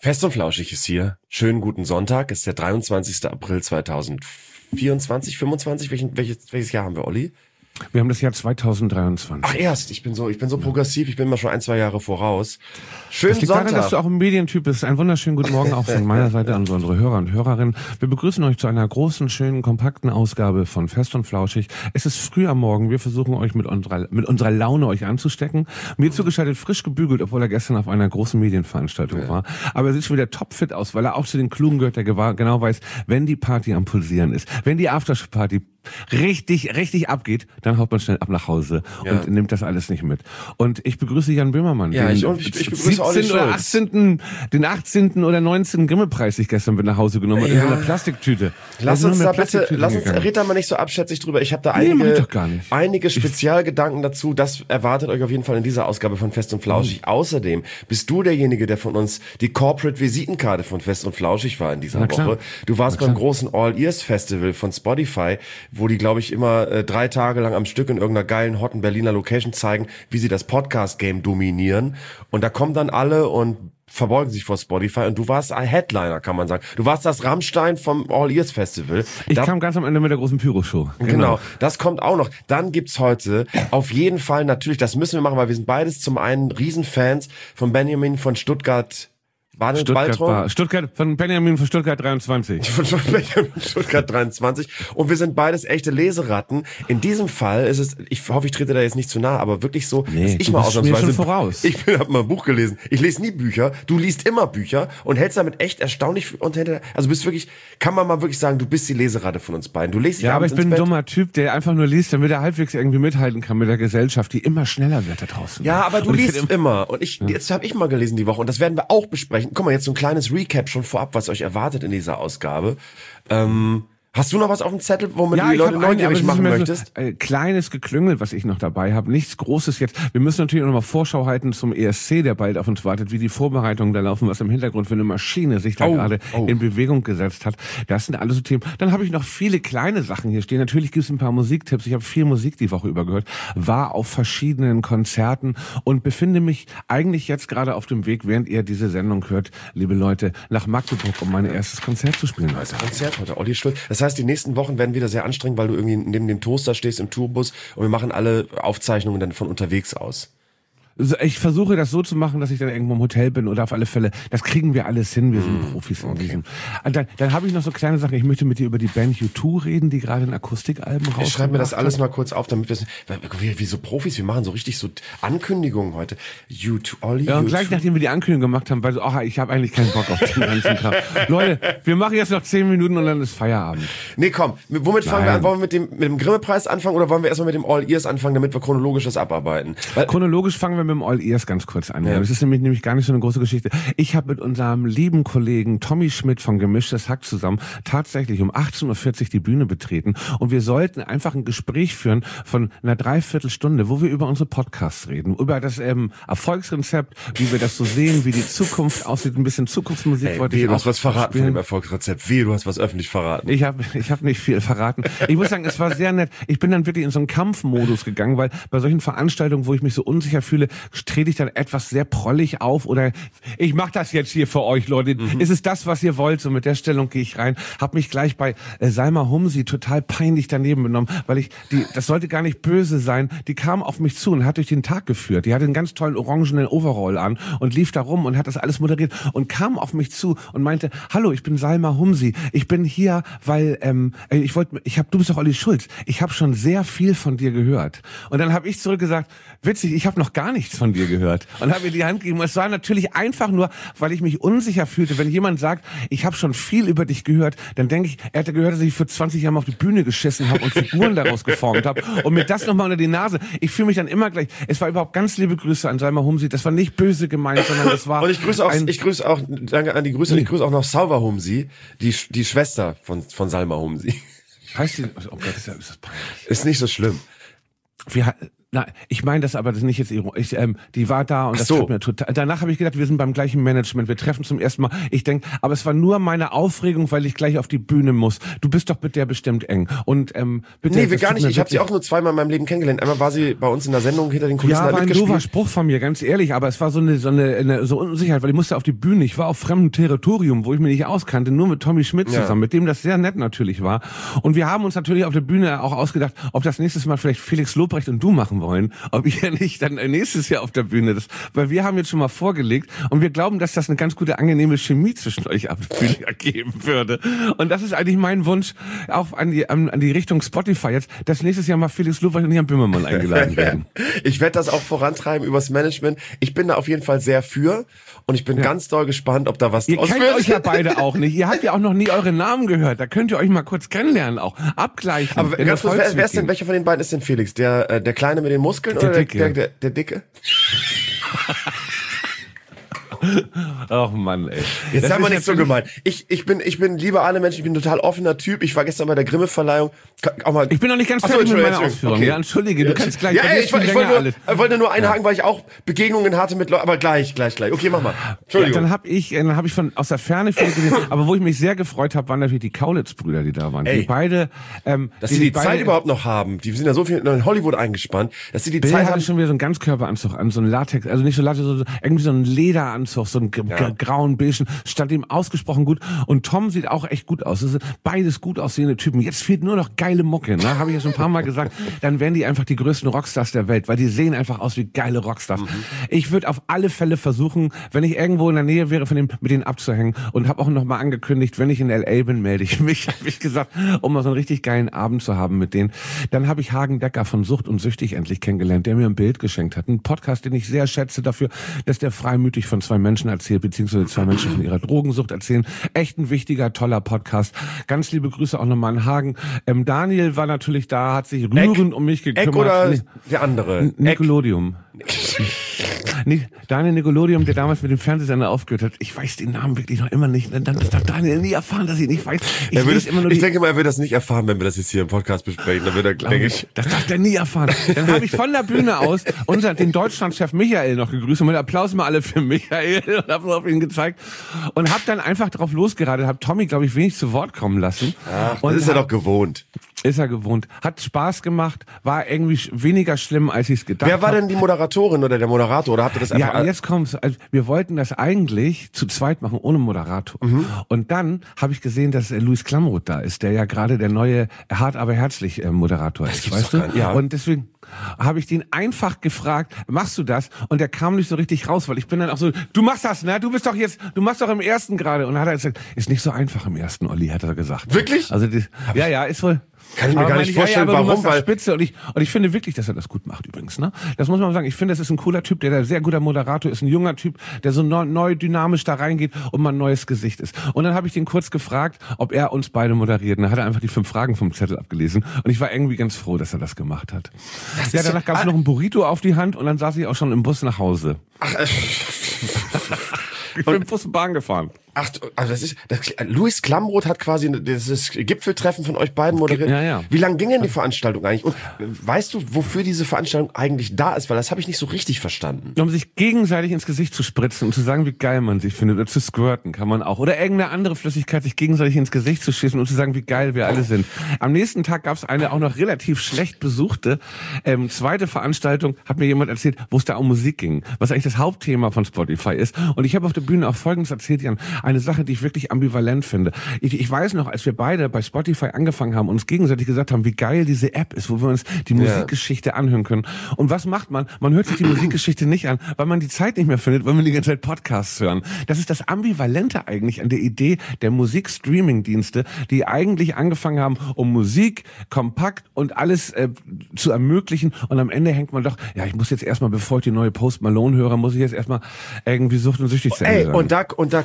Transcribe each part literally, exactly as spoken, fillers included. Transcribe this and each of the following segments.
Fest und Flauschig ist hier. Schönen guten Sonntag. Es ist der dreiundzwanzigster April zweitausendvierundzwanzig, fünfundzwanzig. Welchen, welches, welches Jahr haben wir, Olli? Wir haben das Jahr zweitausenddreiundzwanzig. Ach, erst. Ich bin so, ich bin so progressiv. Ich bin immer schon ein, zwei Jahre voraus. Schönen das liegt Sonntag. daran, dass du auch ein Medientyp bist. Einen wunderschönen guten Morgen auch von meiner Seite an unsere Hörer und Hörerinnen. Wir begrüßen euch zu einer großen, schönen, kompakten Ausgabe von Fest und Flauschig. Es ist früh am Morgen. Wir versuchen euch mit unserer, mit unserer Laune euch anzustecken. Mir zugeschaltet, frisch gebügelt, obwohl er gestern auf einer großen Medienveranstaltung ja. war. Aber er sieht schon wieder topfit aus, weil er auch zu den Klugen gehört, der genau weiß, wenn die Party am Pulsieren ist, wenn die Aftershow-Party richtig, richtig abgeht, dann haut man schnell ab nach Hause ja. und nimmt das alles nicht mit. Und ich begrüße Jan Böhmermann. Ja, den ich, und ich, ich begrüße Olli oder achtzehnten den achtzehnten oder neunzehnten Grimme-Preis ich gestern mit nach Hause genommen ja. in so einer Plastiktüte. Lass uns da bitte, lass uns, red da mal nicht so abschätzig drüber. Ich habe da einige, nee, doch gar nicht. einige Spezialgedanken dazu. Das erwartet euch auf jeden Fall in dieser Ausgabe von Fest und Flauschig. Mhm. Außerdem bist du derjenige, der von uns die Corporate-Visitenkarte von Fest und Flauschig war in dieser Na Woche. Klar. Du warst beim großen All-Ears-Festival von Spotify, wo die, glaube ich, immer äh, drei Tage lang am Stück in irgendeiner geilen, hotten Berliner Location zeigen, wie sie das Podcast-Game dominieren. Und da kommen dann alle und verbeugen sich vor Spotify und du warst ein Headliner, kann man sagen. Du warst das Rammstein vom All-Ears-Festival. Ich da, kam ganz am Ende mit der großen Pyro-Show. Genau. genau, das kommt auch noch. Dann gibt's heute auf jeden Fall natürlich, das müssen wir machen, weil wir sind beides zum einen Riesenfans von Benjamin von Stuttgart. War Stuttgart, war, Stuttgart von Benjamin von Stuttgart dreiundzwanzig. Von Benjamin Stuttgart dreiundzwanzig. Und wir sind beides echte Leseratten. In diesem Fall ist es, ich hoffe, ich trete da jetzt nicht zu nah, aber wirklich so, nee, dass ich mal ausnahmsweise. voraus. Ich habe mal ein Buch gelesen. Ich lese nie Bücher. Du liest immer Bücher und hältst damit echt erstaunlich und also bist wirklich, kann man mal wirklich sagen, du bist die Leseratte von uns beiden. Du lest dich Ja, aber ich bin ein Bett. dummer Typ, der einfach nur liest, damit er halbwegs irgendwie mithalten kann mit der Gesellschaft, die immer schneller wird da draußen. Ja, aber du und liest immer. Und ich, jetzt habe ich mal gelesen die Woche und das werden wir auch besprechen. Guck mal, jetzt so ein kleines Recap schon vorab, was euch erwartet in dieser Ausgabe. Ähm, hast du noch was auf dem Zettel, womit ja, du die Leute neugierig ein, machen möchtest? So, äh, kleines Geklüngel, was ich noch dabei habe. Nichts Großes jetzt. Wir müssen natürlich auch noch mal Vorschau halten zum E S C, der bald auf uns wartet, wie die Vorbereitungen da laufen, was im Hintergrund für eine Maschine sich da oh, gerade oh. in Bewegung gesetzt hat. Das sind alles so Themen. Dann habe ich noch viele kleine Sachen hier stehen. Natürlich gibt es ein paar Musiktipps. Ich habe viel Musik die Woche über gehört, war auf verschiedenen Konzerten und befinde mich eigentlich jetzt gerade auf dem Weg, während ihr diese Sendung hört, liebe Leute, nach Magdeburg, um mein erstes Konzert zu spielen. Also Konzert heute, Olli Schulz. Das heißt, die nächsten Wochen werden wieder sehr anstrengend, weil du irgendwie neben dem Toaster stehst im Tourbus und wir machen alle Aufzeichnungen dann von unterwegs aus. Ich versuche das so zu machen, dass ich dann irgendwo im Hotel bin oder auf alle Fälle. Das kriegen wir alles hin. Wir sind mm, Profis in okay. diesem. Und dann, dann habe ich noch so kleine Sachen. Ich möchte mit dir über die Band U zwei reden, die gerade ein Akustikalbum rausgebracht hat. Ich schreibe mir das alles mal kurz auf, damit wir wie, wie so Profis, wir machen so richtig so Ankündigungen heute. U zwei, Olli, ja, und U zwei. gleich nachdem wir die Ankündigung gemacht haben, weil so, ach, ich habe eigentlich keinen Bock auf den ganzen Kram. Leute, wir machen jetzt noch zehn Minuten und dann ist Feierabend. Nee, komm. Womit fangen Nein. wir an? Wollen wir mit dem, mit dem Grimme-Preis anfangen oder wollen wir erstmal mit dem All-Ears anfangen, damit wir chronologisch das abarbeiten? Weil chronologisch fangen wir mit dem All-Ears ganz kurz an. Ja. Das ist nämlich, nämlich gar nicht so eine große Geschichte. Ich habe mit unserem lieben Kollegen Tommy Schmidt von Gemischtes Hack zusammen tatsächlich um achtzehn Uhr vierzig die Bühne betreten und wir sollten einfach ein Gespräch führen von einer Dreiviertelstunde, wo wir über unsere Podcasts reden, über das ähm, Erfolgsrezept, wie wir das so sehen, wie die Zukunft aussieht, ein bisschen Zukunftsmusik. Hey, wollte wehe, ich du hast was verraten spielen. von dem Erfolgsrezept. Wehe, du hast was öffentlich verraten. Ich habe ich hab nicht viel verraten. Ich muss sagen, es war sehr nett. Ich bin dann wirklich in so einen Kampfmodus gegangen, weil bei solchen Veranstaltungen, wo ich mich so unsicher fühle, trete ich dann etwas sehr prollig auf oder ich mache das jetzt hier für euch, Leute. Mhm. Ist es das, was ihr wollt? So mit der Stellung gehe ich rein. Hab mich gleich bei äh, Salma Humsi total peinlich daneben benommen, weil ich, die, das sollte gar nicht böse sein. Die kam auf mich zu und hat durch den Tag geführt. Die hatte einen ganz tollen orangenen Overall an und lief da rum und hat das alles moderiert und kam auf mich zu und meinte, hallo, ich bin Salma Humsi. Ich bin hier, weil ähm, ich wollte, ich hab, du bist doch Olli Schulz. Ich habe schon sehr viel von dir gehört. Und dann habe ich zurückgesagt, witzig, ich habe noch gar nichts von dir gehört. Und habe ihr die Hand gegeben. Es war natürlich einfach nur, weil ich mich unsicher fühlte. Wenn jemand sagt, ich habe schon viel über dich gehört, dann denke ich, er hätte gehört, dass ich für zwanzig Jahre auf die Bühne geschissen habe und Figuren daraus geformt habe und mir das nochmal unter die Nase. Ich fühle mich dann immer gleich, es war überhaupt ganz liebe Grüße an Salma Humsi. Das war nicht böse gemeint, sondern das war... Und ich grüße auch, ich grüße auch, danke an die Grüße, und ich grüße auch noch Salva Humsi, die, die Schwester von, von Salma Humsi. Heißt die, oh Gott, ist das, ist das peinlich. Ist nicht so schlimm. Wir, Na, ich meine das aber, das ist nicht jetzt ironisch. Ähm, die war da und Ach das so. tut mir total. Danach habe ich gedacht, wir sind beim gleichen Management, wir treffen zum ersten Mal. Ich denke, aber es war nur meine Aufregung, weil ich gleich auf die Bühne muss. Du bist doch mit der bestimmt eng. Und ähm, bitte. Nee, wir gar nicht. Ich habe sie auch nur zweimal in meinem Leben kennengelernt. Einmal war sie bei uns in der Sendung hinter den Kulissen. Ja, hat war ein mitgespielt. doofer Spruch von mir, ganz ehrlich. Aber es war so eine, so eine, eine so Unsicherheit, weil ich musste auf die Bühne. Ich war auf fremdem Territorium, wo ich mich nicht auskannte, nur mit Tommy Schmidt zusammen, ja. mit dem das sehr nett natürlich war. Und wir haben uns natürlich auf der Bühne auch ausgedacht, ob das nächstes Mal vielleicht Felix Lobrecht und du machen wollen, ob ich ja nicht dann nächstes Jahr auf der Bühne das, weil wir haben jetzt schon mal vorgelegt und wir glauben, dass das eine ganz gute, angenehme Chemie zwischen euch auf der Bühne ergeben würde. Und das ist eigentlich mein Wunsch, auch an die, an, an die Richtung Spotify jetzt, dass nächstes Jahr mal Felix Lobrecht und Jan Böhmermann eingeladen werden. Ich werde das auch vorantreiben übers Management. Ich bin da auf jeden Fall sehr für und ich bin ja. ganz doll gespannt, ob da was Ihr draus kennt wird. euch ja beide auch nicht. Ihr habt ja auch noch nie eure Namen gehört. Da könnt ihr euch mal kurz kennenlernen auch. Abgleichen. Aber ganz kurz, wer, wer ist denn, welcher von den beiden ist denn Felix? Der, äh, der Kleine mit den Muskeln der oder Dicke. Der, der, der Dicke? Ach Mann, ey. Jetzt Das sei mal ist nicht so gemein. Ich, ich bin, ich bin lieber alle Menschen, ich bin ein total offener Typ. Ich war gestern bei der Grimme-Verleihung. Auch mal. Ich bin noch nicht ganz Ach so, fertig mit meiner Entschuldigung. Ausführung. Okay. Ja, entschuldige, du kannst gleich. Ja, ey, ich, wollte- ich wollte nur, alles. ich wollte nur einhaken, weil ich auch Begegnungen hatte mit Leuten, aber gleich, gleich, gleich. Okay, mach mal. Ja, Entschuldigung. dann habe ich, äh, dann habe ich von aus der Ferne viele gesehen, aber wo ich mich sehr gefreut habe, waren natürlich die Kaulitz-Brüder, die da waren. Ey. Die beide, ähm, Dass sie die beide, Zeit überhaupt noch haben. Die sind ja so viel in Hollywood eingespannt, dass sie die Bill Zeit hatte haben. schon wieder so einen Ganzkörperanzug an, so ein Latex, also nicht so Latex, so, irgendwie so ein Lederanzug, so einen g- Ja. g- grauen, beigen, stand ihm ausgesprochen gut. Und Tom sieht auch echt gut aus. Das sind beides gut aussehende Typen. Jetzt fehlt nur noch geile Mucke, ne? Habe ich ja schon ein paar Mal gesagt. Dann wären die einfach die größten Rockstars der Welt, weil die sehen einfach aus wie geile Rockstars. Mhm. Ich würde auf alle Fälle versuchen, wenn ich irgendwo in der Nähe wäre, von dem, mit denen abzuhängen, und habe auch noch mal angekündigt, wenn ich in L A bin, melde ich mich, habe ich gesagt, um mal so einen richtig geilen Abend zu haben mit denen. Dann habe ich Hagen Decker von Sucht und Süchtig endlich kennengelernt, der mir ein Bild geschenkt hat. Ein Podcast, den ich sehr schätze dafür, dass der freimütig von zwei Menschen erzählt, beziehungsweise zwei Menschen von ihrer Drogensucht erzählen. Echt ein wichtiger, toller Podcast. Ganz liebe Grüße auch nochmal an Hagen. Ähm, Daniel war natürlich da, hat sich rührend um mich gekümmert. Eck oder Nee, der andere? Nickelodeon. Nee, Daniel Nickelodeon, der damals mit dem Fernsehsender aufgehört hat. Ich weiß den Namen wirklich noch immer nicht. Dann darf Daniel nie erfahren, dass ich nicht weiß. Ich, Er wird lese es, immer nur ich die, denke mal, er wird das nicht erfahren, wenn wir das jetzt hier im Podcast besprechen. Dann wird er, denke ich, Das darf der nie erfahren. Dann habe ich von der Bühne aus unser, den Deutschlandchef Michael noch gegrüßt und mit Applaus mal alle für Michael und habe so auf ihn gezeigt und habe dann einfach drauf losgeradet, habe Tommy, glaube ich, wenig zu Wort kommen lassen. ach, und das ist er hab- doch gewohnt. Ist er gewohnt. Hat Spaß gemacht, war irgendwie sch- weniger schlimm, als ich es gedacht habe. Wer war denn die Moderatorin oder der Moderator? Oder habt ihr das einfach... Ja, und jetzt kommt's. Also, wir wollten das eigentlich zu zweit machen, ohne Moderator. Mhm. Und dann habe ich gesehen, dass äh, Luis Klamroth da ist, der ja gerade der neue Hart aber herzlich äh, Moderator ist, gibt's weißt doch du? gar nicht. Ja. Und deswegen habe ich den einfach gefragt, machst du das? Und der kam nicht so richtig raus, weil ich bin dann auch so, du machst das, ne? Du bist doch jetzt, du machst doch im ersten gerade. Und dann hat er gesagt, ist nicht so einfach im ersten, Olli, hat er gesagt. Wirklich? Also die, ja, ja, ist wohl. Kann ich mir Aber gar meine nicht ja, vorstellen, ja, aber du warum, machst das weil- Spitze und ich und ich finde wirklich, dass er das gut macht übrigens, ne? Das muss man sagen. Ich finde, das ist ein cooler Typ, der da sehr guter Moderator ist, ein junger Typ, der so neu, neu dynamisch da reingeht und mal ein neues Gesicht ist. Und dann habe ich den kurz gefragt, ob er uns beide moderiert. Und dann hat er einfach die fünf Fragen vom Zettel abgelesen und ich war irgendwie ganz froh, dass er das gemacht hat. Das Ja, ist danach ja- gab es noch ein Burrito auf die Hand und dann saß ich auch schon im Bus nach Hause. Ach, äh, Ich bin Bus und Bahn gefahren. ach, also das ist, das, Luis Klamroth hat quasi das Gipfeltreffen von euch beiden moderiert. Ja, ja. Wie lang ging denn die Veranstaltung eigentlich? Und äh, weißt du, wofür diese Veranstaltung eigentlich da ist? Weil das habe ich nicht so richtig verstanden. Um sich gegenseitig ins Gesicht zu spritzen und zu sagen, wie geil man sich findet. Oder zu squirten kann man auch. Oder irgendeine andere Flüssigkeit sich gegenseitig ins Gesicht zu schießen und zu sagen, wie geil wir alle sind. Am nächsten Tag gab es eine auch noch relativ schlecht besuchte ähm, zweite Veranstaltung, hat mir jemand erzählt, wo es da um Musik ging. Was eigentlich das Hauptthema von Spotify ist. Und ich habe auf der Bühne auch Folgendes erzählt, Jan. Eine Sache, die ich wirklich ambivalent finde. Ich, ich weiß noch, als wir beide bei Spotify angefangen haben und uns gegenseitig gesagt haben, wie geil diese App ist, wo wir uns die Musikgeschichte anhören können. Und was macht man? Man hört sich die Musikgeschichte nicht an, weil man die Zeit nicht mehr findet, weil man die ganze Zeit Podcasts hören. Das ist das Ambivalente eigentlich an der Idee der Musikstreaming-Dienste, die eigentlich angefangen haben, um Musik kompakt und alles äh, zu ermöglichen. Und am Ende hängt man doch, ja, ich muss jetzt erstmal, bevor ich die neue Post Malone höre, muss ich jetzt erstmal irgendwie Sucht und Süchtig zu Ende Ey, hören. und da, und da guck mal,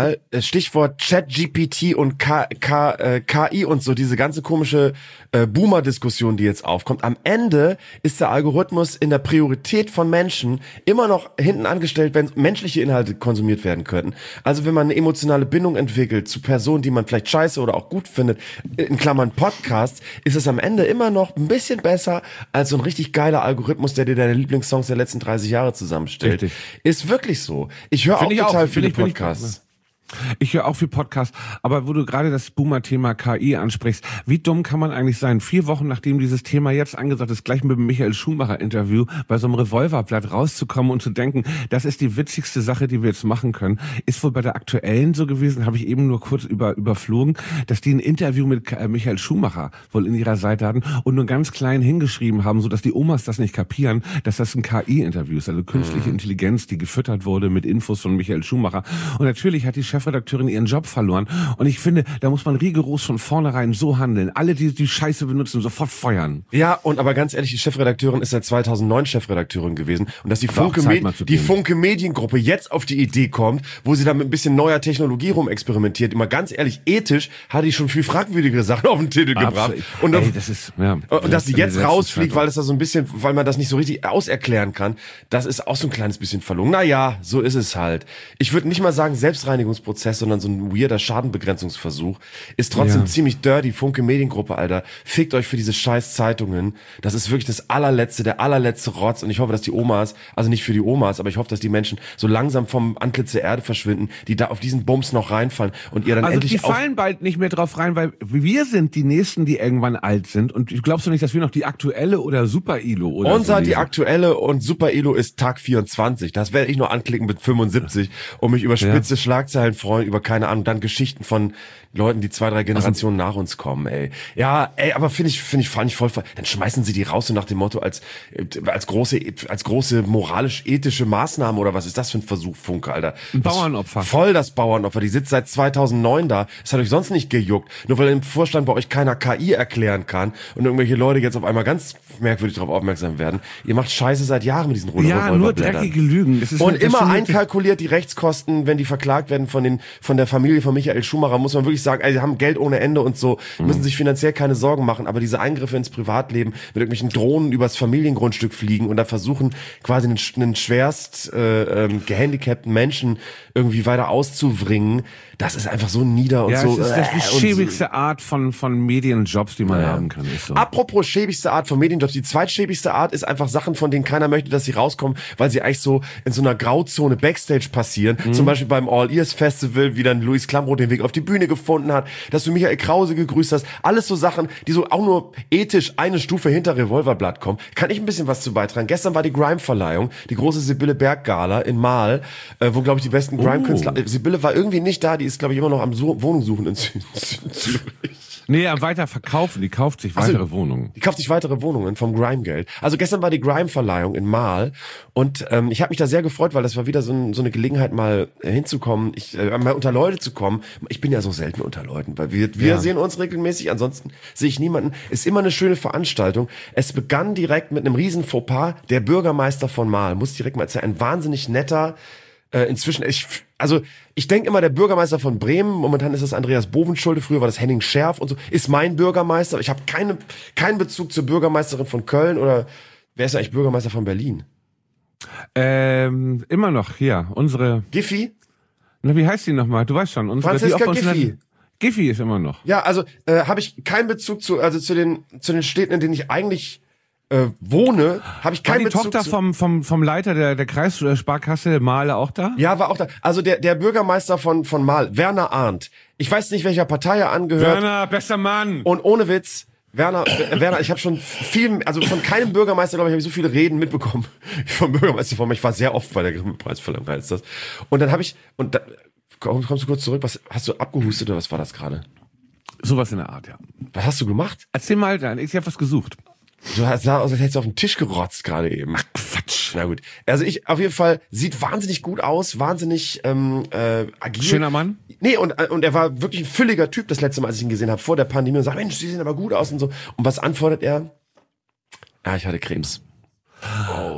mal, Stichwort ChatGPT und K, K, äh, K I und so, diese ganze komische äh, Boomer-Diskussion, die jetzt aufkommt. Am Ende ist der Algorithmus in der Priorität von Menschen immer noch hinten angestellt, wenn menschliche Inhalte konsumiert werden könnten. Also wenn man eine emotionale Bindung entwickelt zu Personen, die man vielleicht scheiße oder auch gut findet, in Klammern Podcasts, ist es am Ende immer noch ein bisschen besser als so ein richtig geiler Algorithmus, der dir deine Lieblingssongs der letzten dreißig Jahre zusammenstellt. Richtig. Ist wirklich so. Ich höre auch total auch. viele Podcasts. Ich höre auch viel Podcast, aber wo du gerade das Boomer-Thema K I ansprichst, wie dumm kann man eigentlich sein, vier Wochen nachdem dieses Thema jetzt angesagt ist, gleich mit dem Michael Schumacher-Interview bei so einem Revolverblatt rauszukommen und zu denken, das ist die witzigste Sache, die wir jetzt machen können. Ist wohl bei der Aktuellen so gewesen, habe ich eben nur kurz über, überflogen, dass die ein Interview mit Michael Schumacher wohl in ihrer Seite hatten und nur ganz klein hingeschrieben haben, so dass die Omas das nicht kapieren, dass das ein K I-Interview ist, also künstliche Intelligenz, die gefüttert wurde mit Infos von Michael Schumacher. Und natürlich hat die Chefredakteurin ihren Job verloren. Und ich finde, da muss man rigoros von vornherein so handeln. Alle, die die Scheiße benutzen, sofort feuern. Ja, und aber ganz ehrlich, die Chefredakteurin ist seit zweitausendneun Chefredakteurin gewesen. Und dass die Funke, Med- die Funke Mediengruppe jetzt auf die Idee kommt, wo sie da mit ein bisschen neuer Technologie rumexperimentiert. Immer ganz ehrlich, ethisch hatte ich schon viel fragwürdigere Sachen auf den Titel gebracht. Und, Ey, das ist, ja, und dass sie jetzt rausfliegt, weil es da so ein bisschen, weil man das nicht so richtig auserklären kann, das ist auch so ein kleines bisschen verlogen. Naja, so ist es halt. Ich würde nicht mal sagen Selbstreinigungsprozess, sondern so ein weirder Schadenbegrenzungsversuch. Ist trotzdem ja. ziemlich dirty. Funke Mediengruppe, Alter. Fickt euch für diese scheiß Zeitungen. Das ist wirklich das allerletzte, der allerletzte Rotz. Und ich hoffe, dass die Omas, also nicht für die Omas, aber ich hoffe, dass die Menschen so langsam vom Antlitz der Erde verschwinden, die da auf diesen Bums noch reinfallen und ihr dann also endlich die fallen bald nicht mehr drauf rein, weil wir sind die Nächsten, die irgendwann alt sind. Und glaubst du nicht, dass wir noch die aktuelle oder Super-Ilo oder Unser, so die aktuelle und Super-Ilo ist Tag vierundzwanzig. Das werde ich nur anklicken mit fünfundsiebzig und mich über spitze ja. Schlagzeilen freuen, über keine Ahnung, dann Geschichten von Leuten, die zwei, drei Generationen also, nach uns kommen, ey. Ja, ey, aber finde ich, finde ich, fand ich voll, dann schmeißen sie die raus so nach dem Motto als, als große, als große moralisch-ethische Maßnahme oder was ist das für ein Versuch, Funke, Alter? Ein Bauernopfer. Voll das Bauernopfer. Die sitzt seit zweitausendneun da. Das hat euch sonst nicht gejuckt. Nur weil im Vorstand bei euch keiner K I erklären kann und irgendwelche Leute jetzt auf einmal ganz merkwürdig darauf aufmerksam werden. Ihr macht Scheiße seit Jahren mit diesen Roller Ja, nur dreckige Lügen. Das ist und immer einkalkuliert die Rechtskosten, wenn die verklagt werden von den, von der Familie von Michael Schumacher, muss man wirklich sagen, ey, die haben Geld ohne Ende und so, mhm. müssen sich finanziell keine Sorgen machen, aber diese Eingriffe ins Privatleben mit irgendwelchen Drohnen übers Familiengrundstück fliegen und da versuchen, quasi einen, einen schwerst äh, ähm, gehandicapten Menschen irgendwie weiter auszubringen, das ist einfach so nieder und ja, so. Das ist das die schäbigste so. Art von, von Medienjobs, die man ja. haben kann. Ist so. Apropos schäbigste Art von Medienjobs, die zweitschäbigste Art ist einfach Sachen, von denen keiner möchte, dass sie rauskommen, weil sie eigentlich so in so einer Grauzone Backstage passieren. Mhm. Zum Beispiel beim All Ears Festival, wie dann Luis Klamroth den Weg auf die Bühne gefunden hat, dass du Michael Krause gegrüßt hast. Alles so Sachen, die so auch nur ethisch eine Stufe hinter Revolverblatt kommen. Kann ich ein bisschen was zu beitragen. Gestern war die Grime-Verleihung, die große Sibylle Berg-Gala in Mahl, äh, wo, glaube ich, die besten Grime-Künstler... Oh. Sibylle war irgendwie nicht da, die ist, glaube ich, immer noch am so- Wohnung suchen in Zürich. Nee, am weiter verkaufen. Die kauft sich weitere also, Wohnungen. Die kauft sich weitere Wohnungen vom Grime-Geld. Also gestern war die Grime-Verleihung in Mahl und ähm, ich habe mich da sehr gefreut, weil das war wieder so, ein, so eine Gelegenheit, mal äh, hinzukommen, ich, äh, mal unter Leute zu kommen. Ich bin ja so selten unter Leuten, weil wir, wir ja. sehen uns regelmäßig, ansonsten sehe ich niemanden. Ist immer eine schöne Veranstaltung. Es begann direkt mit einem riesen Fauxpas. Der Bürgermeister von Mahl, muss direkt mal erzählen, ein wahnsinnig netter, äh, inzwischen, ich, also ich denke immer, der Bürgermeister von Bremen, momentan ist das Andreas Bovenschulde, früher war das Henning Scherf und so, ist mein Bürgermeister. Ich habe keine, keinen Bezug zur Bürgermeisterin von Köln oder wer ist eigentlich Bürgermeister von Berlin? Ähm, immer noch, hier, unsere... Giffey? Na, wie heißt die nochmal? Du weißt schon. Unsere, Franziska Giffey. Giffey ist immer noch. Ja, also äh, habe ich keinen Bezug zu, also zu den, zu den Städten, in denen ich eigentlich... Äh, wohne, habe ich keinen Bezug. War die Tochter vom vom vom Leiter der der Kreissparkasse Mahl auch da? Ja, war auch da. Also der der Bürgermeister von von Mahl, Werner Arndt. Ich weiß nicht, welcher Partei er angehört. Werner, bester Mann. Und ohne Witz, Werner, äh, Werner, ich habe schon viel, also von keinem Bürgermeister, glaube ich, habe ich so viele Reden mitbekommen vom Bürgermeister von mir. Ich war sehr oft bei der Grimme-Preisverleihung, heißt das. Und dann habe ich und da, kommst du kurz zurück? Was hast du abgehustet oder was war das gerade? Sowas in der Art, ja. Was hast du gemacht? Erzähl mal, dann. Ich habe was gesucht. Du sah aus, als hättest du auf den Tisch gerotzt gerade eben. Ach, Quatsch. Na gut. Also ich, auf jeden Fall, sieht wahnsinnig gut aus, wahnsinnig ähm, äh, agil. Schöner Mann? Nee, und, und er war wirklich ein fülliger Typ das letzte Mal, als ich ihn gesehen habe, vor der Pandemie und sagt, Mensch, Sie sehen aber gut aus und so. Und was antwortet er? Ja, ich hatte Krebs. Oh. oh.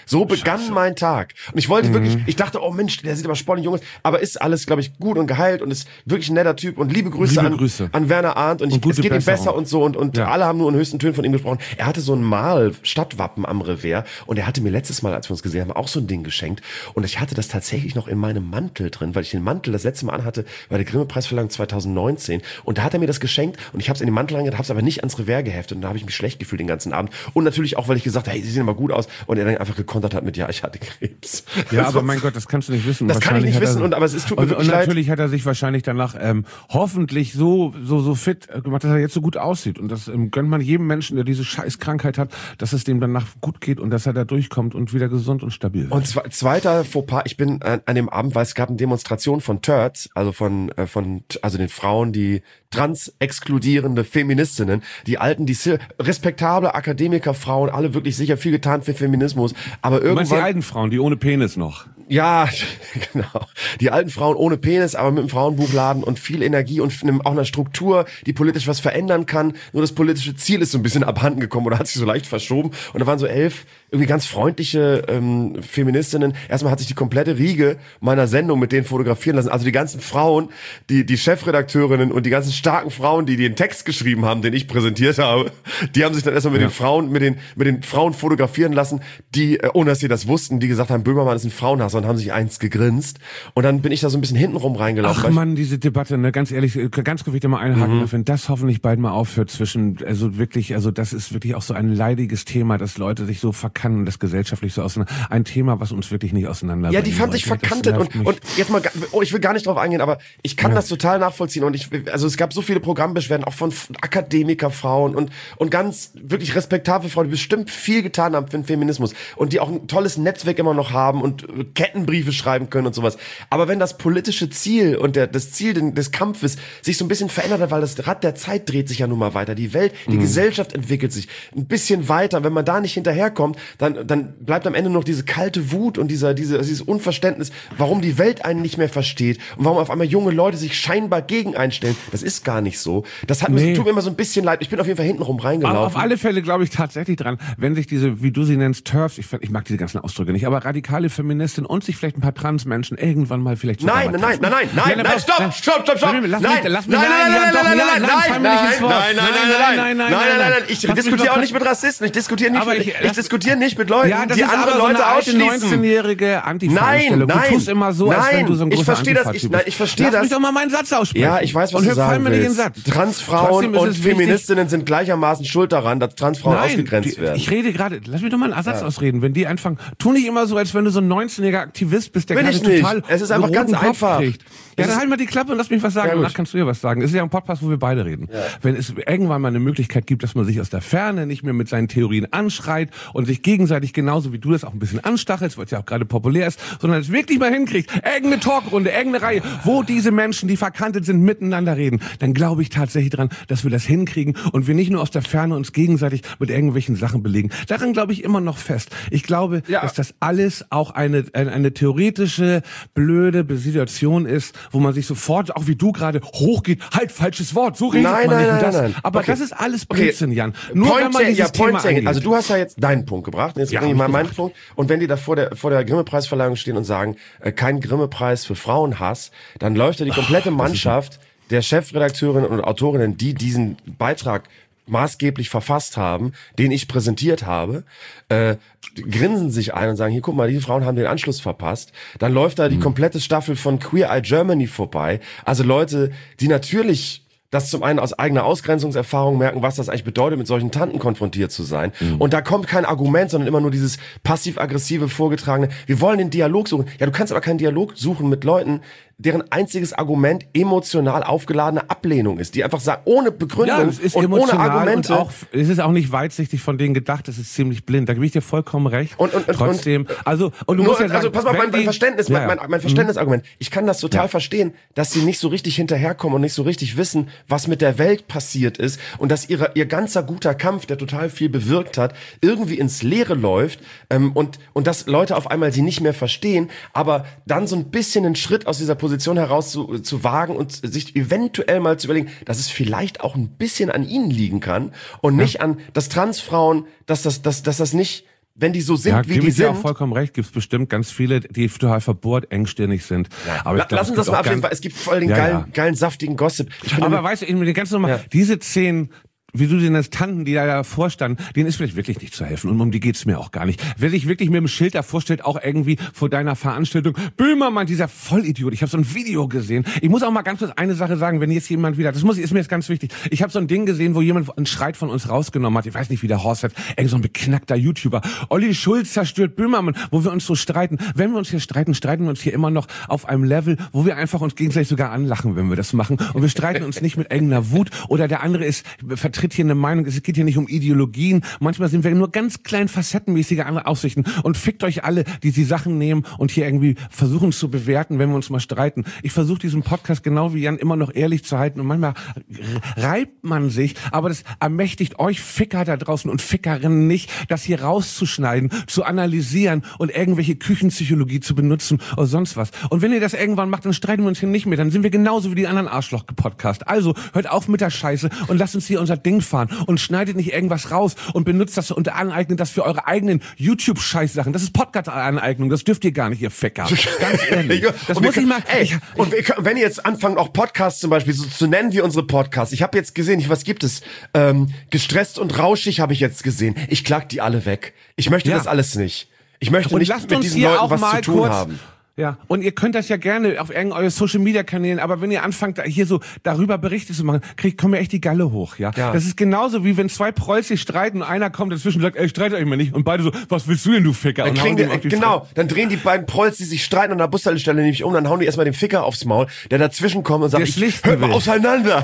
So begann Scheiße. mein Tag. Und ich wollte mhm. wirklich, ich dachte, oh Mensch, der sieht aber sportlich jung aus, aber ist alles, glaube ich, gut und geheilt und ist wirklich ein netter Typ und liebe Grüße, liebe an, Grüße. an Werner Arndt und, und ich, es geht ihm besser und so und, und ja. alle haben nur in höchsten Tönen von ihm gesprochen. Er hatte so ein Mal-Stadtwappen am Revers und er hatte mir letztes Mal, als wir uns gesehen haben, auch so ein Ding geschenkt und ich hatte das tatsächlich noch in meinem Mantel drin, weil ich den Mantel das letzte Mal anhatte bei der Grimme-Preisverleihung zwanzig neunzehn und da hat er mir das geschenkt und ich habe es in den Mantel reingetan, habe es aber nicht ans Revers geheftet und da habe ich mich schlecht gefühlt den ganzen Abend und natürlich auch, weil ich gesagt habe, hey, sie sehen aber gut aus und er dann einfach gekontert hat mit, ja, ich hatte Krebs. Ja, aber mein Gott, das kannst du nicht wissen. Das kann ich nicht wissen, er, und aber es ist tut mir und, wirklich und leid. natürlich hat er sich wahrscheinlich danach ähm, hoffentlich so so so fit gemacht, dass er jetzt so gut aussieht und das ähm, gönnt man jedem Menschen, der diese scheiß Krankheit hat, dass es dem danach gut geht und dass er da durchkommt und wieder gesund und stabil wird. Und zwe- zweiter Fauxpas, ich bin an, an dem Abend, weil es gab eine Demonstration von Turds, also von äh, von also den Frauen, die trans-exkludierende Feministinnen, die alten, die respektable Akademikerfrauen, alle wirklich sicher viel getan für Feminismus, aber irgendwann... Du meinst die alten Frauen, die ohne Penis noch? Ja, genau. Die alten Frauen ohne Penis, aber mit einem Frauenbuchladen und viel Energie und auch einer Struktur, die politisch was verändern kann. Nur das politische Ziel ist so ein bisschen abhanden gekommen oder hat sich so leicht verschoben. Und da waren so elf irgendwie ganz freundliche ähm, Feministinnen. Erstmal hat sich die komplette Riege meiner Sendung mit denen fotografieren lassen. Also die ganzen Frauen, die die Chefredakteurinnen und die ganzen starken Frauen, die den Text geschrieben haben, den ich präsentiert habe, die haben sich dann erstmal mit ja. den Frauen, mit den mit den Frauen fotografieren lassen, die, äh, ohne dass sie das wussten, die gesagt haben, Böhmermann ist ein Frauenhasser und haben sich eins gegrinst. Und dann bin ich da so ein bisschen hintenrum reingelaufen. Ach Mann, diese Debatte, ne, ganz ehrlich, ganz kurz, ich da mal einhaken, Mhm. wenn das hoffentlich bald mal aufhört zwischen, also wirklich, also das ist wirklich auch so ein leidiges Thema, dass Leute sich so verkannen, das gesellschaftlich so auseinander, ein Thema, was uns wirklich nicht auseinander Ja, die fand sich verkantet und, und jetzt mal, oh, ich will gar nicht drauf eingehen, aber ich kann ja. das total nachvollziehen und ich, also es gab so viele Programmbeschwerden, auch von Akademikerfrauen und, und ganz wirklich respektable Frauen, die bestimmt viel getan haben für den Feminismus und die auch ein tolles Netzwerk immer noch haben und Kettenbriefe schreiben können und sowas. Aber wenn das politische Ziel und der, das Ziel des Kampfes sich so ein bisschen verändert hat, weil das Rad der Zeit dreht sich ja nun mal weiter, die Welt, die mhm. Gesellschaft entwickelt sich ein bisschen weiter, wenn man da nicht hinterherkommt, dann, dann bleibt am Ende noch diese kalte Wut und dieser, diese, dieses Unverständnis, warum die Welt einen nicht mehr versteht und warum auf einmal junge Leute sich scheinbar gegen einstellen. Das ist gar nicht so. Das hat mir, nee. tut mir immer so ein bisschen leid. Ich bin auf jeden Fall hintenrum reingelaufen. Aber auf alle Fälle glaube ich tatsächlich dran, wenn sich diese, wie du sie nennst, TERFs, ich, ich mag diese ganzen Ausdrücke nicht, aber radikale Feministinnen und sich vielleicht ein paar Transmenschen irgendwann mal vielleicht sogar Nein, mal nein, nein, nein, nein, nein, nein, stopp, stopp, stopp, stopp. Lass nein, mich, lass mich, nein, nein, nein, nein, nein, nein, nein, nein, nein, nein, nein, nein, nein, nein, nein, nein, nein, ich diskutiere auch nicht mit Rassisten, ich diskutiere nicht, ich, ich diskutiere nicht mit Leuten, ja, die andere Leute so ausschließen. neunzehnjährige Nein, Antifa-Einstellung. nein, du tust immer so, nein, als wenn du so ein großer ich verstehe das, ich, nein, ich verstehe das. Lass mich doch mal meinen Satz aussprechen. Ja, ich weiß, was und du sagen mir willst. Nicht den Satz. Transfrauen und Feministinnen sind gleichermaßen schuld daran, dass Transfrauen nein, ausgegrenzt die, werden. Ich rede gerade, lass mich doch mal einen Satz ja. ausreden. Wenn die anfangen, tu nicht immer so, als wenn du so ein neunzehnjähriger Aktivist bist, der Bin gerade ich nicht. total Es ist einfach ganz Kopf einfach. Kriegt. Ja, dann halt mal die Klappe und lass mich was sagen. Ja, danach kannst du dir was sagen. Es ist ja ein Podcast, wo wir beide reden. Ja. Wenn es irgendwann mal eine Möglichkeit gibt, dass man sich aus der Ferne nicht mehr mit seinen Theorien anschreit und sich gegenseitig genauso wie du das auch ein bisschen anstachelst, weil es ja auch gerade populär ist, sondern es wirklich mal hinkriegt, irgendeine Talkrunde, irgendeine Reihe, wo diese Menschen, die verkantet sind, miteinander reden, dann glaube ich tatsächlich dran, dass wir das hinkriegen und wir nicht nur aus der Ferne uns gegenseitig mit irgendwelchen Sachen belegen. Daran glaube ich immer noch fest. Ich glaube, ja. dass das alles auch eine, eine, eine theoretische, blöde Situation ist, wo man sich sofort, auch wie du gerade, hochgeht, halt, falsches Wort, so redet nein, man nein, nicht. nein, das, nein, nein. Aber okay. das ist alles Blödsinn, Jan. Nur Point wenn man dieses ja, Thema angeht. Also du hast ja jetzt deinen Punkt gebracht, jetzt ja, bringe ich mal meinen Punkt. Und wenn die da vor der, vor der Grimme-Preisverleihung stehen und sagen, äh, kein Grimme-Preis für Frauenhass, dann läuft ja die komplette Mannschaft der Chefredakteurinnen und Autorinnen, die diesen Beitrag maßgeblich verfasst haben, den ich präsentiert habe, äh, grinsen sich ein und sagen, hier guck mal, diese Frauen haben den Anschluss verpasst. Dann läuft da die mhm. komplette Staffel von Queer Eye Germany vorbei. Also Leute, die natürlich das zum einen aus eigener Ausgrenzungserfahrung merken, was das eigentlich bedeutet, mit solchen Tanten konfrontiert zu sein. Mhm. Und da kommt kein Argument, sondern immer nur dieses passiv-aggressive, vorgetragene, wir wollen den Dialog suchen. Ja, du kannst aber keinen Dialog suchen mit Leuten, deren einziges Argument emotional aufgeladene Ablehnung ist, die einfach sagen, ohne Begründung ja, das ist und ohne Argumente. Und auch, es ist auch nicht weitsichtig von denen gedacht, es ist ziemlich blind. Da gebe ich dir vollkommen recht. Und, und, und Trotzdem, und, also, und du nur, musst ja sagen, also pass mal, mein, mein die, Verständnis, ja, mein, mein, mein Verständnisargument. Ich kann das total ja. verstehen, dass sie nicht so richtig hinterherkommen und nicht so richtig wissen, was mit der Welt passiert ist und dass ihre, ihr ganzer guter Kampf, der total viel bewirkt hat, irgendwie ins Leere läuft ähm, und, und dass Leute auf einmal sie nicht mehr verstehen, aber dann so ein bisschen einen Schritt aus dieser Position heraus zu, zu wagen und sich eventuell mal zu überlegen, dass es vielleicht auch ein bisschen an ihnen liegen kann und nicht ja. an, dass Transfrauen, dass das, dass, dass das nicht wenn die so sind, ja, wie die ich sind. Ja, auch vollkommen recht. Gibt es bestimmt ganz viele, die total verbohrt, engstirnig sind. Ja. Aber La- glaub, lass uns das mal abschließen, weil es gibt voll den ja, geilen, ja. geilen, saftigen Gossip. Ich bin Aber weißt du, mit den ganzen Nummer, ja. diese zehn, wie du den als Tanten, die da davor standen, denen ist vielleicht wirklich nicht zu helfen. Und um die geht's mir auch gar nicht. Wer sich wirklich mit dem Schild davor stellt, auch irgendwie vor deiner Veranstaltung, Böhmermann, dieser Vollidiot. Ich habe so ein Video gesehen. Ich muss auch mal ganz kurz eine Sache sagen, wenn jetzt jemand wieder, das muss ist mir jetzt ganz wichtig. Ich habe so ein Ding gesehen, wo jemand einen Schreit von uns rausgenommen hat. Ich weiß nicht, wie der Horst hat. Irgend so ein beknackter YouTuber. Olli Schulz zerstört Böhmermann, wo wir uns so streiten. Wenn wir uns hier streiten, streiten wir uns hier immer noch auf einem Level, wo wir einfach uns gegenseitig sogar anlachen, wenn wir das machen. Und wir streiten uns nicht mit irgendeiner Wut oder der andere ist, vertritt hier eine Meinung. Es geht hier nicht um Ideologien. Manchmal sind wir nur ganz klein facettenmäßige andere Aussichten. Und fickt euch alle, die die Sachen nehmen und hier irgendwie versuchen zu bewerten, wenn wir uns mal streiten. Ich versuche diesen Podcast genau wie Jan immer noch ehrlich zu halten. Und manchmal reibt man sich, aber das ermächtigt euch Ficker da draußen und Fickerinnen nicht, das hier rauszuschneiden, zu analysieren und irgendwelche Küchenpsychologie zu benutzen oder sonst was. Und wenn ihr das irgendwann macht, dann streiten wir uns hier nicht mehr. Dann sind wir genauso wie die anderen Arschloch-Podcast. Also hört auf mit der Scheiße und lasst uns hier unser Ding fahren. Und schneidet nicht irgendwas raus und benutzt das und aneignet das für eure eigenen YouTube-Scheißsachen. Das ist Podcast-Aneignung, das dürft ihr gar nicht, ihr Ficker. Ganz ehrlich. Das und muss wir, ich mal... Ey, ich, und wir, wenn ihr jetzt anfangt, auch Podcasts zum Beispiel so zu nennen wie unsere Podcasts. Ich habe jetzt gesehen, ich, was gibt es? Ähm, gestresst und rauschig habe ich jetzt gesehen. Ich klag die alle weg. Ich möchte Ja. das alles nicht. Ich möchte Und nicht lasst mit uns diesen hier Leuten auch was mal zu tun kurz, haben. Ja, und ihr könnt das ja gerne auf irgendeinen Social-Media-Kanälen, aber wenn ihr anfangt, da hier so darüber Berichte zu machen, kriegt, kommen mir echt die Galle hoch, ja? Ja. Das ist genauso, wie wenn zwei Prolls sich streiten und einer kommt dazwischen und sagt, ey, streitet euch mal nicht. Und beide so, was willst du denn, du Ficker? Dann Und kriegen hauen die, dem auf die genau, Fresse. dann drehen die beiden Prolls, die sich streiten an der Bushaltestelle nämlich um, dann hauen die erstmal den Ficker aufs Maul, der dazwischen kommt und sagt, Der ich, schlichten hört mal will. auseinander.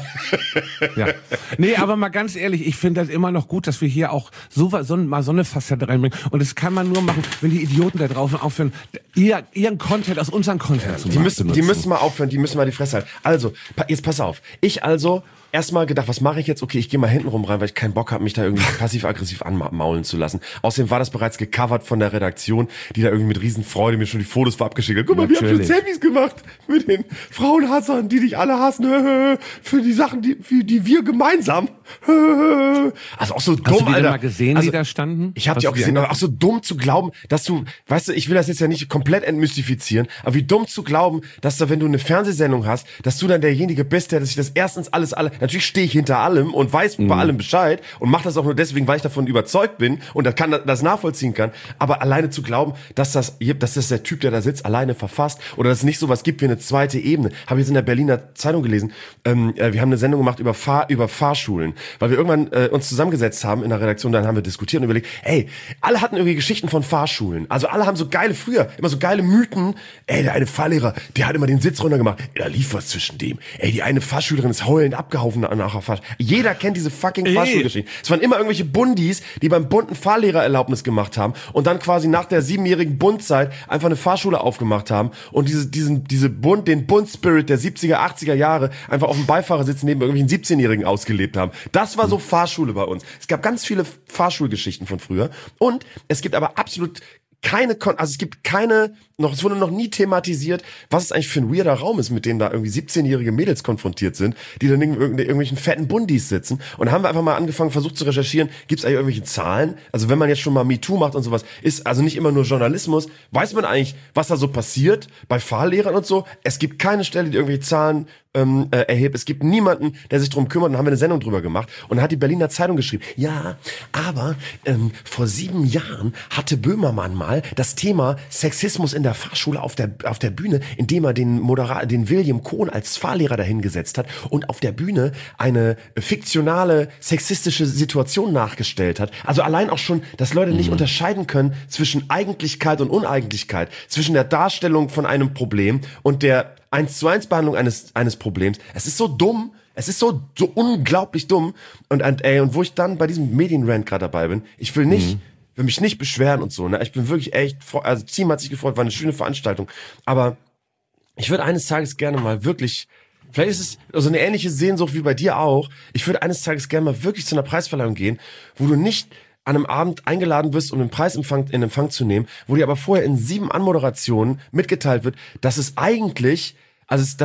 Ja. Nee, aber mal ganz ehrlich, ich finde das immer noch gut, dass wir hier auch so, so mal so eine Facette reinbringen. Und das kann man nur machen, wenn die Idioten da draußen aufhören, ihr, ihren Content aus unserem Content zu Die machen. müssen, die müssen mal aufhören, die müssen mal die Fresse halten. Also, pa- jetzt pass auf. Ich also erstmal gedacht, was mache ich jetzt? Okay, ich gehe mal hinten rum rein, weil ich keinen Bock habe, mich da irgendwie passiv-aggressiv anmaulen zu lassen. Außerdem war das bereits gecovert von der Redaktion, die da irgendwie mit Riesenfreude mir schon die Fotos vorab geschickt hat. Guck mal, wir haben schon Natürlich. Selfies gemacht mit den Frauenhassern, die dich alle hassen. Für die Sachen, die, für die wir gemeinsam. Also auch so dumm, Hast du die Alter. denn mal gesehen, also, die da standen? Ich habe die Hast auch du die gesehen, aber auch so dumm zu glauben, dass du, weißt du, ich will das jetzt ja nicht komplett entmystifizieren, aber wie dumm zu glauben, dass da, wenn du eine Fernsehsendung hast, dass du dann derjenige bist, der sich das erstens alles, alle, natürlich stehe ich hinter allem und weiß Mhm. bei allem Bescheid und mache das auch nur deswegen, weil ich davon überzeugt bin und das kann das nachvollziehen kann, aber alleine zu glauben, dass das, dass das der Typ, der da sitzt, alleine verfasst oder dass es nicht sowas gibt wie eine zweite Ebene, habe ich jetzt in der Berliner Zeitung gelesen. Ähm, äh, wir haben eine Sendung gemacht über Fahr über Fahrschulen, weil wir irgendwann äh, uns zusammengesetzt haben in der Redaktion, dann haben wir diskutiert und überlegt, ey, alle hatten irgendwie Geschichten von Fahrschulen. Also alle haben so geile, früher, immer so geile Mythen. Ey, der eine Fahrlehrer, der hat immer den Sitz runtergemacht. Ey, da lief was zwischen dem. Ey, die eine Fahrschülerin ist heulend abgehauen nach der Fahrschule. Jeder kennt diese fucking Fahrschulgeschichte. Es waren immer irgendwelche Bundis, die beim bunten Fahrlehrererlaubnis gemacht haben und dann quasi nach der siebenjährigen Bundzeit einfach eine Fahrschule aufgemacht haben und diese, diesen, diese Bund, den Bund-Spirit der siebziger, achtziger Jahre einfach auf dem Beifahrersitz neben irgendwelchen siebzehnjährigen ausgelebt haben. Das war so Fahrschule bei uns. Es gab ganz viele Fahrschulgeschichten von früher und es gibt aber absolut keine, Kon- also es gibt keine, noch, es wurde noch nie thematisiert, was es eigentlich für ein weirder Raum ist, mit dem da irgendwie siebzehnjährige Mädels konfrontiert sind, die dann in irgendw- irgendwelchen fetten Bundis sitzen. Und da haben wir einfach mal angefangen, versucht zu recherchieren, gibt es eigentlich irgendwelche Zahlen? Also wenn man jetzt schon mal MeToo macht und sowas, ist also nicht immer nur Journalismus, weiß man eigentlich, was da so passiert bei Fahrlehrern und so. Es gibt keine Stelle, die irgendwelche Zahlen ähm, äh, erhebt. Es gibt niemanden, der sich drum kümmert. Und dann haben wir eine Sendung drüber gemacht. Und dann hat die Berliner Zeitung geschrieben, ja, aber ähm, vor sieben Jahren hatte Böhmermann mal das Thema Sexismus in der Fahrschule auf der auf der Bühne, indem er den Moderator, den William Kohn als Fahrlehrer dahingesetzt hat und auf der Bühne eine fiktionale sexistische Situation nachgestellt hat. Also allein auch schon, dass Leute nicht unterscheiden können zwischen Eigentlichkeit und Uneigentlichkeit, zwischen der Darstellung von einem Problem und der eins zu eins Behandlung eines eines Problems. Es ist so dumm. Es ist so, so unglaublich dumm. Und, und, ey, und wo ich dann bei diesem Medienrant gerade dabei bin, ich will nicht, will mich nicht beschweren und so, ne? Ich bin wirklich echt, froh- also das Team hat sich gefreut, war eine schöne Veranstaltung. Aber ich würde eines Tages gerne mal wirklich, vielleicht ist es so eine ähnliche Sehnsucht wie bei dir auch, ich würde eines Tages gerne mal wirklich zu einer Preisverleihung gehen, wo du nicht an einem Abend eingeladen wirst, um den Preisempfang in Empfang zu nehmen, wo dir aber vorher in sieben Anmoderationen mitgeteilt wird, dass es eigentlich, also es, dass es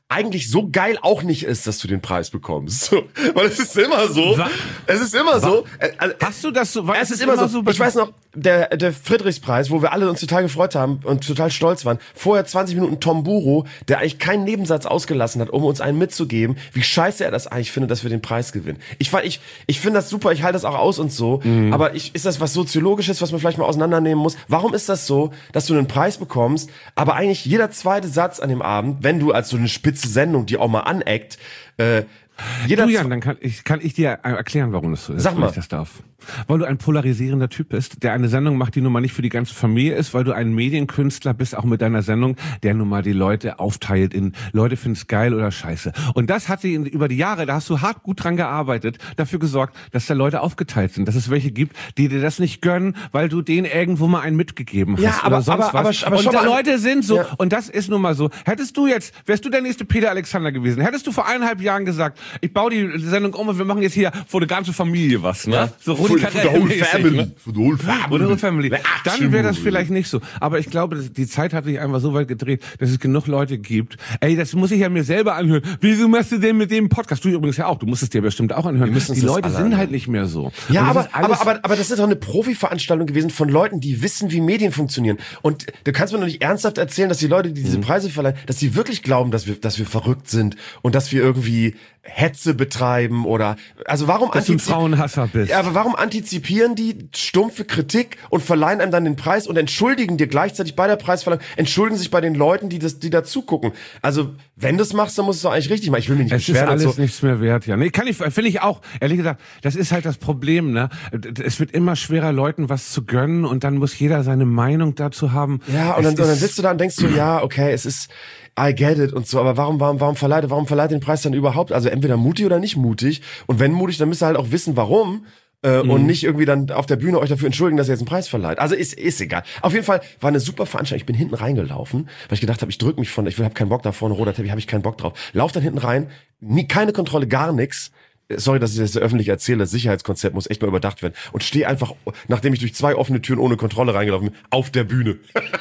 eigentlich so geil auch nicht ist, dass du den Preis bekommst. So, weil es ist immer so. Was? Es ist immer Was? so. Äh, also, Hast du das so? Weil es ist immer, immer so. so ich weiß noch, der, der Friedrichspreis, wo wir alle uns total gefreut haben und total stolz waren. Vorher zwanzig Minuten Tom Buro, der eigentlich keinen Nebensatz ausgelassen hat, um uns einen mitzugeben, wie scheiße er das eigentlich findet, dass wir den Preis gewinnen. Ich, ich, ich finde das super, ich halte das auch aus und so. Mhm. Aber ich, ist das was Soziologisches, was man vielleicht mal auseinandernehmen muss? Warum ist das so, dass du einen Preis bekommst, aber eigentlich jeder zweite Satz an dem Abend, wenn du als so eine spitze Sendung, die auch mal aneckt, äh, jeder du, Jan, dann kann ich, kann ich dir erklären, warum das so ist. Sag mal. Wenn ich das darf. Weil du ein polarisierender Typ bist, der eine Sendung macht, die nun mal nicht für die ganze Familie ist, weil du ein Medienkünstler bist, auch mit deiner Sendung, der nun mal die Leute aufteilt in Leute finden's geil oder scheiße. Und das hat sie über die Jahre, da hast du hart gut dran gearbeitet, dafür gesorgt, dass da Leute aufgeteilt sind, dass es welche gibt, die dir das nicht gönnen, weil du denen irgendwo mal einen mitgegeben hast ja, aber, oder sonst aber, was. Aber, aber, und aber da Leute sind so, ja. und das ist nun mal so. Hättest du jetzt, wärst du der nächste Peter Alexander gewesen, hättest du vor eineinhalb Jahren gesagt, ich baue die Sendung um und wir machen jetzt hier vor der ganzen Familie was, ne? Ja. So Rudi Carell. Family. For the whole family. Oder Family. Dann wäre das vielleicht nicht so. Aber ich glaube, die Zeit hat sich einfach so weit gedreht, dass es genug Leute gibt. Ey, das muss ich ja mir selber anhören. Wieso machst du denn mit dem Podcast? Du übrigens ja auch. Du musst es dir bestimmt auch anhören. Die Leute sind halt nicht mehr so. Ja, aber, aber, aber, aber das ist doch eine Profi-Veranstaltung gewesen von Leuten, die wissen, wie Medien funktionieren. Und du kannst mir doch nicht ernsthaft erzählen, dass die Leute, die diese mhm. Preise verleihen, dass die wirklich glauben, dass wir, dass wir verrückt sind und dass wir irgendwie Hetze betreiben oder, also warum dass du ein Frauenhasser bist. Ja, aber warum antizipieren die stumpfe Kritik und verleihen einem dann den Preis und entschuldigen dir gleichzeitig bei der Preisverleihung, entschuldigen sich bei den Leuten, die das, die da zugucken. Also, wenn du es machst, dann musst du es doch eigentlich richtig machen. Ich will mich nicht es beschweren. Es ist alles so. nichts mehr wert, ja. Nee, kann ich, finde ich auch. Ehrlich gesagt, das ist halt das Problem, ne? Es wird immer schwerer, Leuten was zu gönnen und dann muss jeder seine Meinung dazu haben. Ja, und dann, und dann sitzt du da und denkst so, ja, okay, es ist, I get it und so, aber warum, warum, warum verleiht, warum verleiht den Preis dann überhaupt? Also entweder mutig oder nicht mutig. Und wenn mutig, dann müsst ihr halt auch wissen, warum. Äh, mhm. Und nicht irgendwie dann auf der Bühne euch dafür entschuldigen, dass ihr jetzt einen Preis verleiht. Also ist ist egal. Auf jeden Fall war eine super Veranstaltung. Ich bin hinten reingelaufen, weil ich gedacht habe, ich drück mich von, ich habe keinen Bock da vorne, roter Teppich, habe ich keinen Bock drauf. Lauf dann hinten rein, nie, keine Kontrolle, gar nichts. Sorry, dass ich das öffentlich erzähle, das Sicherheitskonzept muss echt mal überdacht werden. Und stehe einfach, nachdem ich durch zwei offene Türen ohne Kontrolle reingelaufen bin, auf der Bühne.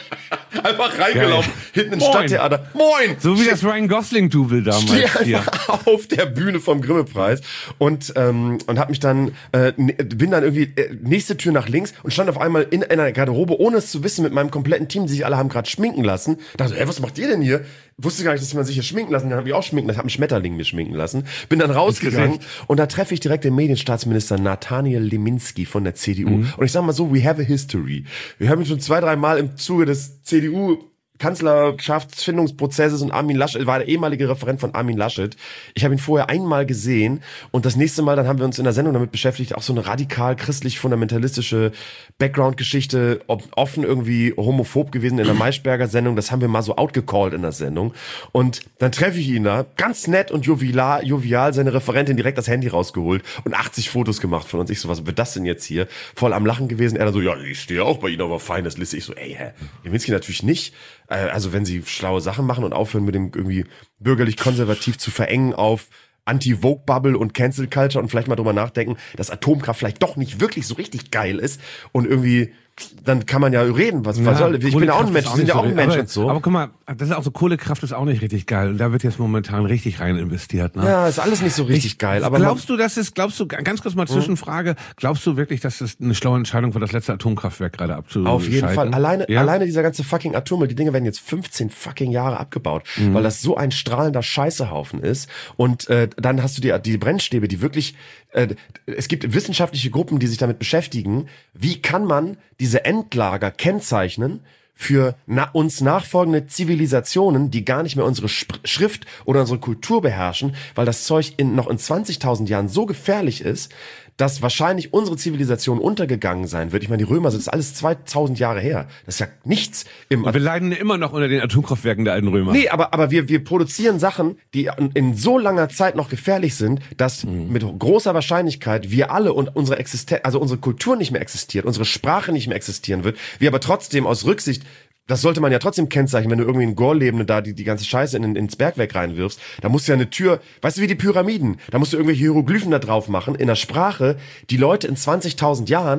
Einfach reingelaufen, geil. Hinten ins Stadttheater. Moin! So wie das Ryan Gosling-Double damals. Stehe einfach auf der Bühne vom Grimme-Preis und ähm, und hab mich dann, äh, bin dann irgendwie äh, nächste Tür nach links und stand auf einmal in, in einer Garderobe, ohne es zu wissen, mit meinem kompletten Team, die sich alle haben gerade schminken lassen. Dachte, ey, was macht ihr denn hier? Wusste gar nicht, dass man sich hier schminken lassen. Dann habe ich auch schminken lassen. Ich habe einen Schmetterling mir schminken lassen. Bin dann rausgegangen und da treffe ich direkt den Medienstaatsminister Nathaniel Leminski von der C D U. Mhm. Und ich sag mal so, we have a history. Wir haben ihn schon zwei, drei Mal im Zuge des C D U Kanzlerschaftsfindungsprozesses und Armin Laschet war der ehemalige Referent von Armin Laschet. Ich habe ihn vorher einmal gesehen und das nächste Mal, dann haben wir uns in der Sendung damit beschäftigt, auch so eine radikal christlich-fundamentalistische Background-Geschichte, offen irgendwie homophob gewesen in der Maischberger Sendung, das haben wir mal so outgecallt in der Sendung und dann treffe ich ihn da, ganz nett und jovial, jovial seine Referentin direkt das Handy rausgeholt und achtzig Fotos gemacht von uns. Ich so, was wird das denn jetzt hier? Voll am Lachen gewesen. Er dann so, ja, ich stehe auch bei Ihnen auf einer feines Liste. Ich so, ey, hä? Leminski natürlich nicht. Also wenn sie schlaue Sachen machen und aufhören mit dem irgendwie bürgerlich-konservativ zu verengen auf Anti-Vogue-Bubble und Cancel-Culture und vielleicht mal drüber nachdenken, dass Atomkraft vielleicht doch nicht wirklich so richtig geil ist und irgendwie, dann kann man ja reden, was, was soll, ich bin ja auch ein Mensch, wir sind ja auch ein Mensch und so. Aber guck mal, das ist auch so, Kohlekraft ist auch nicht richtig geil und da wird jetzt momentan richtig rein investiert, ne? Ja, ist alles nicht so richtig ich, geil. Aber glaubst du, dass es, glaubst du, ganz kurz mal Zwischenfrage, glaubst du wirklich, dass das eine schlaue Entscheidung war, das letzte Atomkraftwerk gerade abzuschalten? Auf jeden Fall. Alleine, ja? alleine dieser ganze fucking Atommüll, die Dinge werden jetzt fünfzehn fucking Jahre abgebaut, mhm. weil das so ein strahlender Scheißehaufen ist und äh, dann hast du die, die Brennstäbe, die wirklich, äh, es gibt wissenschaftliche Gruppen, die sich damit beschäftigen, wie kann man diese Endlager kennzeichnen für na, uns nachfolgende Zivilisationen, die gar nicht mehr unsere Sp- Schrift oder unsere Kultur beherrschen, weil das Zeug in, noch in zwanzigtausend Jahren so gefährlich ist, dass wahrscheinlich unsere Zivilisation untergegangen sein wird. Ich meine, die Römer, das ist alles zweitausend Jahre her. Das ist ja nichts. Im Und wir leiden immer noch unter den Atomkraftwerken der alten Römer. Nee, aber, aber wir, wir produzieren Sachen, die in, in so langer Zeit noch gefährlich sind, dass mhm. mit großer Wahrscheinlichkeit wir alle und unsere Existenz, also unsere Kultur nicht mehr existiert, unsere Sprache nicht mehr existieren wird, wir aber trotzdem aus Rücksicht, das sollte man ja trotzdem kennzeichnen, wenn du irgendwie einen Gorlebenden da die, die ganze Scheiße in, ins Bergwerk reinwirfst. Da musst du ja eine Tür, weißt du wie die Pyramiden, da musst du irgendwelche Hieroglyphen da drauf machen, in einer Sprache, die Leute in zwanzigtausend Jahren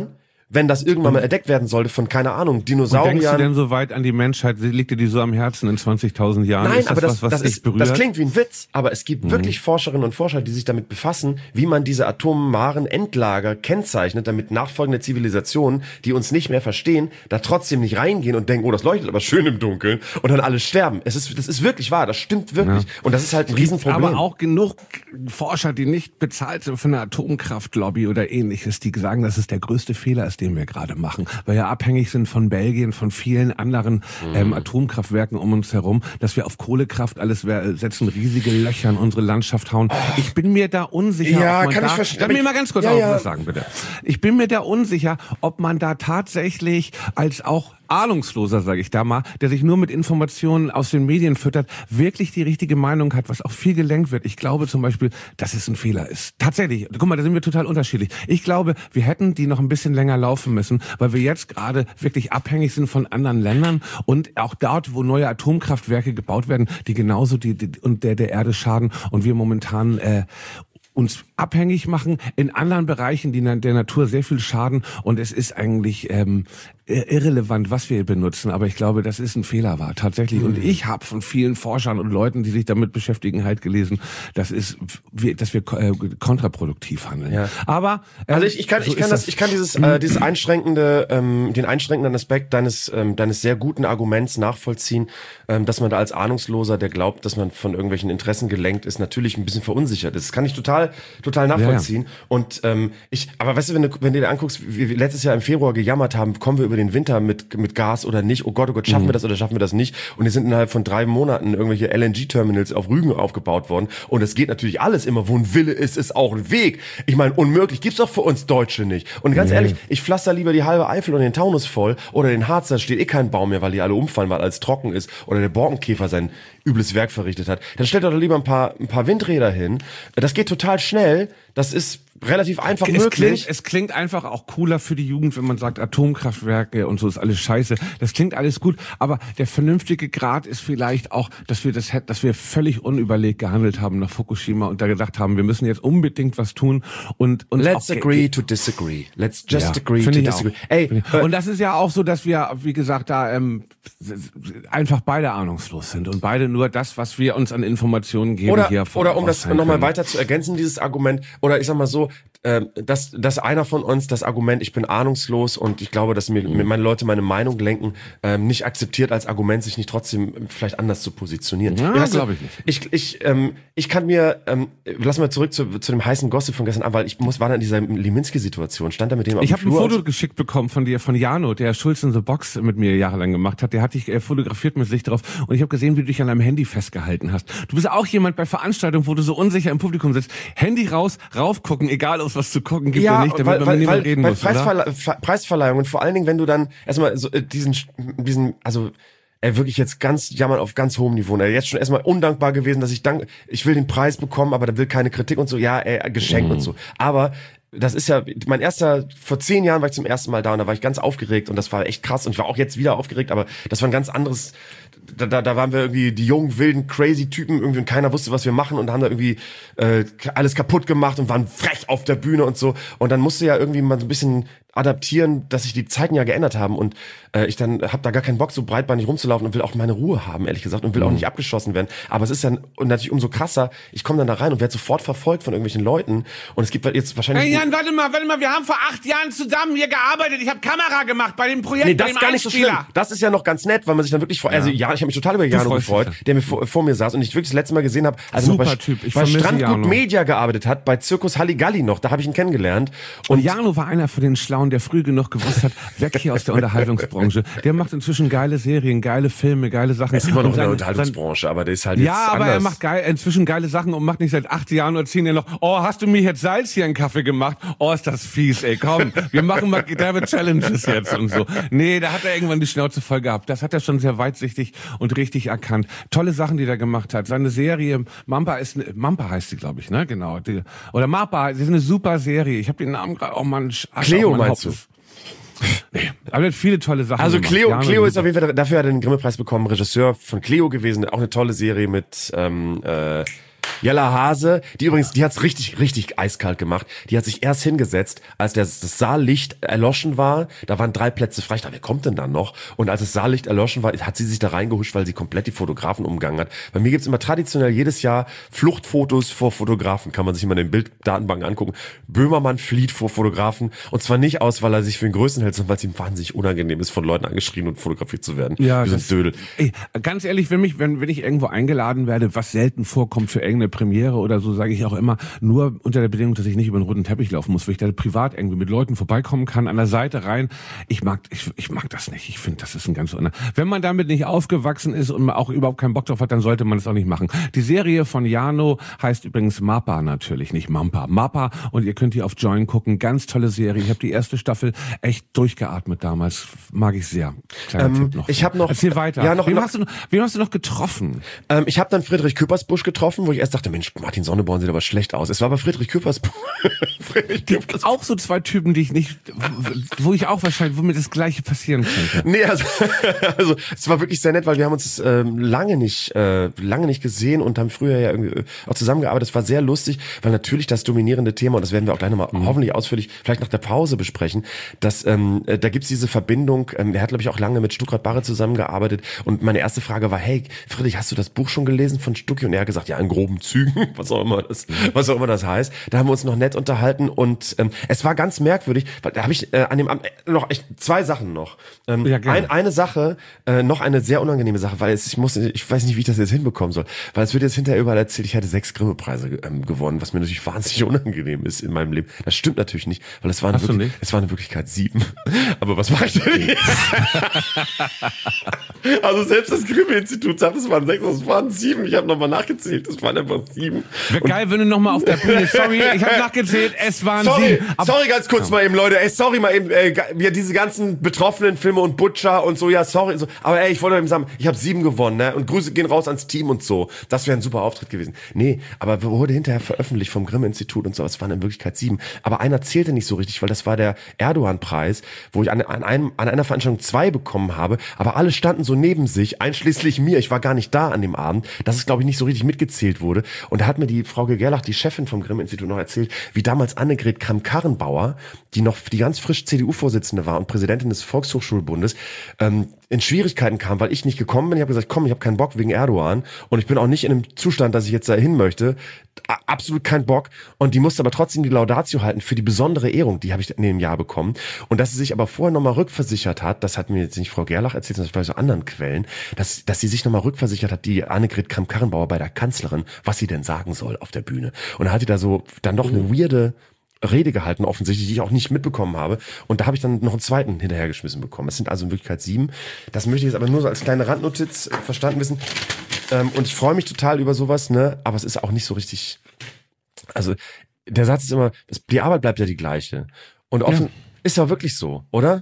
wenn das irgendwann mal entdeckt werden sollte von, keine Ahnung, Dinosauriern. Und denkst du denn so weit an die Menschheit? Liegt dir die so am Herzen in zwanzigtausend Jahren? Nein, ist das aber das, was, was das, dich ist, berührt? das klingt wie ein Witz, aber es gibt mhm. wirklich Forscherinnen und Forscher, die sich damit befassen, wie man diese atomaren Endlager kennzeichnet, damit nachfolgende Zivilisationen, die uns nicht mehr verstehen, da trotzdem nicht reingehen und denken, oh, das leuchtet aber schön im Dunkeln und dann alle sterben. Es ist, das ist wirklich wahr, das stimmt wirklich. Ja. Und das ist halt ein Riesenproblem. Aber auch genug Forscher, die nicht bezahlt sind für eine Atomkraftlobby oder ähnliches, die sagen, dass es der größte Fehler ist, den wir gerade machen, weil wir abhängig sind von Belgien, von vielen anderen mhm. ähm, Atomkraftwerken um uns herum, dass wir auf Kohlekraft alles setzen, riesige Löcher in unsere Landschaft hauen. Ich bin mir da unsicher, ja, ob man kann da... Ich verstehen. Lass mich mal ganz kurz ja, auch ja. was sagen, bitte. Ich bin mir da unsicher, ob man da tatsächlich als auch Ahnungsloser, sage ich da mal, der sich nur mit Informationen aus den Medien füttert, wirklich die richtige Meinung hat, was auch viel gelenkt wird. Ich glaube zum Beispiel, dass es ein Fehler ist. Tatsächlich. Guck mal, da sind wir total unterschiedlich. Ich glaube, wir hätten die noch ein bisschen länger laufen müssen, weil wir jetzt gerade wirklich abhängig sind von anderen Ländern und auch dort, wo neue Atomkraftwerke gebaut werden, die genauso die, die und der der Erde schaden und wir momentan äh, uns abhängig machen in anderen Bereichen, die der Natur sehr viel schaden und es ist eigentlich ähm, irrelevant, was wir hier benutzen, aber ich glaube, dass es ein Fehler war, tatsächlich. Mhm. Und ich habe von vielen Forschern und Leuten, die sich damit beschäftigen, halt gelesen, das ist, dass wir äh, kontraproduktiv handeln. Ja. Aber ähm, also ich, ich kann, so ich kann das, das, ich kann dieses, äh, dieses einschränkende, ähm, den einschränkenden Aspekt deines, ähm, deines sehr guten Arguments nachvollziehen, ähm, dass man da als Ahnungsloser, der glaubt, dass man von irgendwelchen Interessen gelenkt ist, natürlich ein bisschen verunsichert ist. Das kann ich total, total nachvollziehen. Ja, ja. Und ähm, ich, aber weißt du, wenn du, wenn du dir anguckst, wie wir letztes Jahr im Februar gejammert haben, kommen wir über den Winter mit mit Gas oder nicht, oh Gott, oh Gott, schaffen mhm. wir das oder schaffen wir das nicht? Und es sind innerhalb von drei Monaten irgendwelche L N G-Terminals auf Rügen aufgebaut worden und es geht natürlich alles immer, wo ein Wille ist, ist auch ein Weg. Ich meine, unmöglich gibt's doch für uns Deutsche nicht. Und ganz mhm. ehrlich, ich pflaster lieber die halbe Eifel und den Taunus voll oder den Harz, da steht eh kein Baum mehr, weil die alle umfallen, weil alles trocken ist oder der Borkenkäfer sein übles Werk verrichtet hat. Dann stellt doch lieber ein paar ein paar Windräder hin. Das geht total schnell. Das ist relativ einfach es möglich. Klingt, es klingt einfach auch cooler für die Jugend, wenn man sagt Atomkraftwerke und so ist alles scheiße. Das klingt alles gut, aber der vernünftige Grad ist vielleicht auch, dass wir das, dass wir völlig unüberlegt gehandelt haben nach Fukushima und da gedacht haben, wir müssen jetzt unbedingt was tun und und let's agree to disagree. Let's just ja, agree to disagree. Ey, und das ist ja auch so, dass wir, wie gesagt, da ähm, einfach beide ahnungslos sind und beide nur das, was wir uns an Informationen geben, oder, hier oder um das nochmal weiter zu ergänzen, dieses Argument, oder ich sag mal so, ähm, dass, dass einer von uns das Argument, ich bin ahnungslos und ich glaube, dass mir, mir meine Leute meine Meinung lenken, ähm, nicht akzeptiert als Argument, sich nicht trotzdem vielleicht anders zu positionieren. Ja, das glaube ich nicht. Ich, ich, ähm, ich kann mir, ähm, lass mal zurück zu, zu dem heißen Gossip von gestern Abend, weil ich muss, war da in dieser Liminski-Situation, stand da mit dem auf dem Ich habe ein Flur Foto geschickt bekommen von dir, von Jano, der Schulz in the Box mit mir jahrelang gemacht hat. Der hat dich äh, fotografiert mit Licht drauf und ich habe gesehen, wie du dich an deinem Handy festgehalten hast. Du bist auch jemand bei Veranstaltungen, wo du so unsicher im Publikum sitzt. Handy raus, raufgucken, egal ob es was zu gucken gibt ja, oder nicht, damit weil, man weil, mit niemandem weil, reden bei muss, Preisverle oder? Preisverleihungen, vor allen Dingen, wenn du dann erstmal so äh, diesen, diesen, also ey, wirklich jetzt ganz jammern auf ganz hohem Niveau. Er jetzt schon erstmal undankbar gewesen, dass ich dank, ich will den Preis bekommen, aber da will keine Kritik und so, ja, ey, Geschenk mhm. und so. Aber das ist ja mein erster, vor zehn Jahren war ich zum ersten Mal da und da war ich ganz aufgeregt und das war echt krass und ich war auch jetzt wieder aufgeregt, aber das war ein ganz anderes, da, da, da waren wir irgendwie die jungen, wilden, crazy Typen irgendwie und keiner wusste, was wir machen und haben da irgendwie äh, alles kaputt gemacht und waren frech auf der Bühne und so und dann musste ja irgendwie mal so ein bisschen adaptieren, dass sich die Zeiten ja geändert haben und äh, ich dann habe da gar keinen Bock, so breitbeinig rumzulaufen und will auch meine Ruhe haben, ehrlich gesagt, und will mhm. auch nicht abgeschossen werden. Aber es ist ja und natürlich umso krasser, ich komme dann da rein und werde sofort verfolgt von irgendwelchen Leuten und es gibt jetzt wahrscheinlich... Hey Jan, warte mal, warte mal, wir haben vor acht Jahren zusammen hier gearbeitet, ich habe Kamera gemacht bei dem Projekt, nee, das bei dem ist gar nicht so schlimm. Das ist ja noch ganz nett, weil man sich dann wirklich... Vor, ja. Also ja, ich habe mich total über Jano gefreut, der mir vor, vor mir saß und ich wirklich das letzte Mal gesehen habe, als er noch bei, Typ. Ich bei Strandgut Media gearbeitet hat, bei Zirkus Halligalli noch, da habe ich ihn kennengelernt. Und, und Jano war einer von den Schlauen, der früh genug gewusst hat, weg hier aus der Unterhaltungsbranche. Der macht inzwischen geile Serien, geile Filme, geile Sachen. Er ist immer noch in der Unterhaltungsbranche, sein, aber der ist halt ja, jetzt aber anders. Er macht geil, inzwischen geile Sachen und macht nicht seit acht Jahren oder zehn Jahren noch, oh, hast du mir jetzt Salz hier in Kaffee gemacht? Oh, ist das fies, ey, komm, wir machen mal David Challenges jetzt und so. Nee, da hat er irgendwann die Schnauze voll gehabt. Das hat er schon sehr weitsichtig und richtig erkannt. Tolle Sachen, die er gemacht hat. Seine Serie, Mampa ist, Mampa heißt sie, glaube ich, ne, genau. Die, oder Mappa, das ist eine super Serie. Ich habe den Namen gerade, oh Mann. Cleo meinst du? Nee, aber er hat viele tolle Sachen Also gemacht. Cleo, Cleo ist auf jeden Fall, dafür hat er den Grimme-Preis bekommen, Regisseur von Cleo gewesen, auch eine tolle Serie mit, ähm, äh, Jella Hase, die übrigens, die hat's richtig, richtig eiskalt gemacht. Die hat sich erst hingesetzt, als das, das Saallicht erloschen war. Da waren drei Plätze frei. Ich dachte, wer kommt denn dann noch? Und als das Saallicht erloschen war, hat sie sich da reingehuscht, weil sie komplett die Fotografen umgangen hat. Bei mir gibt's immer traditionell jedes Jahr Fluchtfotos vor Fotografen. Kann man sich immer in den Bilddatenbanken angucken. Böhmermann flieht vor Fotografen. Und zwar nicht aus, weil er sich für den Größten hält, sondern weil es ihm wahnsinnig unangenehm ist, von Leuten angeschrien und fotografiert zu werden. Ja, wie so ein Dödel. Ey, ganz ehrlich, wenn mich, wenn, wenn ich irgendwo eingeladen werde, was selten vorkommt für irgendeine Premiere oder so, sage ich auch immer, nur unter der Bedingung, dass ich nicht über den roten Teppich laufen muss, weil ich da privat irgendwie mit Leuten vorbeikommen kann, an der Seite rein. Ich mag, ich, ich mag das nicht. Ich finde, das ist ein ganz so. Wenn man damit nicht aufgewachsen ist und man auch überhaupt keinen Bock drauf hat, dann sollte man es auch nicht machen. Die Serie von Jano heißt übrigens Mappa natürlich, nicht Mampa. Mappa, und ihr könnt die auf Join gucken. Ganz tolle Serie. Ich habe die erste Staffel echt durchgeatmet damals. Mag ich sehr. Kleiner Ähm, Tipp noch. ich habe noch. Erzähl weiter. Ja, noch, wen, noch, hast du, wen hast du noch getroffen? Ähm, ich habe dann Friedrich Küppersbusch getroffen, wo ich erst dachte, Mensch, Martin Sonneborn sieht aber schlecht aus. Es war aber Friedrich Küppersbusch. Friedrich Küppersbusch. Auch so zwei Typen, die ich nicht, wo ich auch wahrscheinlich, wo mir das Gleiche passieren könnte. Nee, also, also es war wirklich sehr nett, weil wir haben uns ähm, lange nicht äh, lange nicht gesehen und haben früher ja irgendwie auch zusammengearbeitet. Es war sehr lustig, weil natürlich das dominierende Thema, und das werden wir auch gleich nochmal mhm. hoffentlich ausführlich vielleicht nach der Pause besprechen, dass ähm, da gibt's diese Verbindung, ähm, er hat glaube ich auch lange mit Stuckrad Barre zusammengearbeitet, und meine erste Frage war, hey Friedrich, hast du das Buch schon gelesen von Stucki? Und er hat gesagt, ja, in groben Zügen, was auch immer das, was auch immer das heißt. Da haben wir uns noch nett unterhalten, und ähm, es war ganz merkwürdig, weil da habe ich äh, an dem am, äh, noch echt zwei Sachen noch. Ähm, ja, ein, eine Sache, äh, noch eine sehr unangenehme Sache, weil es, ich muss, ich weiß nicht, wie ich das jetzt hinbekommen soll, weil es wird jetzt hinterher überall erzählt, ich hatte sechs Grimme-Preise ähm, gewonnen, was mir natürlich wahnsinnig unangenehm ist in meinem Leben. Das stimmt natürlich nicht, weil es waren wirklich, es waren in Wirklichkeit sieben. Aber was mache ich denn? Also selbst das Grimme-Institut sagt, es waren sechs, es waren sieben. Ich habe nochmal nachgezählt, es waren einfach sieben. Wäre geil, wenn du nochmal auf der Bühne, sorry, ich habe nachgezählt, es waren sorry, sieben. Sorry, ganz kurz ja. mal eben, Leute, ey, sorry mal eben, ey, wir diese ganzen betroffenen Filme und Butcher und so, ja, sorry, so. Aber ey, ich wollte eben sagen, ich habe sieben gewonnen, ne? Und Grüße gehen raus ans Team und so. Das wäre ein super Auftritt gewesen. Nee, aber wurde hinterher veröffentlicht vom Grimme-Institut und so, es waren in Wirklichkeit sieben. Aber einer zählte nicht so richtig, weil das war der Erdogan-Preis, wo ich an, an, einem, an einer Veranstaltung zwei bekommen habe, aber alle standen so neben sich, einschließlich mir. Ich war gar nicht da an dem Abend, dass es, glaube ich, nicht so richtig mitgezählt wurde. Und da hat mir die Frau Gerlach, die Chefin vom Grimme-Institut, noch erzählt, wie damals Annegret Kramp-Karrenbauer, die noch die ganz frisch C D U-Vorsitzende war und Präsidentin des Volkshochschulbundes, ähm, in Schwierigkeiten kam, weil ich nicht gekommen bin. Ich habe gesagt, komm, ich habe keinen Bock wegen Erdogan, und ich bin auch nicht in einem Zustand, dass ich jetzt dahin möchte. Absolut keinen Bock. Und die musste aber trotzdem die Laudatio halten für die besondere Ehrung, die habe ich in dem Jahr bekommen. Und dass sie sich aber vorher nochmal rückversichert hat, das hat mir jetzt nicht Frau Gerlach erzählt, sondern das war so anderen Quellen, dass, dass sie sich nochmal rückversichert hat, die Annegret Kramp-Karrenbauer bei der Kanzlerin, was sie denn sagen soll auf der Bühne. Und da hat die da so dann doch eine weirde Rede gehalten, offensichtlich, die ich auch nicht mitbekommen habe. Und da habe ich dann noch einen zweiten hinterhergeschmissen bekommen. Es sind also in Wirklichkeit sieben. Das möchte ich jetzt aber nur so als kleine Randnotiz äh, verstanden wissen. Ähm, und ich freue mich total über sowas, ne? Aber es ist auch nicht so richtig. Also der Satz ist immer, die Arbeit bleibt ja die gleiche. Und offen ja. ist ja wirklich so, oder?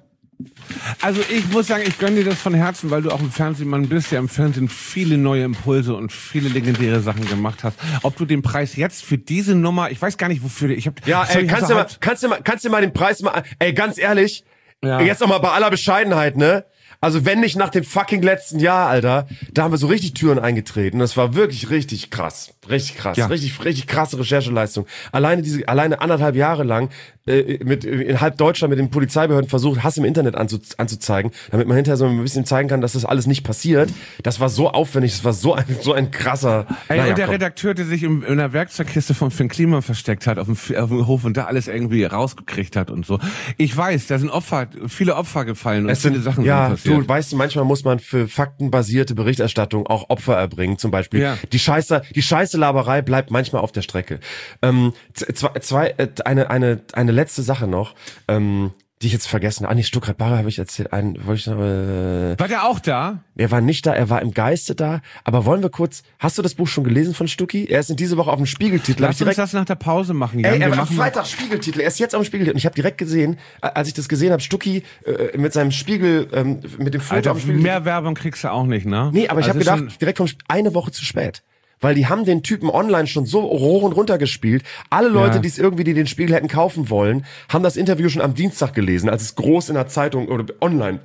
Also ich muss sagen, ich gönne dir das von Herzen, weil du auch im Fernsehmann bist, ja im Fernsehen viele neue Impulse und viele legendäre Sachen gemacht hast. Ob du den Preis jetzt für diese Nummer, ich weiß gar nicht wofür, ich habe ja, ey, kannst du mal, kannst du mal, kannst du mal den Preis mal, ey, ganz ehrlich, ja. jetzt noch mal bei aller Bescheidenheit, ne? Also wenn nicht nach dem fucking letzten Jahr, Alter, da haben wir so richtig Türen eingetreten. Das war wirklich richtig krass. Richtig krass. Ja. Richtig, richtig krasse Rechercheleistung. Alleine diese, alleine anderthalb Jahre lang äh, mit in halb Deutschland mit den Polizeibehörden versucht, Hass im Internet anzu, anzuzeigen, damit man hinterher so ein bisschen zeigen kann, dass das alles nicht passiert. Das war so aufwendig, das war so ein, so ein krasser... Ey, naja, und der komm. Redakteur, der sich in, in der Werkzeugkiste von Finn Kliman versteckt hat, auf dem, auf dem Hof und da alles irgendwie rausgekriegt hat und so. Ich weiß, da sind Opfer, viele Opfer gefallen und es viele sind, Sachen ja, sind passiert. Du weißt, manchmal muss man für faktenbasierte Berichterstattung auch Opfer erbringen. Zum Beispiel ja. die Scheiße, die Scheiße-Laberei bleibt manchmal auf der Strecke. Ähm, zwei, zwei, eine, eine, eine letzte Sache noch, ähm, die ich jetzt vergessen habe. Ah, nee, Stuckrad Barre habe ich erzählt. Ein, wollte ich noch, äh, war der auch da? Er war nicht da, er war im Geiste da. Aber wollen wir kurz, hast du das Buch schon gelesen von Stucki? Er ist in diese Woche auf dem Spiegeltitel. Lass uns das nach der Pause machen. Jan. Ey, er wir war am Freitag Spiegeltitel. Er ist jetzt auf dem Spiegeltitel. Und ich habe direkt gesehen, als ich das gesehen habe, Stucki äh, mit seinem Spiegel, ähm, mit dem Foto Alter, auf dem Spiegeltitel. Mehr Werbung kriegst du auch nicht, ne? Nee, aber ich also habe gedacht, direkt vom Sp- eine Woche zu spät. Weil die haben den Typen online schon so hoch und runter gespielt. Alle Leute, ja. die es irgendwie, die den Spiegel hätten kaufen wollen, haben das Interview schon am Dienstag gelesen, als es groß in der Zeitung oder online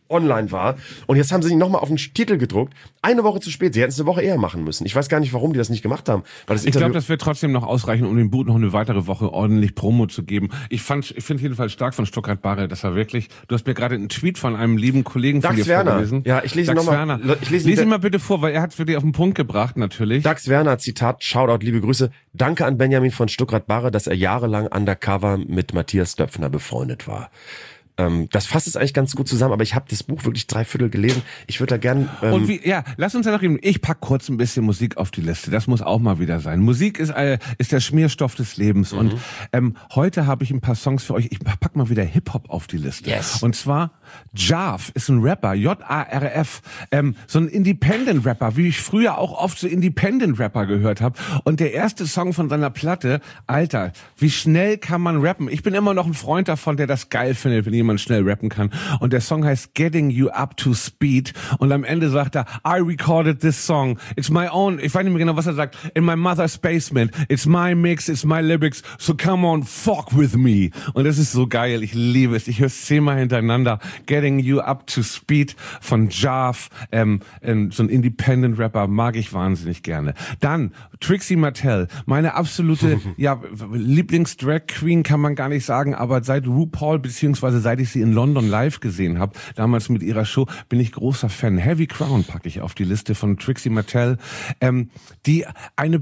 online war. Und jetzt haben sie ihn nochmal auf den Titel gedruckt. Eine Woche zu spät. Sie hätten es eine Woche eher machen müssen. Ich weiß gar nicht, warum die das nicht gemacht haben. Weil das ich glaube, das wird trotzdem noch ausreichen, um dem Boot noch eine weitere Woche ordentlich Promo zu geben. Ich fand, ich finde jedenfalls stark von Stuttgart Barre, dass er wirklich, du hast mir gerade einen Tweet von einem lieben Kollegen von Dax dir Werner. vorgelesen. Ja, ich lese ihn nochmal. Ich lese Lies ihn mal bitte vor, weil er hat es wirklich auf den Punkt gebracht, natürlich. Dax Werner, Zitat, Shoutout, liebe Grüße. Danke an Benjamin von Stuttgart Barre, dass er jahrelang undercover mit Matthias Döpfner befreundet war. Ähm, das fasst es eigentlich ganz gut zusammen, aber ich habe das Buch wirklich drei Viertel gelesen. Ich würde da gern... Ähm Und wie, ja, lass uns danach reden. Ich pack kurz ein bisschen Musik auf die Liste. Das muss auch mal wieder sein. Musik ist, äh, ist der Schmierstoff des Lebens. Mhm. Und ähm, heute habe ich ein paar Songs für euch. Ich pack mal wieder Hip-Hop auf die Liste. Yes. Und zwar Jarf ist ein Rapper, J A R F. Ähm, so ein Independent-Rapper, wie ich früher auch oft so Independent-Rapper gehört habe. Und der erste Song von seiner Platte, Alter, wie schnell kann man rappen? Ich bin immer noch ein Freund davon, der das geil findet, wenn jemand man schnell rappen kann. Und der Song heißt Getting You Up to Speed. Und am Ende sagt er, I recorded this song. It's my own, ich weiß nicht mehr genau, was er sagt, in my mother's basement. It's my mix, it's my lyrics. So come on, fuck with me. Und das ist so geil. Ich liebe es. Ich höre es zehnmal hintereinander. Getting You Up to Speed von Jarf. Ähm, ähm, so ein Independent-Rapper mag ich wahnsinnig gerne. Dann Trixie Mattel. Meine absolute, ja, Lieblings-Drag-Queen kann man gar nicht sagen, aber seit RuPaul, beziehungsweise seit ich sie in London live gesehen habe, damals mit ihrer Show, bin ich großer Fan. Heavy Crown packe ich auf die Liste von Trixie Mattel, ähm, die eine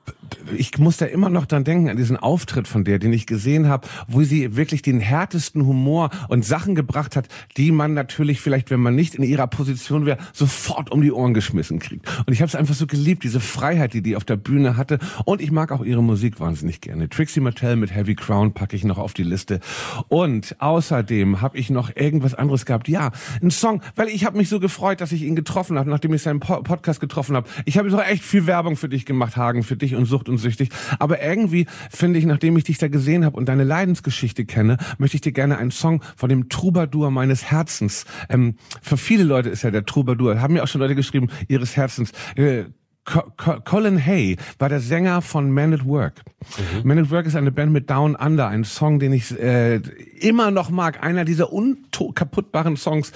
ich muss da immer noch dran denken, an diesen Auftritt von der, den ich gesehen habe, wo sie wirklich den härtesten Humor und Sachen gebracht hat, die man natürlich vielleicht, wenn man nicht in ihrer Position wäre, sofort um die Ohren geschmissen kriegt. Und ich habe es einfach so geliebt, diese Freiheit, die die auf der Bühne hatte. Und ich mag auch ihre Musik wahnsinnig gerne. Trixie Mattel mit Heavy Crown packe ich noch auf die Liste. Und außerdem habe ich noch irgendwas anderes gehabt. Ja, ein Song, weil ich habe mich so gefreut, dass ich ihn getroffen habe, nachdem ich seinen po- Podcast getroffen habe. Ich habe so echt viel Werbung für dich gemacht, Hagen, für dich und Sucht und Süchtig. Aber irgendwie finde ich, nachdem ich dich da gesehen habe und deine Leidensgeschichte kenne, möchte ich dir gerne einen Song von dem Troubadour meines Herzens. Ähm, für viele Leute ist er der Troubadour. Haben mir auch schon Leute geschrieben, ihres Herzens. Äh, Co- Co- Colin Hay war der Sänger von Man at Work. Mhm. Man at Work ist eine Band mit Down Under, ein Song, den ich äh, immer noch mag. Einer dieser unkaputtbaren Songs.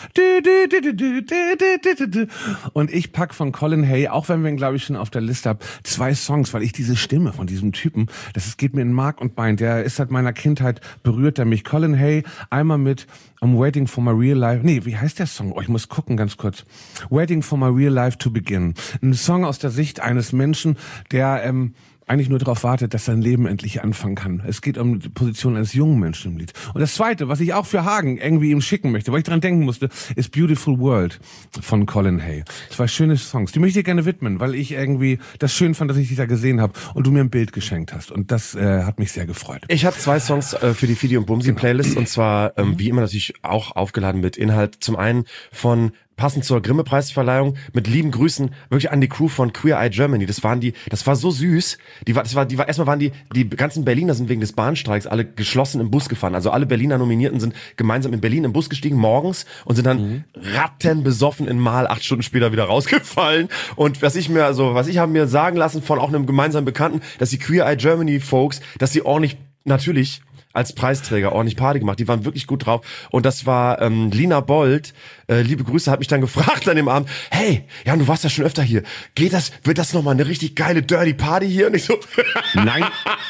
Und ich pack von Colin Hay, auch wenn wir ihn, glaube ich, schon auf der Liste haben, zwei Songs, weil ich diese Stimme von diesem Typen, das ist, geht mir in Mark und Bein. Der ist seit meiner Kindheit, berührt er mich. Colin Hay, einmal mit I'm Waiting for My Real Life. Nee, wie heißt der Song? Oh, ich muss gucken, ganz kurz. Waiting for My Real Life to Begin. Ein Song aus der Sicht eines Menschen, der ähm, eigentlich nur darauf wartet, dass sein Leben endlich anfangen kann. Es geht um die Position eines jungen Menschen im Lied. Und das Zweite, was ich auch für Hagen irgendwie ihm schicken möchte, weil ich dran denken musste, ist Beautiful World von Colin Hay. Zwei schöne Songs, die möchte ich gerne widmen, weil ich irgendwie das schön fand, dass ich dich da gesehen habe und du mir ein Bild geschenkt hast. Und das äh, hat mich sehr gefreut. Ich habe zwei Songs äh, für die Fidi und Bumsi Playlist und zwar ähm, wie immer natürlich auch aufgeladen mit Inhalt. Zum einen von passend zur Grimme-Preisverleihung mit lieben Grüßen wirklich an die Crew von Queer Eye Germany. Das waren die, das war so süß. Die war, das war, die war erstmal waren die, die ganzen Berliner sind wegen des Bahnstreiks alle geschlossen im Bus gefahren. Also alle Berliner Nominierten sind gemeinsam in Berlin im Bus gestiegen morgens und sind dann mhm. rattenbesoffen in Mal acht Stunden später wieder rausgefallen. Und was ich mir, also was ich habe mir sagen lassen von auch einem gemeinsamen Bekannten, dass die Queer Eye Germany Folks, dass sie ordentlich natürlich als Preisträger ordentlich Party gemacht. Die waren wirklich gut drauf. Und das war ähm, Lina Bold, äh, liebe Grüße, hat mich dann gefragt an dem Abend, hey, ja, du warst ja schon öfter hier. Geht das, wird das nochmal eine richtig geile Dirty Party hier? Und ich so, nein.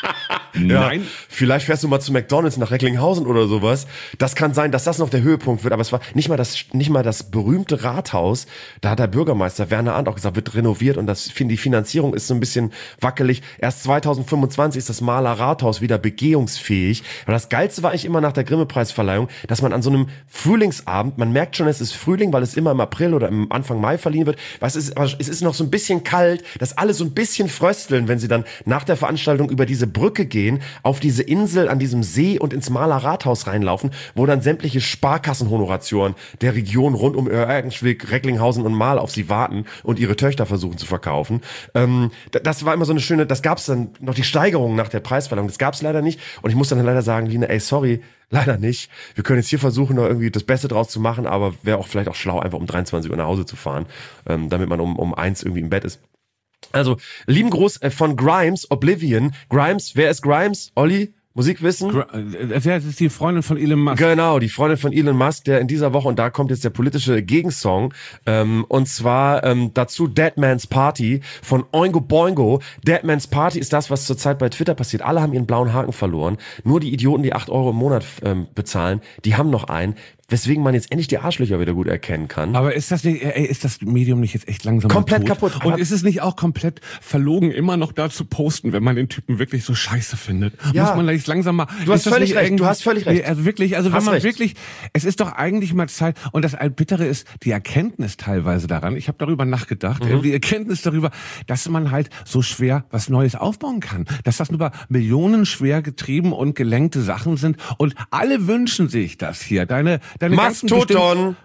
Ja, Nein. Vielleicht fährst du mal zu McDonald's nach Recklinghausen oder sowas. Das kann sein, dass das noch der Höhepunkt wird. Aber es war nicht mal das, nicht mal das berühmte Rathaus. Da hat der Bürgermeister Werner Arndt auch gesagt, wird renoviert und das, die Finanzierung ist so ein bisschen wackelig. Erst zweitausendfünfundzwanzig ist das Maler Rathaus wieder begehungsfähig. Aber das Geilste war eigentlich immer nach der Grimme-Preisverleihung, dass man an so einem Frühlingsabend, man merkt schon, es ist Frühling, weil es immer im April oder im Anfang Mai verliehen wird. Was ist, es ist noch so ein bisschen kalt, dass alle so ein bisschen frösteln, wenn sie dann nach der Veranstaltung über diese Brücke gehen, auf diese Insel an diesem See und ins Maler Rathaus reinlaufen, wo dann sämtliche Sparkassenhonoratioren der Region rund um Erkenschwick, Recklinghausen und Mahl auf sie warten und ihre Töchter versuchen zu verkaufen. Ähm, das war immer so eine schöne, das gab's dann noch die Steigerung nach der Preisverleihung, das gab's leider nicht und ich muss dann leider sagen, Lina, ey, sorry, leider nicht. Wir können jetzt hier versuchen, noch irgendwie das Beste draus zu machen, aber wäre auch vielleicht auch schlau, einfach um dreiundzwanzig Uhr nach Hause zu fahren, ähm, damit man um, um eins irgendwie im Bett ist. Also, lieben Gruß von Grimes, Oblivion. Grimes, wer ist Grimes? Olli? Musikwissen? Das ist die Freundin von Elon Musk. Genau, die Freundin von Elon Musk, der in dieser Woche, und da kommt jetzt der politische Gegensong, ähm, und zwar ähm, dazu Dead Man's Party von Oingo Boingo. Dead Man's Party ist das, was zurzeit bei Twitter passiert. Alle haben ihren blauen Haken verloren. Nur die Idioten, die acht Euro im Monat ähm, bezahlen, die haben noch einen. Weswegen man jetzt endlich die Arschlöcher wieder gut erkennen kann. Aber ist das nicht, ey, ist das Medium nicht jetzt echt langsam komplett tot? kaputt? Und ist es nicht auch komplett verlogen, immer noch da zu posten, wenn man den Typen wirklich so scheiße findet? Ja. Muss man jetzt langsam mal... Du hast völlig recht, du hast völlig recht. Also wirklich, also wenn hast man recht. wirklich... Es ist doch eigentlich mal Zeit, und das Bittere ist die Erkenntnis teilweise daran, ich habe darüber nachgedacht, mhm. die Erkenntnis darüber, dass man halt so schwer was Neues aufbauen kann. Dass das nur millionenschwer getrieben und gelenkte Sachen sind, und alle wünschen sich das hier. Deine, deine ganzen Mastodon,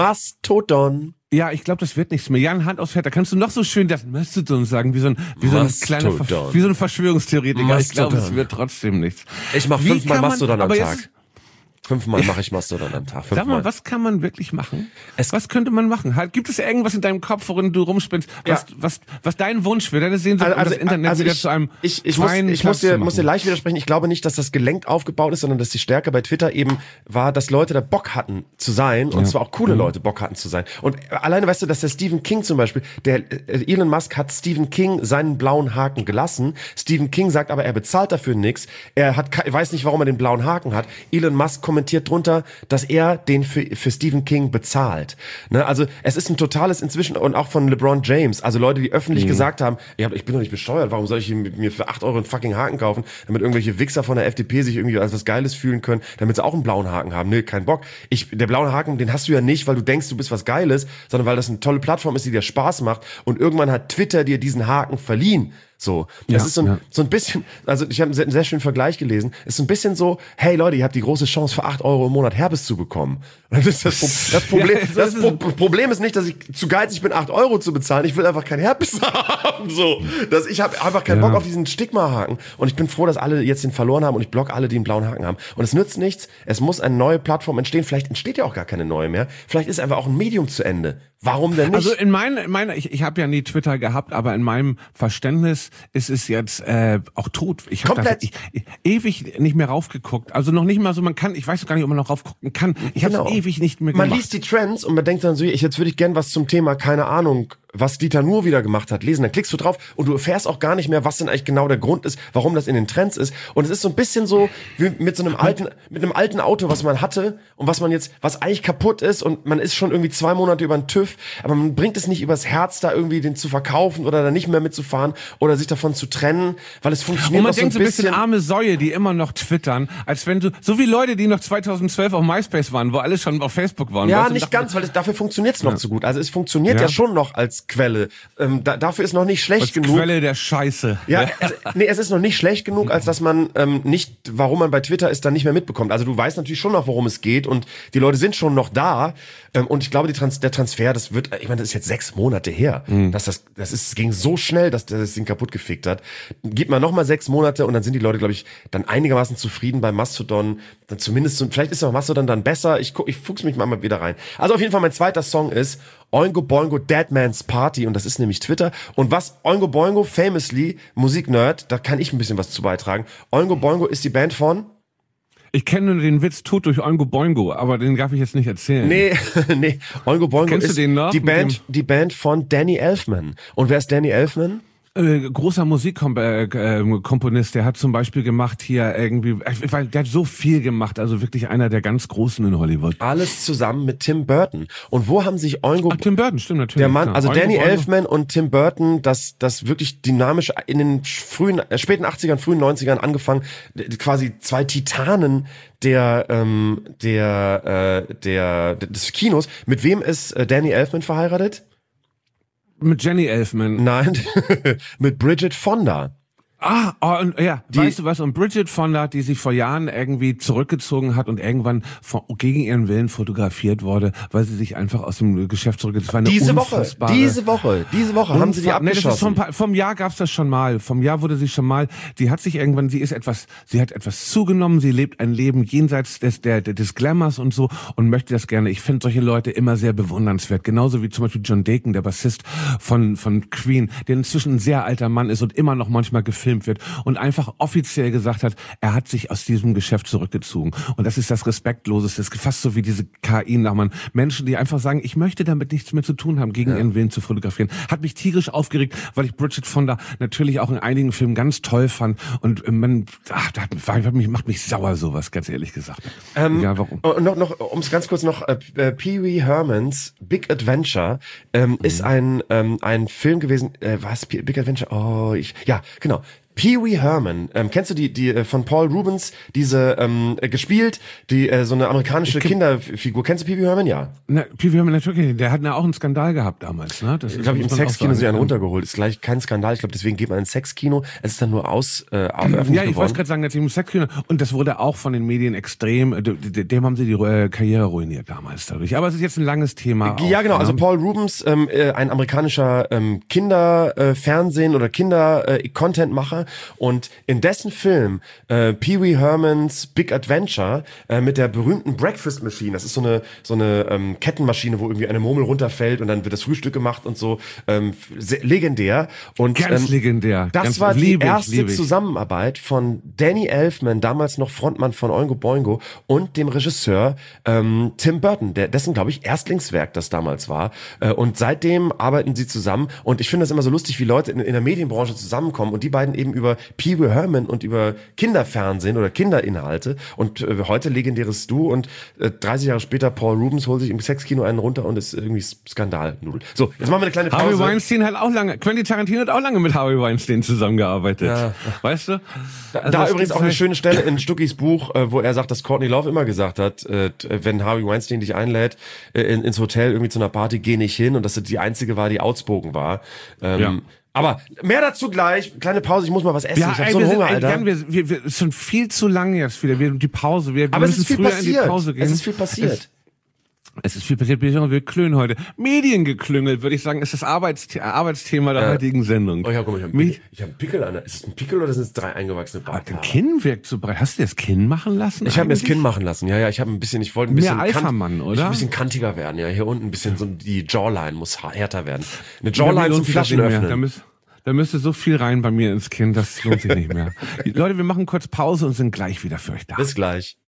Mastodon. Ja, ich glaube, das wird nichts mehr. Jan, Hand aufs Herz, da kannst du noch so schön das Mastodon sagen, wie so ein, wie so ein kleiner, Ver- wie so ein Verschwörungstheoretiker. Mastodon. Ich glaube, es wird trotzdem nichts. Ich mache fünfmal Mastodon am Tag. Jetzt, Fünfmal mache ich Mastodon am Tag. Fünfmal. Sag mal, was kann man wirklich machen? Es was könnte man machen? Gibt es irgendwas in deinem Kopf, worin du rumspinnst, was, ja. was, was dein Wunsch wäre, deine Sehnsucht, also, um das Internet also wieder ich, zu einem ich, ich, muss, ich muss, dir, muss dir leicht widersprechen. Ich glaube nicht, dass das gelenkt aufgebaut ist, sondern dass die Stärke bei Twitter eben war, dass Leute da Bock hatten zu sein, und ja. zwar auch coole mhm. Leute Bock hatten zu sein. Und alleine weißt du, dass der Stephen King zum Beispiel, der Elon Musk hat Stephen King seinen blauen Haken gelassen. Stephen King sagt aber, er bezahlt dafür nichts. Er hat, weiß nicht, warum er den blauen Haken hat. Elon Musk kommentiert drunter, dass er den für, für Stephen King bezahlt. Ne? Also es ist ein totales inzwischen, und auch von LeBron James, also Leute, die öffentlich mhm. gesagt haben, ich bin doch nicht bescheuert, warum soll ich mir für acht Euro einen fucking Haken kaufen, damit irgendwelche Wichser von der F D P sich irgendwie als was Geiles fühlen können, damit sie auch einen blauen Haken haben. Nee, kein Bock. Ich, der blaue Haken, den hast du ja nicht, weil du denkst, du bist was Geiles, sondern weil das eine tolle Plattform ist, die dir Spaß macht, und irgendwann hat Twitter dir diesen Haken verliehen. So, das ja, ist so ein, ja. so ein bisschen, also ich habe einen sehr, einen sehr schönen Vergleich gelesen, ist so ein bisschen so, hey Leute, ihr habt die große Chance für acht Euro im Monat Herpes zu bekommen. Das, ist das, das, Problem, ja, das ist Pro- Problem ist nicht, dass ich zu geizig bin, acht Euro zu bezahlen, ich will einfach kein Herpes haben. So, dass ich habe einfach keinen ja. Bock auf diesen Stigma-Haken, und ich bin froh, dass alle jetzt den verloren haben, und ich block alle, die einen blauen Haken haben. Und es nützt nichts, es muss eine neue Plattform entstehen, vielleicht entsteht ja auch gar keine neue mehr, vielleicht ist einfach auch ein Medium zu Ende. Warum denn nicht? Also in meiner, in meiner ich, ich habe ja nie Twitter gehabt, aber in meinem Verständnis ist es jetzt äh, auch tot. Ich habe da ich, ich, ewig nicht mehr raufgeguckt. Also noch nicht mal so, man kann, ich weiß gar nicht, ob man noch raufgucken kann. Ich genau. habe ewig nicht mehr gemacht. Man liest die Trends und man denkt dann so, ich, jetzt würde ich gern was zum Thema, keine Ahnung, was Dieter Nuhr wieder gemacht hat, lesen. Dann klickst du drauf und du erfährst auch gar nicht mehr, was denn eigentlich genau der Grund ist, warum das in den Trends ist. Und es ist so ein bisschen so wie mit so einem alten, mit einem alten Auto, was man hatte und was man jetzt, was eigentlich kaputt ist, und man ist schon irgendwie zwei Monate über den TÜV, aber man bringt es nicht übers Herz, da irgendwie den zu verkaufen oder da nicht mehr mitzufahren oder sich davon zu trennen, weil es funktioniert. Und man noch denkt so ein bisschen, bisschen arme Säue, die immer noch twittern, als wenn du, so wie Leute, die noch zweitausendzwölf auf MySpace waren, wo alle schon auf Facebook waren. Ja, weißt du, nicht ganz, weil es, dafür funktioniert es noch ja. zu gut. Also es funktioniert ja, ja schon noch als Quelle. Ähm, da, dafür ist noch nicht schlecht als genug. Quelle der Scheiße. Ja, es, nee, es ist noch nicht schlecht genug, als dass man ähm, nicht, warum man bei Twitter ist, dann nicht mehr mitbekommt. Also du weißt natürlich schon noch, worum es geht, und die Leute sind schon noch da. Ähm, und ich glaube, die Trans- der Transfer, das wird, ich meine, das ist jetzt sechs Monate her. Mhm. Dass das, das ist, ging so schnell, dass der das Ding kaputt gefickt hat. Gib mal noch mal sechs Monate und dann sind die Leute, glaube ich, dann einigermaßen zufrieden bei Mastodon. Dann zumindest, so, vielleicht ist auch Mastodon dann besser. Ich guck, ich fuchs mich mal wieder rein. Also auf jeden Fall, mein zweiter Song ist Oingo Boingo Dead Man's Party, und das ist nämlich Twitter. Und was Oingo Boingo, famously, Musiknerd, da kann ich ein bisschen was zu beitragen. Oingo Boingo ist die Band von... Ich kenne nur den Witz Tod durch Oingo Boingo, aber den darf ich jetzt nicht erzählen. Nee, nee. Oingo Boingo Kennst ist du den noch? die Band, die Band von Danny Elfman. Und wer ist Danny Elfman? Äh, großer Musikkomponist, der hat zum Beispiel gemacht hier irgendwie, weil der hat so viel gemacht, also wirklich einer der ganz Großen in Hollywood. Alles zusammen mit Tim Burton. Und wo haben sich Oingo... Ach, Tim Burton, stimmt natürlich. Der Mann, klar. also Oingo Danny Boingo. Elfman und Tim Burton, das, das wirklich dynamisch in den frühen, äh, späten achtzigern, frühen neunzigern angefangen, quasi zwei Titanen der, ähm, der, äh, der, des Kinos. Mit wem ist äh, Danny Elfman verheiratet? Mit Jenny Elfman. Nein, mit Bridget Fonda. Ah, oh, und ja, Die- weißt du was? Und Bridget Fonda, die sich vor Jahren irgendwie zurückgezogen hat und irgendwann von, gegen ihren Willen fotografiert wurde, weil sie sich einfach aus dem Geschäft zurückgezogen hat. Diese Woche, diese Woche, diese Woche haben sie die Unfass- nee, das ist abgeschossen. vom, Pa- vom Jahr gab's das schon mal. Vom Jahr wurde sie schon mal. Die hat sich irgendwann, sie ist etwas, sie hat etwas zugenommen. Sie lebt ein Leben jenseits des, der, des Glamours und so und möchte das gerne. Ich finde solche Leute immer sehr bewundernswert. Genauso wie zum Beispiel John Deacon, der Bassist von, von Queen, der inzwischen ein sehr alter Mann ist und immer noch manchmal gefilmt verfilmt wird und einfach offiziell gesagt hat, er hat sich aus diesem Geschäft zurückgezogen. Und das ist das Respektloseste. Das ist fast so wie diese K I-Nachmann. Menschen, die einfach sagen, ich möchte damit nichts mehr zu tun haben, gegen ja. ihren Willen zu fotografieren. Hat mich tierisch aufgeregt, weil ich Bridget Fonda natürlich auch in einigen Filmen ganz toll fand. Und man, ach, das macht mich sauer, sowas, ganz ehrlich gesagt. Ähm, ja, warum? Und noch, noch, um es ganz kurz noch, äh, Pee Wee Hermans Big Adventure ähm, mhm. ist ein ähm, ein Film gewesen. Äh, was? Big Adventure? Oh, ich, ja, genau. Pee Wee Herman, ähm, kennst du die die äh, von Paul Rubens, diese ähm, äh, gespielt, die äh, so eine amerikanische kenn, Kinderfigur. Kennst du Pee Wee Herman? Ja. Na, Pee Wee Herman natürlich, der hat ja auch einen Skandal gehabt damals, ne? Das ich glaube, im Sexkino sind einen runtergeholt. Ist gleich kein Skandal. Ich glaube, deswegen geht man ins Sexkino. Es ist dann nur aus äh, öffentlich Ja, ich wollte gerade sagen, dass im Sexkino und das wurde auch von den Medien extrem. Dem haben sie die äh, Karriere ruiniert damals dadurch. Aber es ist jetzt ein langes Thema. Ja, auch, genau. Ne? Also Paul Rubens, ähm, äh, ein amerikanischer ähm, Kinderfernsehen äh, oder Kinder-Content-Macher äh, und in dessen Film äh, Pee Wee Hermans Big Adventure äh, mit der berühmten Breakfast Machine, das ist so eine so eine ähm, Kettenmaschine, wo irgendwie eine Murmel runterfällt und dann wird das Frühstück gemacht und so, ähm, sehr, legendär. Und ganz ähm, legendär. Das ganz war die liebig, erste liebig. Zusammenarbeit von Danny Elfman, damals noch Frontmann von Oingo Boingo, und dem Regisseur ähm, Tim Burton, der dessen, glaube ich, Erstlingswerk das damals war. Äh, und seitdem arbeiten sie zusammen. Und ich finde das immer so lustig, wie Leute in, in der Medienbranche zusammenkommen und die beiden eben über Pee Wee Herman und über Kinderfernsehen oder Kinderinhalte und äh, heute legendäres Duo und äh, dreißig Jahre später Paul Rubens holt sich im Sexkino einen runter und ist irgendwie Skandalnudel. So, jetzt machen wir eine kleine Pause. Harvey Weinstein hat auch lange, Quentin Tarantino hat auch lange mit Harvey Weinstein zusammengearbeitet. Ja. Weißt du? Da, also da übrigens auch eine schöne Stelle in Stuckis Buch, äh, wo er sagt, dass Courtney Love immer gesagt hat, äh, wenn Harvey Weinstein dich einlädt äh, in, ins Hotel irgendwie zu einer Party, geh nicht hin, und dass er die einzige war, die outspoken war. Ähm, ja. Aber mehr dazu gleich. Kleine Pause, ich muss mal was essen. Ja, ich hab ey, so einen wir Hunger, sind, Alter. Ey, wir, wir, wir, es ist schon viel zu lange jetzt wieder. Wir, die Pause. Wir, Aber wir müssen es ist viel früher passiert. in die Pause gehen. Es ist viel passiert. Es, es ist viel passiert. Wir klönen heute. Mediengeklüngelt, würde ich sagen, ist das Arbeitsthema, Arbeitsthema der äh, heutigen Sendung. Oh ja, guck mal, ich habe einen, hab einen Pickel an der. Ist es ein Pickel oder sind es drei eingewachsene Barthaare? Dein Kinn wirkt so breit. Hast du dir das Kinn machen lassen? Ich habe mir das Kinn machen lassen. Ja, ja, ich habe ein bisschen, ich wollte ein bisschen mehr Alpha-Mann, oder? Ich ein bisschen kantiger werden. Ja, hier unten ein bisschen so die Jawline muss härter werden. Eine Jawline zum Flaschen öffnen. Da müsste so viel rein bei mir ins Kinn, das lohnt sich nicht mehr. Leute, wir machen kurz Pause und sind gleich wieder für euch da. Bis gleich.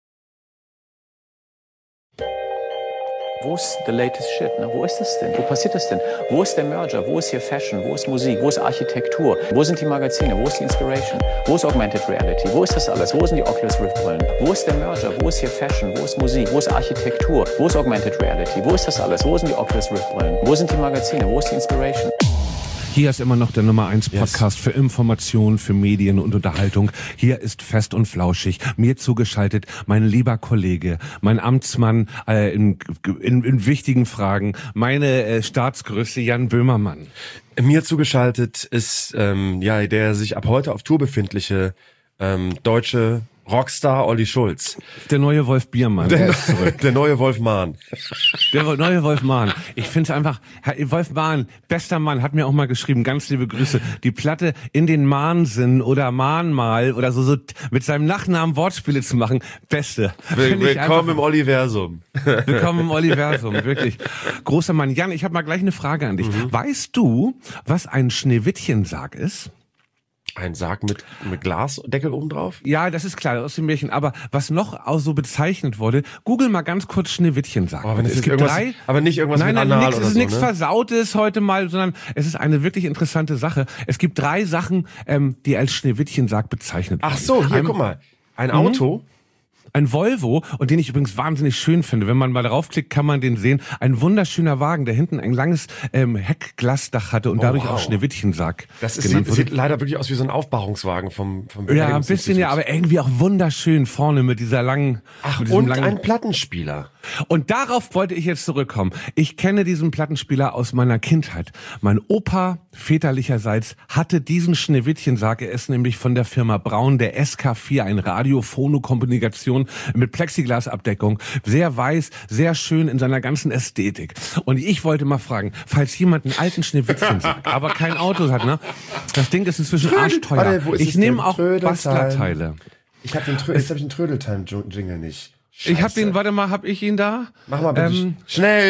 Wo ist the latest shit? Ne? Wo ist das denn? Wo passiert das denn? Wo ist der Merger? Wo ist hier Fashion? Wo ist Musik? Wo ist Architektur? Wo sind die Magazine? Wo ist die Inspiration? Wo ist Augmented Reality? Wo ist das alles? Wo sind die Oculus Rift Brillen? Wo ist der Merger? Wo ist hier Fashion? Wo ist Musik? Wo ist Architektur? Wo ist Augmented Reality? Wo ist das alles? Wo sind die Oculus Rift Brillen? Wo sind die Magazine? Wo ist die Inspiration? Hier ist immer noch der Nummer eins Podcast yes. für Information, für Medien und Unterhaltung. Hier ist Fest und Flauschig. Mir zugeschaltet mein lieber Kollege, mein Amtsmann äh, in, in, in wichtigen Fragen, meine äh, Staatsgröße Jan Böhmermann. Mir zugeschaltet ist ähm, ja der sich ab heute auf Tour befindliche ähm, deutsche Rockstar Olli Schulz. Der neue Wolf Biermann. Der, der neue Wolf Mahn. Der neue Wolf Mahn. Ich finde es einfach, Wolf Mahn, bester Mann, hat mir auch mal geschrieben, ganz liebe Grüße. Die Platte in den Mahnsinn oder Mahnmal oder so, so mit seinem Nachnamen Wortspiele zu machen, beste. Will, willkommen im Oliversum. Willkommen im Oliversum, wirklich. Großer Mann. Jan, ich habe mal gleich eine Frage an dich. Mhm. Weißt du, was ein Schneewittchensarg ist? Ein Sarg mit, mit Glasdeckel oben drauf? Ja, das ist klar, aus dem Märchen. Aber was noch auch so bezeichnet wurde, google mal ganz kurz Schneewittchensarg. Oh, es gibt drei, aber nicht irgendwas nein, mit nein, Anal nix, oder es ist so, nichts ne? Versautes heute mal, sondern es ist eine wirklich interessante Sache. Es gibt drei Sachen, ähm, die als Schneewittchensarg bezeichnet werden. Ach so, hier, ein, guck mal. Ein Auto. Ein Volvo, und den ich übrigens wahnsinnig schön finde. Wenn man mal draufklickt, kann man den sehen. Ein wunderschöner Wagen, der hinten ein langes ähm, Heckglasdach hatte und dadurch oh, wow. auch Schneewittchensarg. Das ist, sieht, sieht leider wirklich aus wie so ein Aufbahrungswagen vom, vom Ja, ein bisschen ja, aber irgendwie auch wunderschön vorne mit dieser langen... Ach, mit und langen, ein Plattenspieler. Und darauf wollte ich jetzt zurückkommen. Ich kenne diesen Plattenspieler aus meiner Kindheit. Mein Opa, väterlicherseits, hatte diesen Schneewittchensarg. Er ist nämlich von der Firma Braun, der S K vier, ein Radiophono-Kommunikation mit Plexiglasabdeckung. Sehr weiß, sehr schön in seiner ganzen Ästhetik. Und ich wollte mal fragen, falls jemand einen alten Schneewittchensarg, aber kein Auto hat, ne? Das Ding ist inzwischen arschteuer. Warte, wo ist ich nehme auch Bastlerteile. Ich habe den, Trö- jetzt hab ich den Trödeltime-Jingle nicht. Scheiße. Ich hab den, warte mal, hab ich ihn da? Mach mal bitte. Ähm, schnell!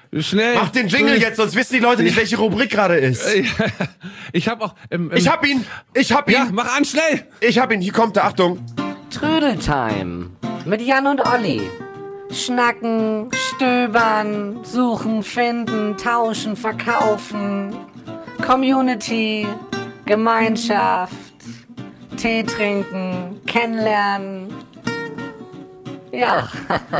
Schnell. Mach den Jingle jetzt, sonst wissen die Leute nicht, welche Rubrik gerade ist. Ich hab auch... Ähm, ähm, ich hab ihn! Ich hab ihn! Ja, mach an, schnell! Ich hab ihn, hier kommt er, Achtung. Trödeltime mit Jan und Olli. Schnacken, stöbern, suchen, finden, tauschen, verkaufen. Community, Gemeinschaft, Tee trinken, kennenlernen. Ja.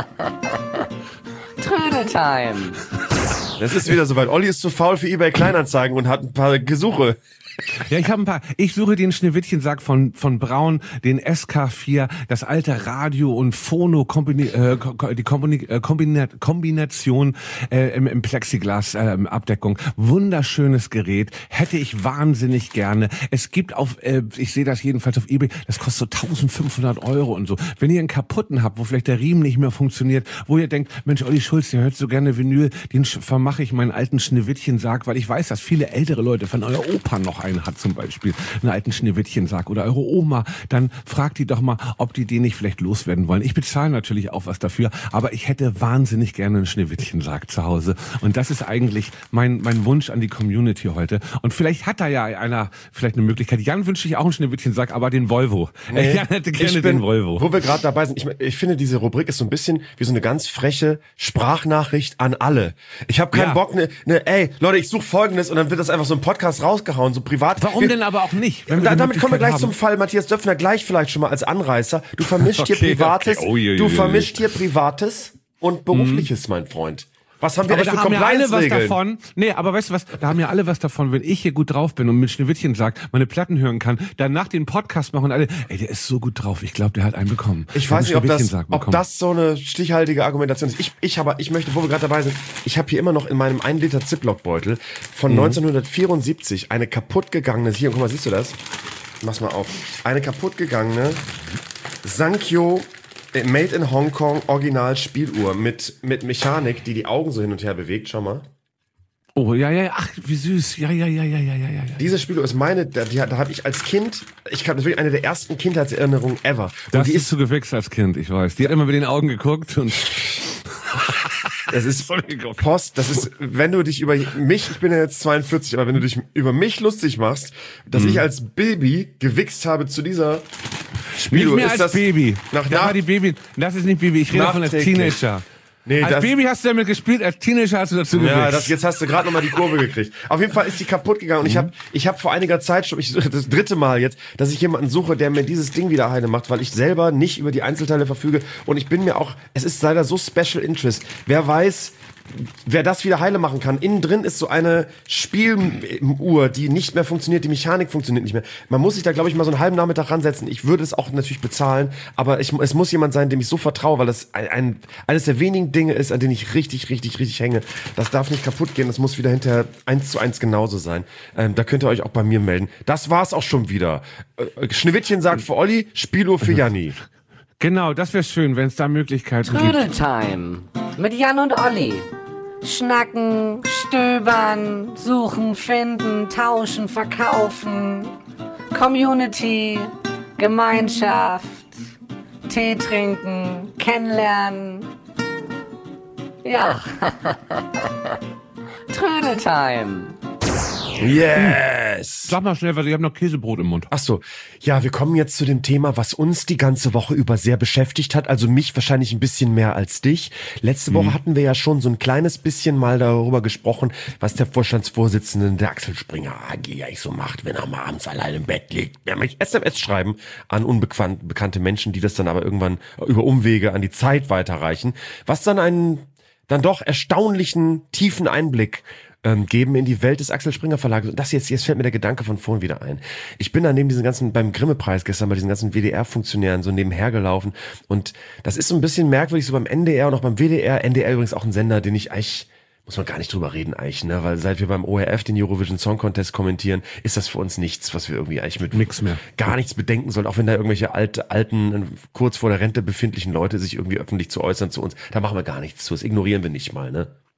Trödeltime. Das ist wieder soweit. Olli ist zu faul für eBay Kleinanzeigen und hat ein paar Gesuche. Ja, ich habe ein paar. Ich suche den Schneewittchensack von von Braun, den S K vier, das alte Radio und Phono Kombini äh, die Kombini äh, Kombinat Kombination äh, im, im Plexiglas äh, Abdeckung. Wunderschönes Gerät, hätte ich wahnsinnig gerne. Es gibt auf äh, ich sehe das jedenfalls auf eBay, das kostet so eintausendfünfhundert Euro und so. Wenn ihr einen kaputten habt, wo vielleicht der Riemen nicht mehr funktioniert, wo ihr denkt, Mensch, Olli Schulz, der hört so gerne Vinyl, den vermache ich meinen alten Schneewittchensack, weil ich weiß, dass viele ältere Leute von eurer Opa noch einen hat zum Beispiel, einen alten Schneewittchensack oder eure Oma, dann fragt die doch mal, ob die den nicht vielleicht loswerden wollen. Ich bezahle natürlich auch was dafür, aber ich hätte wahnsinnig gerne einen Schneewittchensack zu Hause. Und das ist eigentlich mein mein Wunsch an die Community heute. Und vielleicht hat da ja einer vielleicht eine Möglichkeit. Jan wünscht sich auch einen Schneewittchensack, aber den Volvo. Nee, Jan hätte gerne ich bin, den Volvo. Wo wir gerade dabei sind, ich, ich finde, diese Rubrik ist so ein bisschen wie so eine ganz freche Sprachnachricht an alle. Ich habe keinen Ja. Bock, ne, ne, ey, Leute, ich suche Folgendes und dann wird das einfach so ein Podcast rausgehauen, so privat. Warum wir, denn aber auch nicht? Wenn wir Da, die damit kommen wir Möglichkeit gleich haben. zum Fall Matthias Döpfner, gleich vielleicht schon mal als Anreißer. Du vermischst hier Okay, Privates, okay. Ui, ui, du ui. vermischst hier Privates und Berufliches, mein Freund. Was haben wir Aber echt da für haben ja alle was Compliance-Regeln? davon. Nee, aber weißt du was? Da haben ja alle was davon, wenn ich hier gut drauf bin und mit Schneewittchen sagt, meine Platten hören kann, danach den Podcast machen und alle, ey, der ist so gut drauf. Ich glaube, der hat einen bekommen. Ich Der hat weiß nicht, einen ob das, Schneewittchensack ob bekommen. das so eine stichhaltige Argumentation ist. Ich, ich, aber, ich möchte, wo wir gerade dabei sind, ich habe hier immer noch in meinem ein Liter Ziploc-Beutel von neunzehnhundertvierundsiebzig eine kaputtgegangene, hier, guck mal, siehst du das? Mach's mal auf. Eine kaputtgegangene Sankyo äh, Made in Hong Kong Original Spieluhr mit, mit Mechanik, die die Augen so hin und her bewegt. Schau mal. Oh, ja, ja, ach, wie süß. Ja, ja, ja, ja, ja, ja, ja. Diese Spieluhr ist meine, da, die, da habe ich als Kind, ich kann, das ist wirklich eine der ersten Kindheitserinnerungen ever. Und Das die ist zu gewichst als Kind, ich weiß. Die hat immer mit den Augen geguckt und Das ist Post, das ist, wenn du dich über mich, ich bin ja jetzt zweiundvierzig, aber wenn du dich über mich lustig machst, dass Mhm. ich als Baby gewichst habe zu dieser nicht Spieluhr, mehr ist als das Baby. Nach, Da war nach, die Baby. Das ist nicht Baby, ich rede davon als Nachträglich. Teenager. nee, Als das, Baby hast du damit gespielt, als Teenager hast du dazu gewichst. ja, das, jetzt hast du gerade nochmal die Kurve gekriegt. Auf jeden Fall ist die kaputt gegangen und ich habe ich hab vor einiger Zeit schon, ich suche das dritte Mal jetzt, dass ich jemanden suche, der mir dieses Ding wieder heile macht, weil ich selber nicht über die Einzelteile verfüge und ich bin mir auch, es ist leider so Special Interest. Wer weiß, wer das wieder heile machen kann. Innen drin ist so eine Spieluhr, die nicht mehr funktioniert, die Mechanik funktioniert nicht mehr. Man muss sich da, glaube ich, mal so einen halben Nachmittag ransetzen. Ich würde es auch natürlich bezahlen, aber ich, es muss jemand sein, dem ich so vertraue, weil das ein, ein, eines der wenigen Dinge ist, an denen ich richtig, richtig, richtig hänge. Das darf nicht kaputt gehen, das muss wieder hinterher eins zu eins genauso sein. Ähm, da könnt ihr euch auch bei mir melden. Das war's auch schon wieder. Äh, Schneewittchen sagt für Olli, Spieluhr für Janni. Genau, das wäre schön, wenn es da Möglichkeiten gibt. Trödeltime mit Jan und Olli. Schnacken, stöbern, suchen, finden, tauschen, verkaufen. Community, Gemeinschaft, Tee trinken, kennenlernen. Ja. Trödeltime. Yes! Sag mal schnell, was ich habe noch Käsebrot im Mund. Ach so, ja, wir kommen jetzt zu dem Thema, was uns die ganze Woche über sehr beschäftigt hat, also mich wahrscheinlich ein bisschen mehr als dich. Letzte Woche hatten wir ja schon so ein kleines bisschen mal darüber gesprochen, was der Vorstandsvorsitzende der Axel Springer A G eigentlich so macht, wenn er mal abends allein im Bett liegt. Wir haben S M S schreiben an unbekannte Menschen, die das dann aber irgendwann über Umwege an die Zeit weiterreichen, was dann einen dann doch erstaunlichen, tiefen Einblick ähm, geben in die Welt des Axel Springer Verlages. Und das jetzt, jetzt fällt mir der Gedanke von vorhin wieder ein. Ich bin da neben diesen ganzen, beim Grimme-Preis gestern bei diesen ganzen W D R-Funktionären so nebenher gelaufen. Und das ist so ein bisschen merkwürdig, so beim N D R und auch beim W D R. N D R übrigens auch ein Sender, den ich eigentlich, muss man gar nicht drüber reden eigentlich, ne? Weil seit wir beim O R F den Eurovision Song Contest kommentieren, ist das für uns nichts, was wir irgendwie eigentlich mit Nix mehr. gar nichts bedenken sollen, auch wenn da irgendwelche alte, alten, kurz vor der Rente befindlichen Leute sich irgendwie öffentlich zu äußern zu uns, da machen wir gar nichts zu, das ignorieren wir nicht mal, ne?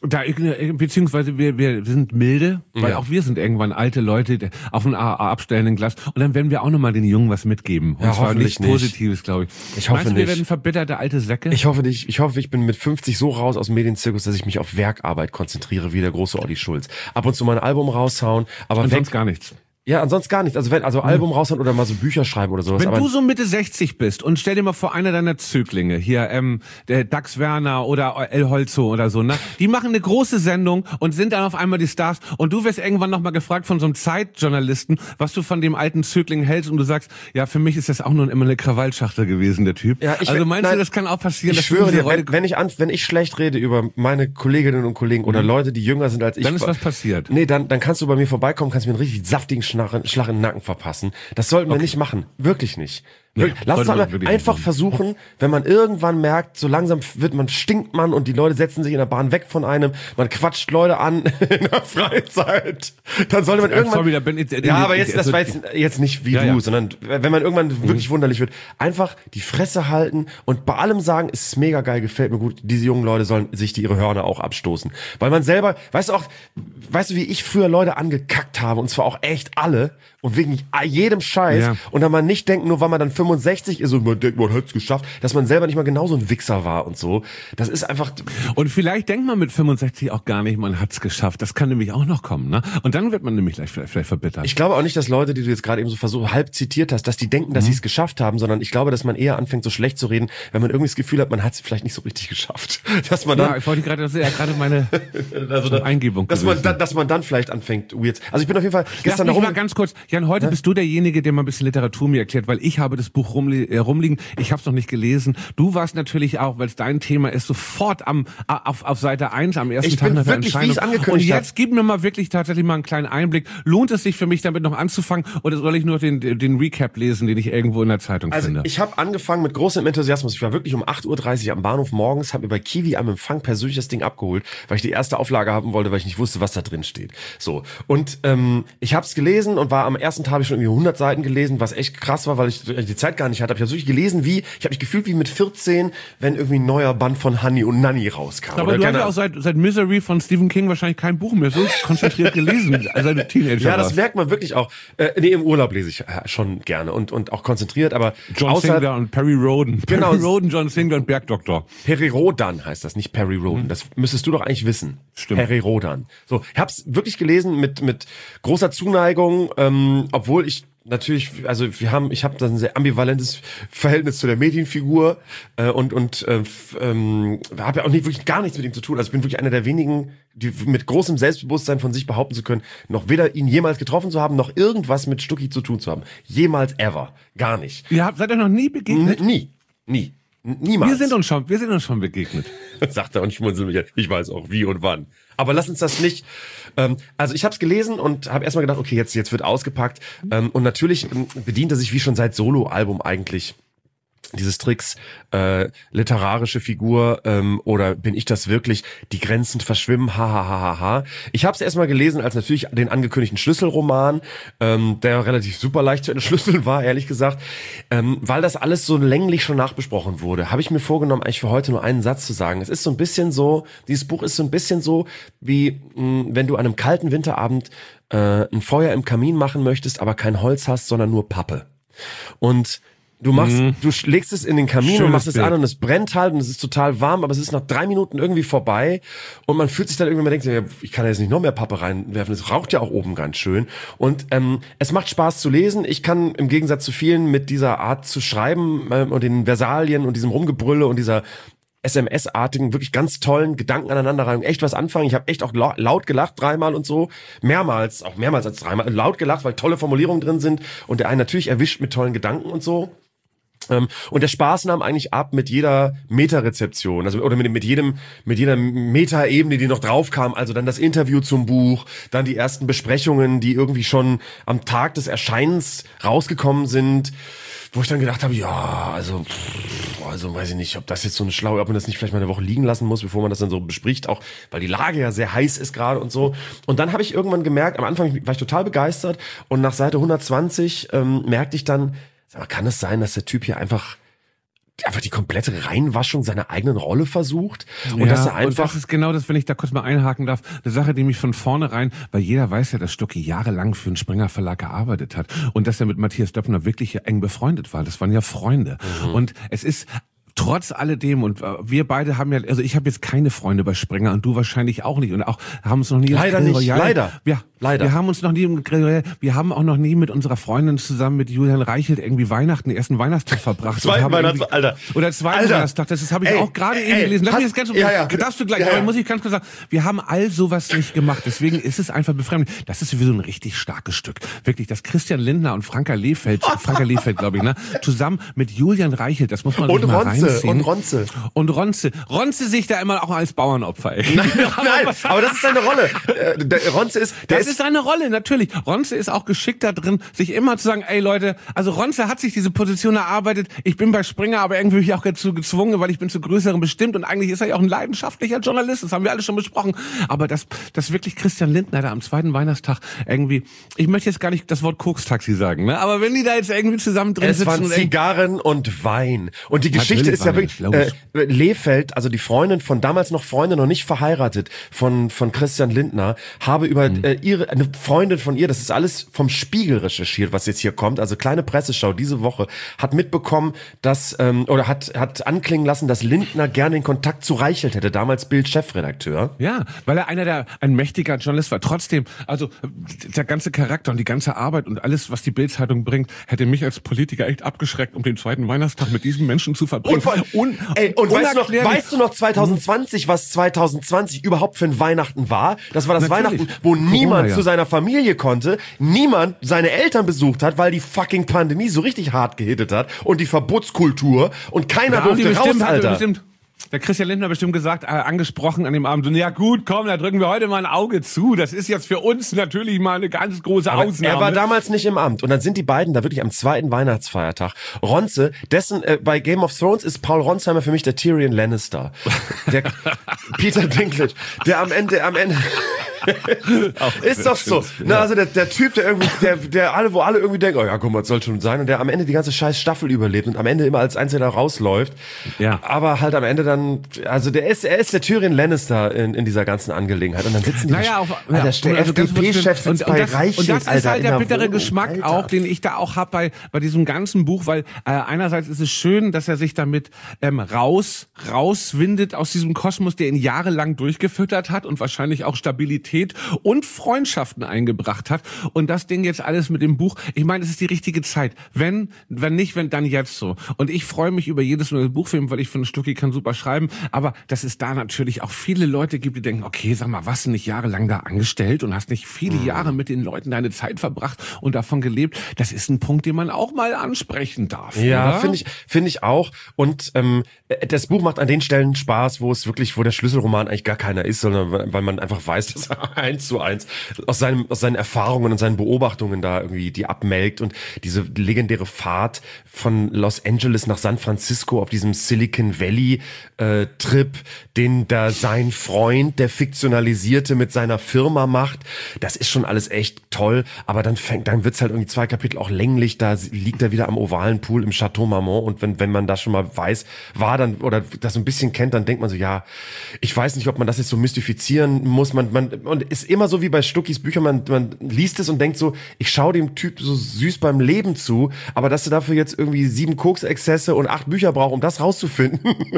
Da, beziehungsweise wir, wir sind milde, weil Ja. auch wir sind irgendwann alte Leute auf ein abstellenden Glas. Und dann werden wir auch nochmal den Jungen was mitgeben. Und Ja, zwar hoffentlich nichts nicht. Positives, glaube ich. Ich hoffe Meinst du, wir nicht. werden verbitterte alte Säcke? Ich hoffe nicht. Ich hoffe, ich bin mit fünfzig so raus aus dem Medienzirkus, dass ich mich auf Werkarbeit konzentriere, wie der große Olli Schulz. Ab und zu mal ein Album raushauen, aber Und weg. sonst gar nichts. Ja, ansonsten gar nichts. Also wenn, also Album raushauen oder mal so Bücher schreiben oder sowas. Wenn aber du so Mitte sechzig bist und stell dir mal vor, einer deiner Zöglinge, hier ähm, der Dax Werner oder El Holzo oder so, ne, die machen eine große Sendung und sind dann auf einmal die Stars und du wirst irgendwann nochmal gefragt von so einem Zeitjournalisten, was du von dem alten Zögling hältst und du sagst, ja, für mich ist das auch nur immer eine Krawallschachtel gewesen, der Typ. Ja, ich- also meinst nein, du, das kann auch passieren? ich dass schwöre diese dir, Rolle- wenn, wenn ich an, wenn ich schlecht rede über meine Kolleginnen und Kollegen oder Leute, die jünger sind als ich, Dann ist was passiert. Nee, dann, dann kannst du bei mir vorbeikommen, kannst mir einen richtig saftigen Schlag, Schlag in den Nacken verpassen. Das sollten wir nicht machen. Wirklich nicht. Nee, Wirklich. Lass uns sollte man mal wirklich einfach nicht. versuchen, wenn man irgendwann merkt, so langsam wird man, stinkt man und die Leute setzen sich in der Bahn weg von einem, man quatscht Leute an in der Freizeit, dann sollte man Äh, irgendwann... sorry, da bin ich- ja, aber jetzt, das war jetzt, jetzt nicht wie Ja, du, ja. sondern wenn man irgendwann wirklich wunderlich wird, einfach die Fresse halten und bei allem sagen, es ist mega geil, gefällt mir gut, diese jungen Leute sollen sich die ihre Hörner auch abstoßen. Weil man selber, weißt du auch, weißt du, wie ich früher Leute angekackt habe und zwar auch echt alle und wegen jedem Scheiß Ja. und dann man nicht denkt, nur weil man dann fünfundsechzig ist und man denkt, man hat's geschafft, dass man selber nicht mal genauso ein Wichser war und so. Das ist einfach, Und vielleicht denkt man mit fünfundsechzig auch gar nicht, man hat's geschafft. Das kann nämlich auch noch kommen, ne? Und dann wird man nämlich vielleicht, vielleicht, vielleicht verbittert. ich glaube auch nicht, dass Leute, die du jetzt gerade eben so versuch, halb zitiert hast, dass die denken, dass sie es geschafft haben, sondern ich glaube, dass man eher anfängt, so schlecht zu reden, wenn man irgendwie das Gefühl hat, man hat es vielleicht nicht so richtig geschafft. Dass man dann, ja, ich wollte gerade, das ist ja gerade meine also Eingebung dass man, gewesen. dann, dass man dann vielleicht anfängt, weird. Also ich bin auf jeden Fall Lass gestern mich darum, mal ganz kurz, Jan, heute bist du derjenige, der mal ein bisschen Literatur mir erklärt, weil ich habe das Buch rumli äh, rumliegen, ich habe es noch nicht gelesen. Du warst natürlich auch, weil es dein Thema ist, sofort am auf, auf Seite eins am ersten Ich Tag bin nach der wirklich, wie Entscheidung. ich's angekündigt Und hab. jetzt gib mir mal wirklich tatsächlich mal einen kleinen Einblick. Lohnt es sich für mich damit noch anzufangen oder soll ich nur den, den Recap lesen, den ich irgendwo in der Zeitung also finde? ich habe angefangen mit großem Enthusiasmus. Ich war wirklich um acht Uhr dreißig am Bahnhof morgens, habe mir bei Kiwi am Empfang persönlich das Ding abgeholt, weil ich die erste Auflage haben wollte, weil ich nicht wusste, was da drin steht. So, und ähm, ich habe es gelesen und war am ersten Tag hab ich schon irgendwie hundert Seiten gelesen, was echt krass war, weil ich die Zeit gar nicht hatte. Ich habe wirklich gelesen, wie, ich habe mich gefühlt wie mit vierzehn, wenn irgendwie ein neuer Band von Honey und Nanny rauskam. Aber Oder du hast keine ja auch seit, seit Misery von Stephen King wahrscheinlich kein Buch mehr so konzentriert gelesen, als du Teenager Ja, das warst. merkt man wirklich auch. Äh, nee, im Urlaub lese ich äh, schon gerne und, und auch konzentriert, aber John außerhalb, Singer und Perry Roden. Genau. Perry Roden, John Singer und Bergdoktor. Perry Rodan heißt das, nicht Perry Roden. Das müsstest du doch eigentlich wissen. Stimmt. Perry Rodan. So, ich hab's wirklich gelesen mit mit großer Zuneigung, ähm, obwohl ich natürlich, also wir haben, ich habe da ein sehr ambivalentes Verhältnis zu der Medienfigur äh, und und äh, f- ähm, habe ja auch nicht wirklich gar nichts mit ihm zu tun. Also ich bin wirklich einer der wenigen, die mit großem Selbstbewusstsein von sich behaupten zu können, noch weder ihn jemals getroffen zu haben, noch irgendwas mit Stucki zu tun zu haben. Jemals ever, gar nicht. Ihr habt, seid ihr noch nie begegnet? N nie, nie, N niemals. Wir sind uns schon, wir sind uns schon begegnet. Sagt er und schmunzelt mich. Ich weiß auch wie und wann. Aber lass uns das nicht. Ähm, also ich habe es gelesen und habe erstmal gedacht, okay, jetzt jetzt wird ausgepackt. Ähm, und natürlich ähm, bedient er sich wie schon seit Soloalbum eigentlich dieses Tricks, äh, literarische Figur ähm, oder bin ich das wirklich, die Grenzen verschwimmen, ha, ha, ha, ha, ha. Ich habe es erstmal gelesen als natürlich den angekündigten Schlüsselroman, ähm, der relativ super leicht zu entschlüsseln war, ehrlich gesagt, ähm, weil das alles so länglich schon nachbesprochen wurde, habe ich mir vorgenommen, eigentlich für heute nur einen Satz zu sagen. Es ist so ein bisschen so, dieses Buch ist so ein bisschen so, wie mh, wenn du an einem kalten Winterabend äh, ein Feuer im Kamin machen möchtest, aber kein Holz hast, sondern nur Pappe. Und Du machst, mhm. du legst es in den Kamin Schönes und machst es Bild. an und es brennt halt und es ist total warm, aber es ist nach drei Minuten irgendwie vorbei und man fühlt sich dann irgendwie, man denkt, ja, ich kann jetzt nicht noch mehr Pappe reinwerfen, es raucht ja auch oben ganz schön und ähm, es macht Spaß zu lesen. Ich kann im Gegensatz zu vielen mit dieser Art zu schreiben ähm, und den Versalien und diesem Rumgebrülle und dieser S M S-artigen, wirklich ganz tollen Gedanken aneinanderreihung echt was anfangen. Ich habe echt auch laut gelacht dreimal und so. Mehrmals, auch mehrmals als dreimal. Laut gelacht, weil tolle Formulierungen drin sind und der einen natürlich erwischt mit tollen Gedanken und so. Ähm, und der Spaß nahm eigentlich ab mit jeder Meta-Rezeption, also oder mit, mit jedem, mit jeder Meta-Ebene, die noch drauf kam. Also dann das Interview zum Buch, dann die ersten Besprechungen, die irgendwie schon am Tag des Erscheinens rausgekommen sind, wo ich dann gedacht habe, ja, also, pff, also weiß ich nicht, ob das jetzt so eine schlaue, ob man das nicht vielleicht mal eine Woche liegen lassen muss, bevor man das dann so bespricht, auch weil die Lage ja sehr heiß ist gerade und so. Und dann habe ich irgendwann gemerkt, am Anfang war ich total begeistert und nach Seite hundertzwanzig ähm, merkte ich dann, aber kann es sein, dass der Typ hier einfach einfach die komplette Reinwaschung seiner eigenen Rolle versucht. Und ja, dass er einfach. Und das ist genau das, wenn ich da kurz mal einhaken darf, eine Sache, die mich von vornherein, weil jeder weiß ja, dass Stucki jahrelang für den Springer Verlag gearbeitet hat und dass er mit Matthias Döpfner wirklich eng befreundet war. Das waren ja Freunde. Mhm. Und es ist trotz alledem, und wir beide haben ja, also ich habe jetzt keine Freunde bei Springer und du wahrscheinlich auch nicht und auch haben uns noch nie leider nicht, Royal, leider, ja, leider. Wir haben uns noch nie im Grill Royal, wir haben auch noch nie mit unserer Freundin zusammen mit Julian Reichelt irgendwie Weihnachten, den ersten Weihnachtstag verbracht. Zweiten Weihnachtstag, Alter. Oder zweiten Alter. Weihnachtstag, das ist habe ich Ey, auch gerade ey, eben gelesen. Lass hast, mich das ganz ja, ja. darfst du gleich, ja, ja. aber muss ich ganz kurz sagen, wir haben all sowas nicht gemacht, deswegen ist es einfach befremdlich. Das ist wie so ein richtig starkes Stück. Wirklich, dass Christian Lindner und Franka Lehfeld, Franka Lehfeld, glaube ich, ne, zusammen mit Julian Reichelt, das muss man und sich mal Ronze, reinziehen. Und Ronze. Und Ronze. Ronze sich da immer auch als Bauernopfer, ey. Nein, nein, aber das ist seine Rolle. Äh, der Ronze ist, der das ist seine Rolle, natürlich. Ronze ist auch geschickt da drin, sich immer zu sagen, ey Leute, also Ronze hat sich diese Position erarbeitet, ich bin bei Springer, aber irgendwie bin ich auch dazu gezwungen, weil ich bin zu Größeren bestimmt und eigentlich ist er ja auch ein leidenschaftlicher Journalist, das haben wir alle schon besprochen. Aber dass das wirklich Christian Lindner da am zweiten Weihnachtstag irgendwie, ich möchte jetzt gar nicht das Wort Kokstaxi sagen, ne? Aber wenn die da jetzt irgendwie zusammen drin es sitzen. waren und Zigarren und Wein. Und die Geschichte Natürlich ist ja Wein, wirklich, äh, Lehfeld, also die Freundin von damals noch Freundin, noch nicht verheiratet, von von Christian Lindner, habe über mhm. äh, ihre eine Freundin von ihr, das ist alles vom Spiegel recherchiert, was jetzt hier kommt, also kleine Presseschau diese Woche, hat mitbekommen, dass ähm, oder hat hat anklingen lassen, dass Lindner gerne den Kontakt zu Reichelt hätte, damals Bild-Chefredakteur. Ja, weil er einer der ein mächtiger Journalist war. Trotzdem, also der ganze Charakter und die ganze Arbeit und alles, was die Bild-Zeitung bringt, hätte mich als Politiker echt abgeschreckt, um den zweiten Weihnachtstag mit diesem Menschen zu verbringen. Und, von, Un, ey, und weißt du, noch, weißt du noch zwanzig zwanzig, was zwanzig zwanzig überhaupt für ein Weihnachten war? Das war das Natürlich. Weihnachten, wo niemand Corona, ja. zu seiner Familie konnte, niemand seine Eltern besucht hat, weil die fucking Pandemie so richtig hart gehittet hat und die Verbotskultur und keiner Ja, durfte die raus, bestimmt, Alter. Bestimmt. Der Christian Lindner bestimmt gesagt, äh, angesprochen an dem Abend, so, ja gut, komm, da drücken wir heute mal ein Auge zu. Das ist jetzt für uns natürlich mal eine ganz große Aber Ausnahme. er war damals nicht im Amt. Und dann sind die beiden da wirklich am zweiten Weihnachtsfeiertag. Ronze, dessen, äh, bei Game of Thrones ist Paul Ronsheimer für mich der Tyrion Lannister. Der Peter Dinklage, der am Ende, am Ende... ist doch so. Na, also der, der Typ, der irgendwie, der, der alle, wo alle irgendwie denken, oh ja, guck mal, das soll schon sein, und der am Ende die ganze scheiß Staffel überlebt und am Ende immer als Einzelner rausläuft. Ja. Aber halt am Ende dann, also der ist, er ist der Tyrion Lannister in, in dieser ganzen Angelegenheit. Und dann sitzen die, naja, auf, Alter, ja, der also F D P-Chef sitzt und, und bei das, Reichelt, und das ist Alter, halt in der der bittere Wohnung, Geschmack Alter. auch, den ich da auch hab bei, bei diesem ganzen Buch, weil äh, einerseits ist es schön, dass er sich damit ähm, raus, rauswindet aus diesem Kosmos, der ihn jahrelang durchgefüttert hat und wahrscheinlich auch Stabilität und Freundschaften eingebracht hat. Und das Ding jetzt alles mit dem Buch, ich meine, es ist die richtige Zeit. Wenn, wenn nicht, wenn dann jetzt so. Und ich freue mich über jedes neue Buchfilm, weil ich finde, Stucki kann super schreiben, aber dass es da natürlich auch viele Leute gibt, die denken, okay, sag mal, warst du nicht jahrelang da angestellt und hast nicht viele mhm. Jahre mit den Leuten deine Zeit verbracht und davon gelebt? Das ist ein Punkt, den man auch mal ansprechen darf. Ja, finde ich, finde ich auch. Und ähm, das Buch macht an den Stellen Spaß, wo es wirklich, wo der Schlüsselroman eigentlich gar keiner ist, sondern weil man einfach weiß, dass er eins zu eins aus seinem, aus seinen Erfahrungen und seinen Beobachtungen da irgendwie die abmelkt und diese legendäre Fahrt von Los Angeles nach San Francisco auf diesem Silicon Valley äh, Trip, den da sein Freund, der Fiktionalisierte, mit seiner Firma macht. Das ist schon alles echt toll, aber dann fängt, dann wird's halt irgendwie zwei Kapitel auch länglich, da liegt er wieder am ovalen Pool im Chateau Marmont und wenn, wenn man das schon mal weiß, war dann, oder das so ein bisschen kennt, dann denkt man so, ja, ich weiß nicht, ob man das jetzt so mystifizieren muss, man, man, und ist immer so wie bei Stuckis Büchern, man, man liest es und denkt so, ich schaue dem Typ so süß beim Leben zu, aber dass er dafür jetzt irgendwie sieben Koksexzesse und acht Bücher braucht, um das rauszufinden,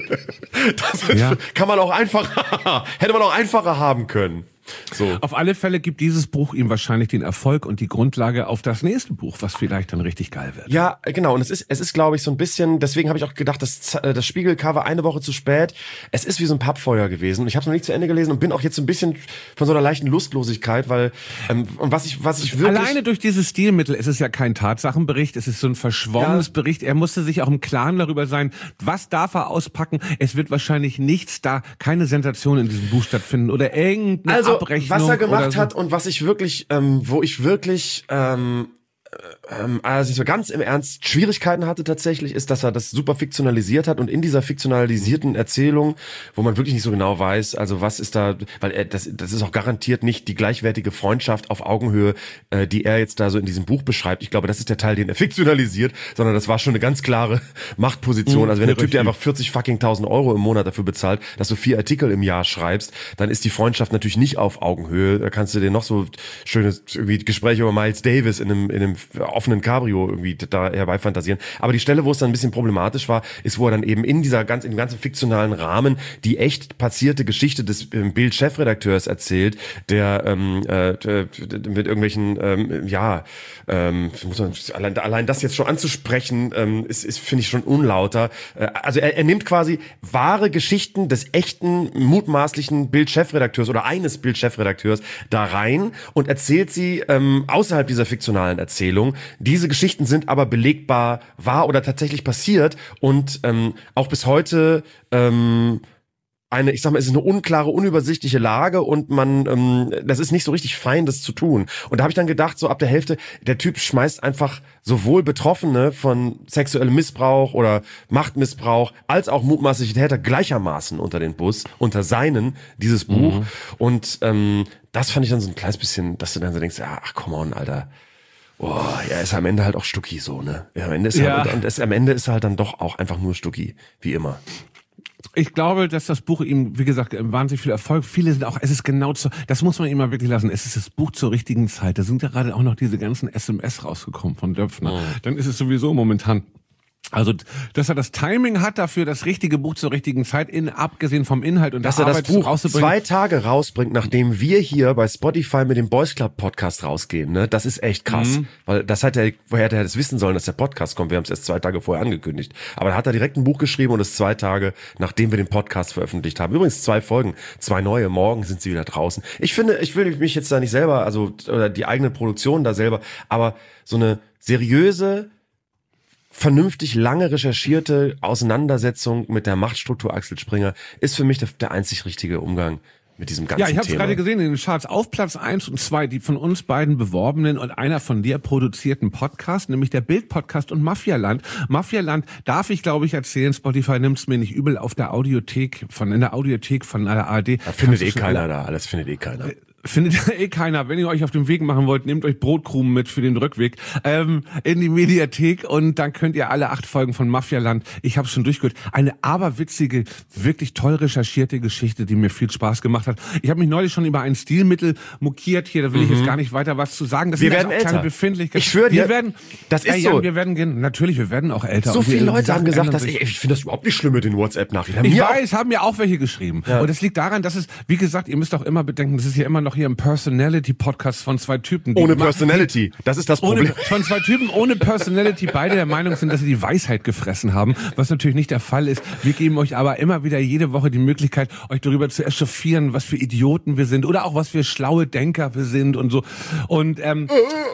das ist, ja. kann man auch einfacher, hätte man auch einfacher haben können. So. Auf alle Fälle gibt dieses Buch ihm wahrscheinlich den Erfolg und die Grundlage auf das nächste Buch, was vielleicht dann richtig geil wird. Ja, genau. Und es ist, es ist, glaube ich, so ein bisschen, deswegen habe ich auch gedacht, das, das Spiegelcover eine Woche zu spät. Es ist wie so ein Pappfeuer gewesen. Und ich habe es noch nicht zu Ende gelesen und bin auch jetzt so ein bisschen von so einer leichten Lustlosigkeit, weil, ähm, und was ich, was ich wirklich... Alleine durch dieses Stilmittel, es ist ja kein Tatsachenbericht, es ist so ein verschwommenes ja. Bericht. Er musste sich auch im Klaren darüber sein, was darf er auspacken. Es wird wahrscheinlich nichts da, keine Sensation in diesem Buch stattfinden oder irgendeine also, Abrechnung. Was er gemacht so. hat und was ich wirklich, ähm, wo ich wirklich ähm, ähm, also ich so ganz im Ernst Schwierigkeiten hatte tatsächlich, ist, dass er das super fiktionalisiert hat und in dieser fiktionalisierten Erzählung, wo man wirklich nicht so genau weiß, also was ist da, weil er, das, das ist auch garantiert nicht die gleichwertige Freundschaft auf Augenhöhe, äh, die er jetzt da so in diesem Buch beschreibt. Ich glaube, das ist der Teil, den er fiktionalisiert, sondern das war schon eine ganz klare Machtposition. Also wenn der Typ dir einfach vierzig fucking tausend Euro im Monat dafür bezahlt, dass du vier Artikel im Jahr schreibst, dann ist die Freundschaft natürlich nicht auf Augenhöhe. Da kannst du dir noch so schöne irgendwie Gespräche über Miles Davis in einem, in einem offenen Cabrio irgendwie da herbeifantasieren. Aber die Stelle, wo es dann ein bisschen problematisch war, ist, wo er dann eben in dieser ganz, in dem ganzen fiktionalen Rahmen die echt passierte Geschichte des ähm, Bild-Chefredakteurs erzählt, der ähm, äh, mit irgendwelchen, ähm, ja, ähm, muss man, allein, allein das jetzt schon anzusprechen, ähm, ist, ist finde ich schon unlauter. Äh, also er, er nimmt quasi wahre Geschichten des echten, mutmaßlichen Bild-Chefredakteurs oder eines Bild-Chefredakteurs da rein und erzählt sie ähm, außerhalb dieser fiktionalen Erzählung. Diese Geschichten sind aber belegbar wahr oder tatsächlich passiert und ähm, auch bis heute ähm, eine, ich sag mal, es ist eine unklare, unübersichtliche Lage und man, ähm, das ist nicht so richtig fein, das zu tun. Und da habe ich dann gedacht, so ab der Hälfte, der Typ schmeißt einfach sowohl Betroffene von sexuellem Missbrauch oder Machtmissbrauch als auch mutmaßliche Täter gleichermaßen unter den Bus, unter seinen, dieses Buch. Mhm. Und ähm, das fand ich dann so ein kleines bisschen, dass du dann so denkst, ach, come on, Alter. Boah, ja, ist am Ende halt auch Stucki so, ne? Ja, am Ende ist ja. halt, und es, am Ende ist halt dann doch auch einfach nur Stucki, wie immer. Ich glaube, dass das Buch ihm, wie gesagt, wahnsinnig viel Erfolg. Viele sind auch, es ist genau zu, das muss man ihm mal wirklich lassen. Es ist das Buch zur richtigen Zeit. Da sind ja gerade auch noch diese ganzen S M S rausgekommen von Döpfner. Oh. Dann ist es sowieso momentan. Also, dass er das Timing hat dafür, das richtige Buch zur richtigen Zeit, in, abgesehen vom Inhalt und dass er das Buch zwei Tage rausbringt, nachdem wir hier bei Spotify mit dem Boys Club Podcast rausgehen, ne? Das ist echt krass, mhm. weil das hat er, woher hätte er das wissen sollen, dass der Podcast kommt? Wir haben es erst zwei Tage vorher angekündigt, aber da hat er direkt ein Buch geschrieben und es zwei Tage, nachdem wir den Podcast veröffentlicht haben. Übrigens zwei Folgen, zwei neue. Morgen sind sie wieder draußen. Ich finde, ich will mich jetzt da nicht selber, also oder die eigene Produktion da selber, aber so eine seriöse, vernünftig lange recherchierte Auseinandersetzung mit der Machtstruktur Axel Springer ist für mich der, der einzig richtige Umgang mit diesem ganzen Thema. Ja, ich habe es gerade gesehen in den Charts auf Platz eins und zwei, die von uns beiden beworbenen und einer von dir produzierten Podcast, nämlich der Bild-Podcast und Mafialand. Mafialand darf ich, glaube ich, erzählen, Spotify nimmt's mir nicht übel, auf der Audiothek, von in der Audiothek von der A R D. Da findet eh keiner da, alles findet eh keiner. Findet eh keiner. Wenn ihr euch auf den Weg machen wollt, nehmt euch Brotkrumen mit für den Rückweg ähm, in die Mediathek und dann könnt ihr alle acht Folgen von Mafialand, ich habe schon durchgehört, eine aberwitzige, wirklich toll recherchierte Geschichte, die mir viel Spaß gemacht hat. Ich habe mich neulich schon über ein Stilmittel mokiert hier, da will mhm. ich jetzt gar nicht weiter was zu sagen. Das wir sind werden auch älter. Kleine Befindlichkeiten. Ich schwöre dir, wir werden, das ist ja, so. Ja, wir werden gehen, natürlich, wir werden auch älter. So viele wir, Leute haben gesagt, dass ich, ich finde das überhaupt nicht schlimm mit den WhatsApp-Nachrichten. Ich weiß, haben mir auch welche geschrieben. Ja. Und es liegt daran, dass es, wie gesagt, ihr müsst auch immer bedenken, das ist ja immer noch hier im Personal Podcast von zwei Typen. Ohne Personality. Das ist das Problem. Ohne, von zwei Typen ohne Personality, beide der Meinung sind, dass sie die Weisheit gefressen haben, was natürlich nicht der Fall ist. Wir geben euch aber immer wieder jede Woche die Möglichkeit, euch darüber zu echauffieren, was für Idioten wir sind oder auch was für schlaue Denker wir sind und so. Und ähm,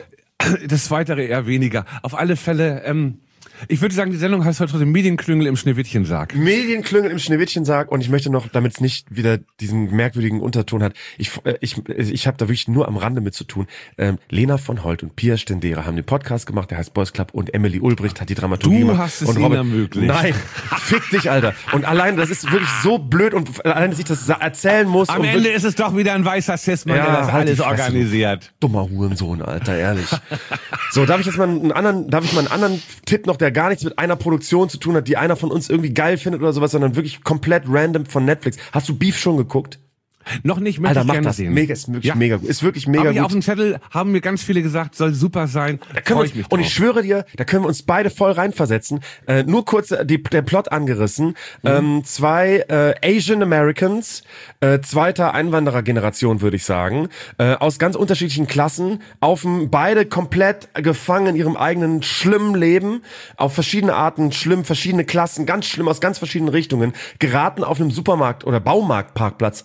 das Zweitere eher weniger. Auf alle Fälle... Ähm, Ich würde sagen, die Sendung heißt heute Medienklüngel im Schneewittchensarg. Medienklüngel im Schneewittchensarg und ich möchte noch, damit es nicht wieder diesen merkwürdigen Unterton hat, ich ich ich habe da wirklich nur am Rande mit zu tun. Ähm, Lena von Holt und Pia Stendera haben den Podcast gemacht, der heißt Boys Club und Emily Ulbricht hat die Dramaturgie du gemacht. Du hast es und ihnen ermöglicht. Nein, fick dich, Alter. Und allein, das ist wirklich so blöd und allein, dass ich das erzählen muss. Am Ende ist es doch wieder ein weißer Cis-Mann, ja, der das halt alles organisiert. Dummer Hurensohn, Alter, ehrlich. So, darf ich jetzt mal einen anderen, darf ich mal einen anderen Tipp noch, der gar nichts mit einer Produktion zu tun hat, die einer von uns irgendwie geil findet oder sowas, sondern wirklich komplett random von Netflix. Hast du Beef schon geguckt? Noch nicht, möchte Alter, ich mach gerne das. sehen. Mega, ist wirklich ja. mega gut. Ist wirklich mega Hab gut. Ich auf dem Zettel haben mir ganz viele gesagt, soll super sein. Da können wir uns, und ich schwöre dir, da können wir uns beide voll reinversetzen. Äh, nur kurz die, der Plot angerissen. Mhm. Ähm, zwei äh, Asian Americans, äh, zweiter Einwanderergeneration, würde ich sagen, äh, aus ganz unterschiedlichen Klassen, auf dem, beide komplett gefangen in ihrem eigenen schlimmen Leben, auf verschiedene Arten schlimm, verschiedene Klassen, ganz schlimm, aus ganz verschiedenen Richtungen, geraten auf einem Supermarkt- oder Baumarktparkplatz aneinander.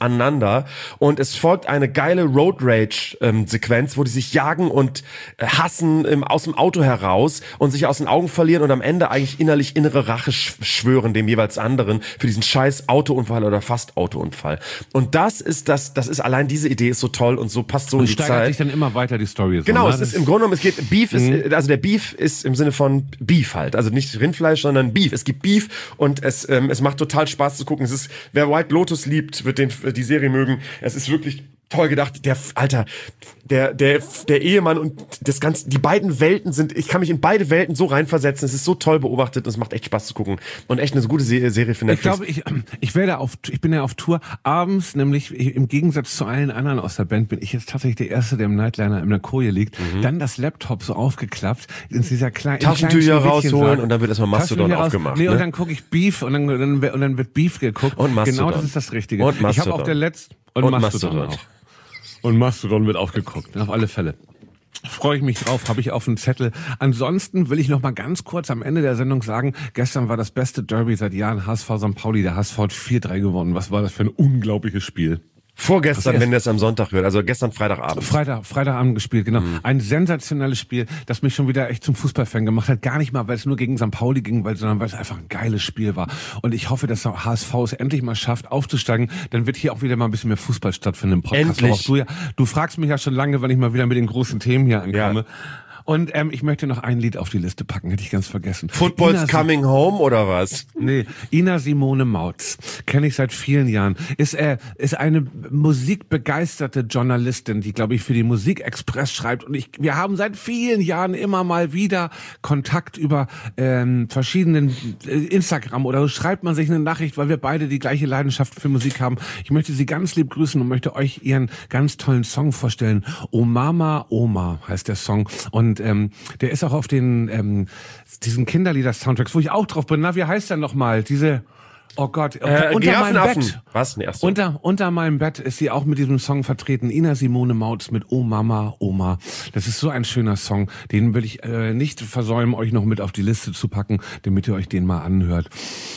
nacheinander und es folgt eine geile Road Rage ähm, Sequenz, wo die sich jagen und äh, hassen im, aus dem Auto heraus und sich aus den Augen verlieren und am Ende eigentlich innerlich innere Rache sch- schwören dem jeweils anderen für diesen scheiß Autounfall oder fast Autounfall. Und das ist das, das ist allein diese Idee ist so toll und so passt so und in die steigert Zeit. sich dann immer weiter die Story. So, Genau, ne? es ist im Grunde genommen, es geht, Beef ist, also der Beef ist im Sinne von Beef halt, also nicht Rindfleisch, sondern Beef. Es gibt Beef und es, ähm, es macht total Spaß zu gucken. Es ist, wer White Lotus liebt, wird den, die Serie mögen. Es ist wirklich toll gedacht. Der, Alter, der, der, der Ehemann und das Ganze, die beiden Welten sind, ich kann mich in beide Welten so reinversetzen. Es ist so toll beobachtet und es macht echt Spaß zu gucken. Und echt eine gute Se- Serie für Netflix. Ich glaube, ich, ich werde auf, ich bin ja auf Tour abends, nämlich im Gegensatz zu allen anderen aus der Band bin ich jetzt tatsächlich der Erste, der im Nightliner in der Koje liegt. Mhm. Dann das Laptop so aufgeklappt, in dieser kleinen Taschentücher rausholen und dann wird erstmal Mastodon aufgemacht. Nee, ne? und dann gucke ich Beef und dann, dann, und dann wird Beef geguckt. Und Mastodon. Genau, das ist das Richtige. Und Mastodon. Ich habe auch der letzte und, und Mastodon, Mastodon auch. Und Mastodon wird aufgeguckt, auf alle Fälle. Freue ich mich drauf, habe ich auf dem Zettel. Ansonsten will ich noch mal ganz kurz am Ende der Sendung sagen, gestern war das beste Derby seit Jahren, H S V Sankt Pauli. Der H S V hat vier drei gewonnen. Was war das für ein unglaubliches Spiel? Vorgestern, wenn ihr es am Sonntag hört, also gestern Freitagabend. Freitag, Freitagabend gespielt, genau. Mhm. Ein sensationelles Spiel, das mich schon wieder echt zum Fußballfan gemacht hat. Gar nicht mal, weil es nur gegen Sankt Pauli ging, weil, sondern weil es einfach ein geiles Spiel war. Und ich hoffe, dass der H S V es endlich mal schafft, aufzusteigen. Dann wird hier auch wieder mal ein bisschen mehr Fußball stattfinden im Podcast. Endlich. Du, ja, du fragst mich ja schon lange, wann ich mal wieder mit den großen Themen hier ankomme. Ja. Und ähm, ich möchte noch ein Lied auf die Liste packen, hätte ich ganz vergessen. Football's Ina Coming Si- Home oder was? Nee, Ina Simone Mautz, kenne ich seit vielen Jahren, ist äh, ist eine musikbegeisterte Journalistin, die, glaube ich, für die Musikexpress schreibt. Und ich, wir haben seit vielen Jahren immer mal wieder Kontakt über ähm, verschiedenen äh, Instagram oder so schreibt man sich eine Nachricht, weil wir beide die gleiche Leidenschaft für Musik haben. Ich möchte sie ganz lieb grüßen und möchte euch ihren ganz tollen Song vorstellen. O Mama, Oma heißt der Song. Und ähm, der ist auch auf den ähm, diesen Kinderlieder-Soundtracks, wo ich auch drauf bin. Na, wie heißt der nochmal? Diese, oh Gott, Äh, unter meinem Giraffenaffen. Bett. Was? Nee, ach so. Unter, unter meinem Bett ist sie auch mit diesem Song vertreten. Ina Simone Mautz mit Oh Mama, Oma. Das ist so ein schöner Song. Den will ich äh, nicht versäumen, euch noch mit auf die Liste zu packen, damit ihr euch den mal anhört.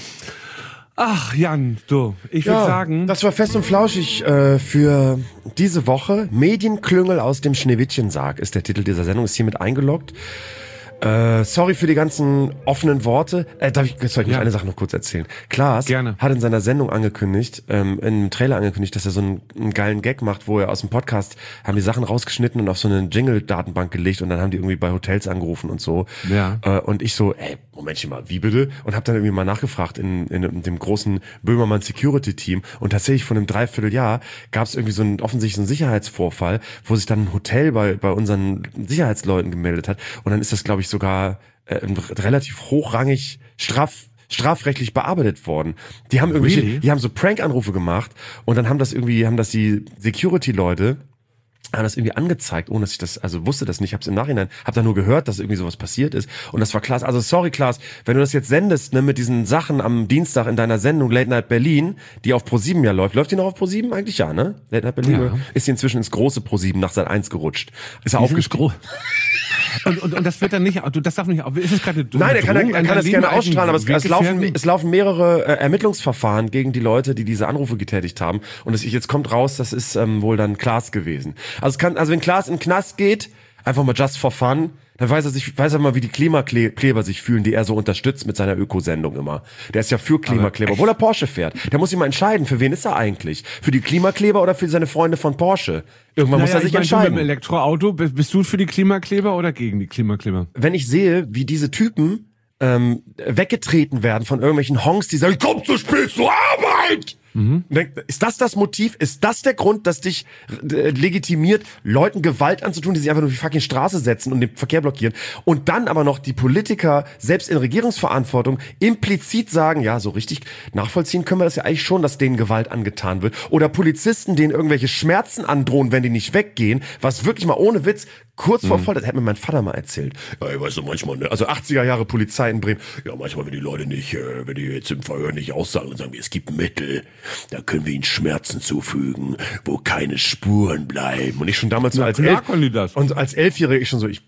Ach, Jan, du, ich würde Ja, sagen... das war Fest und Flauschig äh, für diese Woche. Medienklüngel aus dem Schneewittchensarg ist der Titel dieser Sendung, ist hiermit eingeloggt. Äh, sorry für die ganzen offenen Worte. Äh, darf ich, soll ich Ja. noch eine Sache noch kurz erzählen? Klaas Gerne. hat in seiner Sendung angekündigt, ähm, in einem Trailer angekündigt, dass er so einen, einen geilen Gag macht, wo er aus dem Podcast haben die Sachen rausgeschnitten und auf so eine Jingle-Datenbank gelegt und dann haben die irgendwie bei Hotels angerufen und so. Ja. Äh, und ich so, ey, Momentchen mal, wie bitte? Und habe dann irgendwie mal nachgefragt in, in, in dem großen Böhmermann Security Team und tatsächlich von einem Dreivierteljahr gab es irgendwie so einen offensichtlichen Sicherheitsvorfall, wo sich dann ein Hotel bei bei unseren Sicherheitsleuten gemeldet hat und dann ist das, glaube ich, sogar äh, relativ hochrangig straff strafrechtlich bearbeitet worden. Die haben irgendwelche, Really? die haben so Prank-Anrufe gemacht und dann haben das irgendwie, haben das die Security-Leute haben das irgendwie angezeigt, ohne dass ich das, also wusste das nicht, hab's im Nachhinein, hab da nur gehört, dass irgendwie sowas passiert ist und das war Klaas, also sorry Klaas, wenn du das jetzt sendest, ne, mit diesen Sachen am Dienstag in deiner Sendung Late Night Berlin, die auf ProSieben ja läuft, läuft die noch auf ProSieben eigentlich ja, ne? Late Night Berlin, Ja. ist sie inzwischen ins große ProSieben nach Sat eins gerutscht. Ist er Die sind aufgestiegen? gro- Und, und, und das wird dann nicht, du, das darf nicht, ist es gerade eine Nein, er kann, er, Drohung er an kann dein das gerne Leben, ausstrahlen, aber es, es, laufen, Weggefährden? es laufen mehrere äh, Ermittlungsverfahren gegen die Leute, die diese Anrufe getätigt haben. Und es, jetzt kommt raus, das ist ähm, wohl dann Klaas gewesen. Also es kann, also wenn Klaas in den Knast geht, einfach mal just for fun, dann weiß er sich, weiß er mal, wie die Klimakleber sich fühlen, die er so unterstützt mit seiner Ökosendung immer. Der ist ja für Klimakleber, obwohl er Porsche fährt. Der muss sich mal entscheiden, für wen ist er eigentlich? Für die Klimakleber oder für seine Freunde von Porsche? Irgendwann muss Naja, er sich ich meine, du entscheiden. mit dem Elektroauto, bist, bist du für die Klimakleber oder gegen die Klimakleber? Wenn ich sehe, wie diese Typen ähm, weggetreten werden von irgendwelchen Honks, die sagen, komm zu spät zur Arbeit! Mhm. Ist das das Motiv? Ist das der Grund, dass dich äh, legitimiert, Leuten Gewalt anzutun, die sich einfach nur auf die fucking Straße setzen und den Verkehr blockieren? Und dann aber noch die Politiker, selbst in Regierungsverantwortung, implizit sagen, ja, so richtig nachvollziehen können wir das ja eigentlich schon, dass denen Gewalt angetan wird. Oder Polizisten, denen irgendwelche Schmerzen androhen, wenn die nicht weggehen, was wirklich mal ohne Witz kurz vor Folter, das hat mir mein Vater mal erzählt. Ja, ich weiß du, manchmal, ne? Also achtziger Jahre Polizei in Bremen. Ja, manchmal, wenn die Leute nicht, äh, wenn die jetzt im Verhör nicht aussagen, dann sagen wir, es gibt Mittel, da können wir ihnen Schmerzen zufügen, wo keine Spuren bleiben. Und ich schon damals so Na als klar Elf, können die das. und als Elfjährige ich schon so, ich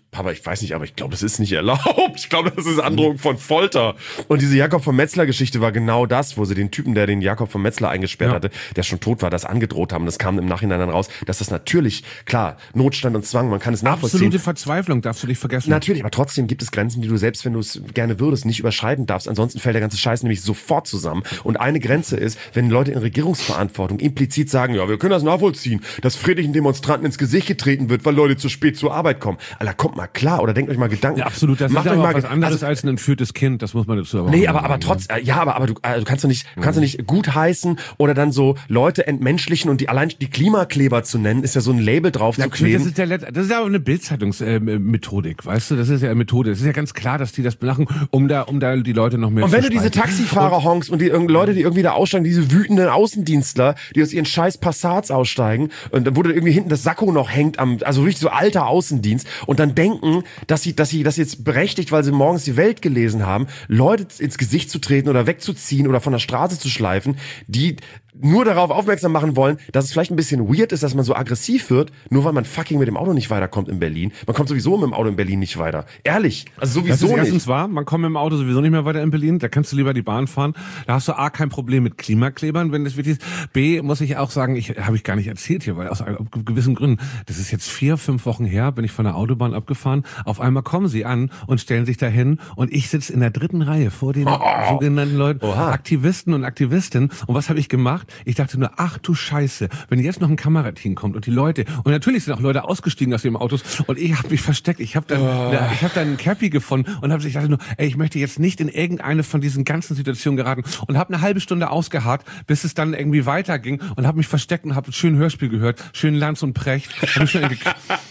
Papa, ich weiß nicht, aber ich glaube, das ist nicht erlaubt. Ich glaube, das ist Androhung von Folter. Und diese Jakob von Metzler-Geschichte war genau das, wo sie den Typen, der den Jakob von Metzler eingesperrt ja. hatte, der schon tot war, das angedroht haben. Das kam im Nachhinein dann raus, dass das natürlich, klar, Notstand und Zwang, man kann es nachvollziehen. Absolute Verzweiflung, darfst du nicht vergessen. Natürlich, aber trotzdem gibt es Grenzen, die du selbst, wenn du es gerne würdest, nicht überschreiten darfst. Ansonsten fällt der ganze Scheiß nämlich sofort zusammen. Und eine Grenze ist, wenn Leute in Regierungsverantwortung implizit sagen, ja, wir können das nachvollziehen, dass friedlichen Demonstranten ins Gesicht getreten wird, weil Leute zu spät zur Arbeit kommen. Alter, kommt mal klar oder denkt euch mal Gedanken. Ja, absolut, das Macht ist euch aber mal was anderes also, als ein entführtes Kind, das muss man dazu aber Nee, auch aber, aber sagen, trotz, ja, ja aber, aber du, also, du kannst du nicht, du kannst du nicht gutheißen oder dann so Leute entmenschlichen und die allein die Klimakleber zu nennen, ist ja so ein Label drauf ja, zu kleben. Das ist ja, das ist ja auch eine Bildzeitungsmethodik, weißt du, das ist ja eine Methode. Das ist ja ganz klar, dass die das machen, um da, um da die Leute noch mehr und zu wenn du diese Taxifahrer honkst und die Leute, die irgendwie da aussteigen, diese wütenden Außendienstler, die aus ihren scheiß Passats aussteigen und dann wurde irgendwie hinten das Sakko noch hängt am, also wirklich so alter Außendienst und dann denken, dass sie, dass sie das jetzt berechtigt, weil sie morgens die Welt gelesen haben, Leute ins Gesicht zu treten oder wegzuziehen oder von der Straße zu schleifen, die nur darauf aufmerksam machen wollen, dass es vielleicht ein bisschen weird ist, dass man so aggressiv wird, nur weil man fucking mit dem Auto nicht weiterkommt in Berlin. Man kommt sowieso mit dem Auto in Berlin nicht weiter. Ehrlich, also sowieso das ist nicht. Erstens wahr, man kommt mit dem Auto sowieso nicht mehr weiter in Berlin, da kannst du lieber die Bahn fahren. Da hast du A, kein Problem mit Klimaklebern, wenn das wirklich ist. B, muss ich auch sagen, ich habe ich gar nicht erzählt hier, weil aus gewissen Gründen, das ist jetzt vier, fünf Wochen her, bin ich von der Autobahn abgefahren, auf einmal kommen sie an und stellen sich dahin und ich sitze in der dritten Reihe vor den oh. sogenannten Leuten, Oha. Aktivisten und Aktivistinnen. Und was habe ich gemacht? Ich dachte nur, ach du Scheiße, wenn jetzt noch ein Kamerateam kommt und die Leute, und natürlich sind auch Leute ausgestiegen aus ihren Autos und ich habe mich versteckt, ich habe dann, oh. ich habe dann einen Cappy gefunden und habe ich dachte nur, ey, ich möchte jetzt nicht in irgendeine von diesen ganzen Situationen geraten und habe eine halbe Stunde ausgeharrt, bis es dann irgendwie weiterging und habe mich versteckt und habe ein schönes Hörspiel gehört, schön Lanz und Precht, hab mich schön, einge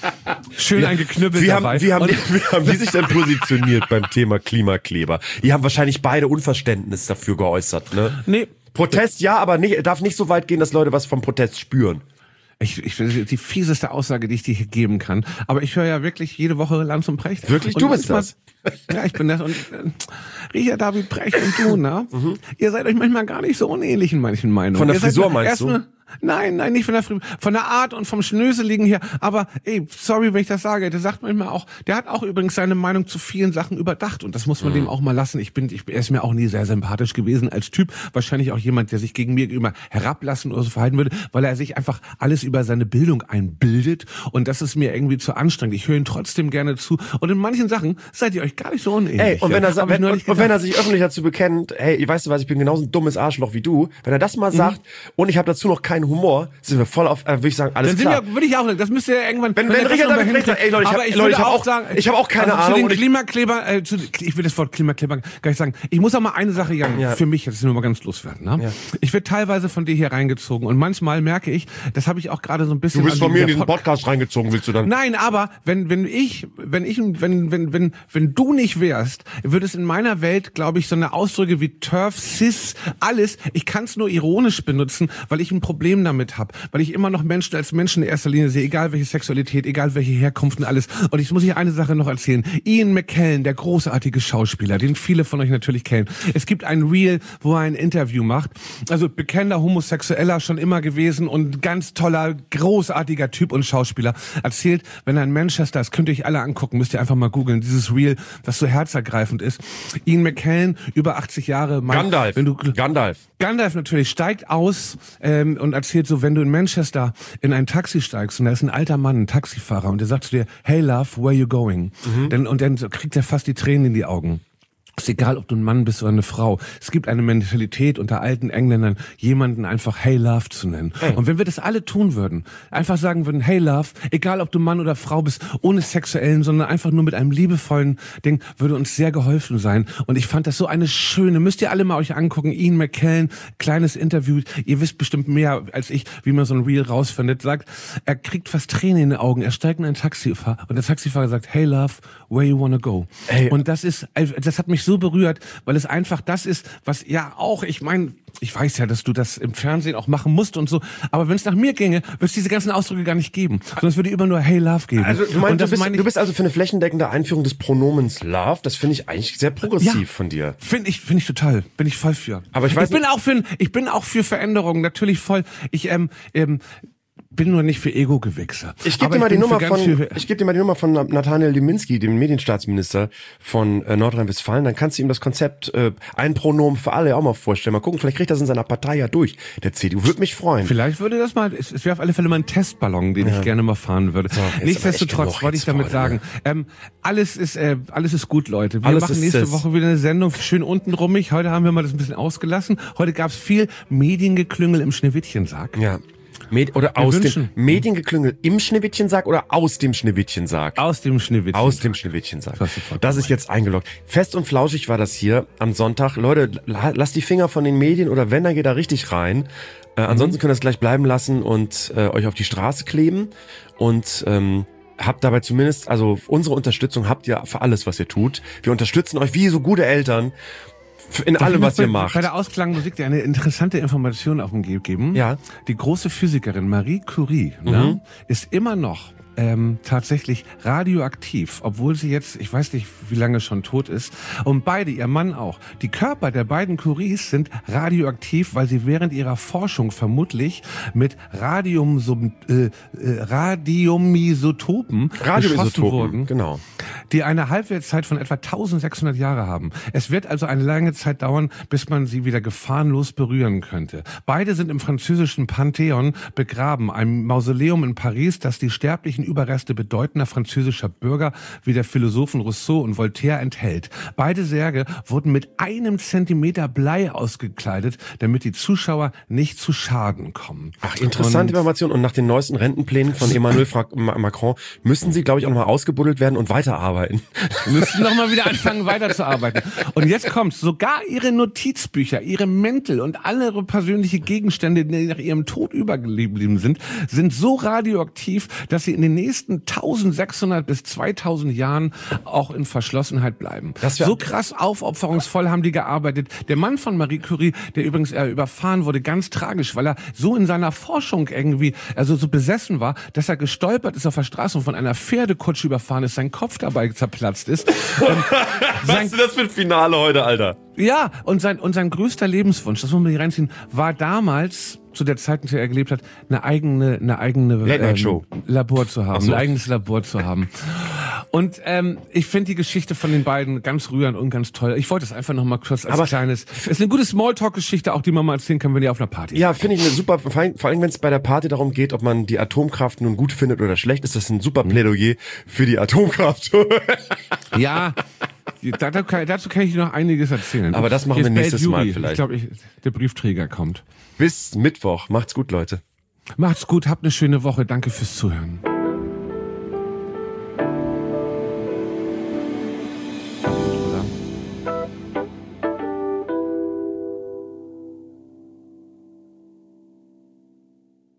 schön eingeknüppelt wie dabei. Haben, wie, haben die, wie haben die sich denn positioniert beim Thema Klimakleber? Die haben wahrscheinlich beide Unverständnis dafür geäußert, ne? Nee. Protest ja, aber nicht, darf nicht so weit gehen, dass Leute was vom Protest spüren. Ich, ich, das ist die fieseste Aussage, die ich dir hier geben kann. Aber ich höre ja wirklich jede Woche Lanz und Precht. Wirklich? Und du bist das? Ja, ich bin das. Und äh, Richard David Precht und du, ne? Mhm. Ihr seid euch manchmal gar nicht so unähnlich in manchen Meinungen. Von der Ihr Frisur meinst du? Mal, Nein, nein, nicht von der Frisur, von der Art und vom Schnöseligen her. Aber ey, sorry, wenn ich das sage. Der sagt manchmal auch, der hat auch übrigens seine Meinung zu vielen Sachen überdacht und das muss man mhm. dem auch mal lassen. Ich bin, ich, er ist mir auch nie sehr sympathisch gewesen als Typ. Wahrscheinlich auch jemand, der sich gegen mir immer herablassen oder so verhalten würde, weil er sich einfach alles über seine Bildung einbildet und das ist mir irgendwie zu anstrengend. Ich höre ihn trotzdem gerne zu und in manchen Sachen seid ihr euch gar nicht so unähnlich. Ey, und wenn er, wenn, und, und wenn er sich öffentlich dazu bekennt, hey, weißt du was, ich bin genauso ein dummes Arschloch wie du, wenn er das mal mhm. sagt und ich habe dazu noch keinen Humor, sind wir voll auf, äh, würde ich sagen, alles dann klar. Dann würde ich auch, das müsste ja irgendwann... Wenn, wenn Richard David Precht sagt, ey Leute, ich habe ich hab auch, sagen, ich hab auch keine also Ahnung. Zu den Klimakleber, äh, zu, ich will das Wort Klimakleber gar nicht sagen. Ich muss auch mal eine Sache sagen, ja. für mich, jetzt nur mal ganz loswerden. Ne? Ja. Ich werde teilweise von dir hier reingezogen und manchmal merke ich, das habe ich auch gerade so ein bisschen... Du bist von mir in diesen Podcast reingezogen, willst du dann? Nein, aber wenn wenn ich, wenn ich, wenn wenn wenn wenn du nicht wärst, würde es in meiner Welt, glaube ich, so eine Ausdrücke wie Turf, Cis, alles, ich kann es nur ironisch benutzen, weil ich ein Problem damit habe, weil ich immer noch Menschen als Menschen in erster Linie sehe, egal welche Sexualität, egal welche Herkunft und alles. Und ich muss hier eine Sache noch erzählen. Ian McKellen, der großartige Schauspieler, den viele von euch natürlich kennen. Es gibt ein Reel, wo er ein Interview macht. Also bekennender Homosexueller schon immer gewesen und ganz toller, großartiger Typ und Schauspieler. Erzählt, wenn er in Manchester, das könnt ihr euch alle angucken, müsst ihr einfach mal googeln, dieses Reel, das so herzergreifend ist. Ian McKellen, über achtzig Jahre. Mein, Gandalf. Wenn du, Gandalf. Gandalf natürlich steigt aus ähm, und erzählt so, wenn du in Manchester in ein Taxi steigst und da ist ein alter Mann, ein Taxifahrer und der sagt zu dir, hey love, where you going? Mhm. Dann, und dann kriegt er fast die Tränen in die Augen. Es ist egal, ob du ein Mann bist oder eine Frau. Es gibt eine Mentalität unter alten Engländern, jemanden einfach Hey Love zu nennen. Hey. Und wenn wir das alle tun würden, einfach sagen würden, Hey Love, egal ob du Mann oder Frau bist, ohne sexuellen, sondern einfach nur mit einem liebevollen Ding, würde uns sehr geholfen sein. Und ich fand das so eine schöne, müsst ihr alle mal euch angucken, Ian McKellen, kleines Interview, ihr wisst bestimmt mehr als ich, wie man so ein Reel rausfindet, sagt, er kriegt fast Tränen in den Augen, er steigt in ein Taxifahrer und der Taxifahrer sagt, Hey Love, where you wanna go? Hey. Und das ist, das hat mich so so berührt, weil es einfach das ist, was ja auch, ich meine, ich weiß ja, dass du das im Fernsehen auch machen musst und so, aber wenn es nach mir ginge, würde es diese ganzen Ausdrücke gar nicht geben, sondern es würde immer nur Hey Love geben. Also du meinst, und das du, bist, mein ich, du bist also für eine flächendeckende Einführung des Pronomens Love, das finde ich eigentlich sehr progressiv ja, von dir. Finde ich, finde ich total, bin ich voll für. Aber ich weiß ich bin auch für, ich bin auch für Veränderungen, natürlich voll. Ich ähm, ähm, bin nur nicht für Ego-Gewichse. Ich gebe Aber dir mal die bin Nummer für von, ganz viel- ich gebe dir mal die Nummer von Nathaniel Liminski, dem Medienstaatsminister von äh, Nordrhein-Westfalen. Dann kannst du ihm das Konzept äh, ein Pronomen für alle auch mal vorstellen. Mal gucken, vielleicht kriegt das in seiner Partei ja durch. Der C D U würde mich freuen. Vielleicht würde das mal, es, es wäre auf alle Fälle mal ein Testballon, den ich gerne mal fahren würde. So, jetzt Nichtsdestotrotz aber echt wollte ich genug damit jetzt sagen, ähm, alles ist äh, alles ist gut, Leute. Wir Alles machen ist nächste cis. Woche wieder eine Sendung, schön untenrummig. Heute haben wir mal das ein bisschen ausgelassen. Heute gab's viel Mediengeklüngel im Schneewittchensarg. Ja. Med oder Wir aus wünschen- dem Mediengeklüngel im Schneewittchensarg oder aus dem Schneewittchensarg? Aus dem Schneewittchen. Aus dem Schneewittchensarg. Das hast du vollkommen Das ist jetzt eingeloggt. Fest und flauschig war das hier am Sonntag. Leute, la- lasst die Finger von den Medien oder wenn, dann geht da richtig rein. Äh, ansonsten könnt ihr es gleich bleiben lassen und äh, euch auf die Straße kleben. Und ähm, habt dabei zumindest, also unsere Unterstützung habt ihr für alles, was ihr tut. Wir unterstützen euch wie so gute Eltern f- in Darf allem, ich noch was ihr bei, macht. Bei der Ausklangmusik dir eine interessante Information auf den Ge- geben. Ja. Die große Physikerin Marie Curie Mhm. ne, ist immer noch ähm, tatsächlich radioaktiv, obwohl sie jetzt, ich weiß nicht, wie lange schon tot ist. Und beide, ihr Mann auch. Die Körper der beiden Curies sind radioaktiv, weil sie während ihrer Forschung vermutlich mit Radium, äh, äh, Radiumisotopen geschossen Radioisotopen, wurden, genau. die eine Halbwertszeit von etwa eintausendsechshundert Jahre haben. Es wird also eine lange Zeit dauern, bis man sie wieder gefahrenlos berühren könnte. Beide sind im französischen Pantheon begraben, einem Mausoleum in Paris, das die sterblichen Überreste bedeutender französischer Bürger wie der Philosophen Rousseau und Voltaire enthält. Beide Särge wurden mit einem Zentimeter Blei ausgekleidet, damit die Zuschauer nicht zu Schaden kommen. Ach, interessante Und Information. Und nach den neuesten Rentenplänen von Emmanuel Fra- Ma- Macron müssen sie, glaube ich, auch nochmal ausgebuddelt werden und weiterarbeiten. müssen noch mal wieder anfangen weiterzuarbeiten. Und jetzt kommt's, sogar ihre Notizbücher, ihre Mäntel und alle ihre persönliche Gegenstände, die nach ihrem Tod übergeblieben sind, sind so radioaktiv, dass sie in den nächsten eintausendsechshundert bis zweitausend Jahren auch in Verschlossenheit bleiben. Das wär- So krass aufopferungsvoll haben die gearbeitet. Der Mann von Marie Curie, der übrigens äh, überfahren wurde, ganz tragisch, weil er so in seiner Forschung irgendwie, also so besessen war, dass er gestolpert ist auf der Straße und von einer Pferdekutsche überfahren ist, sein Kopf dabei zerplatzt ist. Und Was ist das für ein Finale heute, Alter? ja, und sein, und sein größter Lebenswunsch, das muss man hier reinziehen, war damals, zu der Zeit, in der er gelebt hat, eine eigene, eine eigene Late-Night-Show. Labor zu haben, Ach so. ein eigenes Labor zu haben. Und ähm, ich finde die Geschichte von den beiden ganz rührend und ganz toll. Ich wollte es einfach noch mal kurz als Aber kleines, es ist eine gute Smalltalk-Geschichte, auch die man mal erzählen kann, wenn ihr auf einer Party Ja, finde ich eine super, vor allem, vor allem wenn es bei der Party darum geht, ob man die Atomkraft nun gut findet oder schlecht, ist das ein super Plädoyer für die Atomkraft. seid. Ja, dazu kann, dazu kann ich noch einiges erzählen. Aber das machen Jetzt wir Bad nächstes Mal Yuri. vielleicht. Ich glaube, ich, der Briefträger kommt. Bis Mittwoch. Macht's gut, Leute. Macht's gut, habt eine schöne Woche. Danke fürs Zuhören.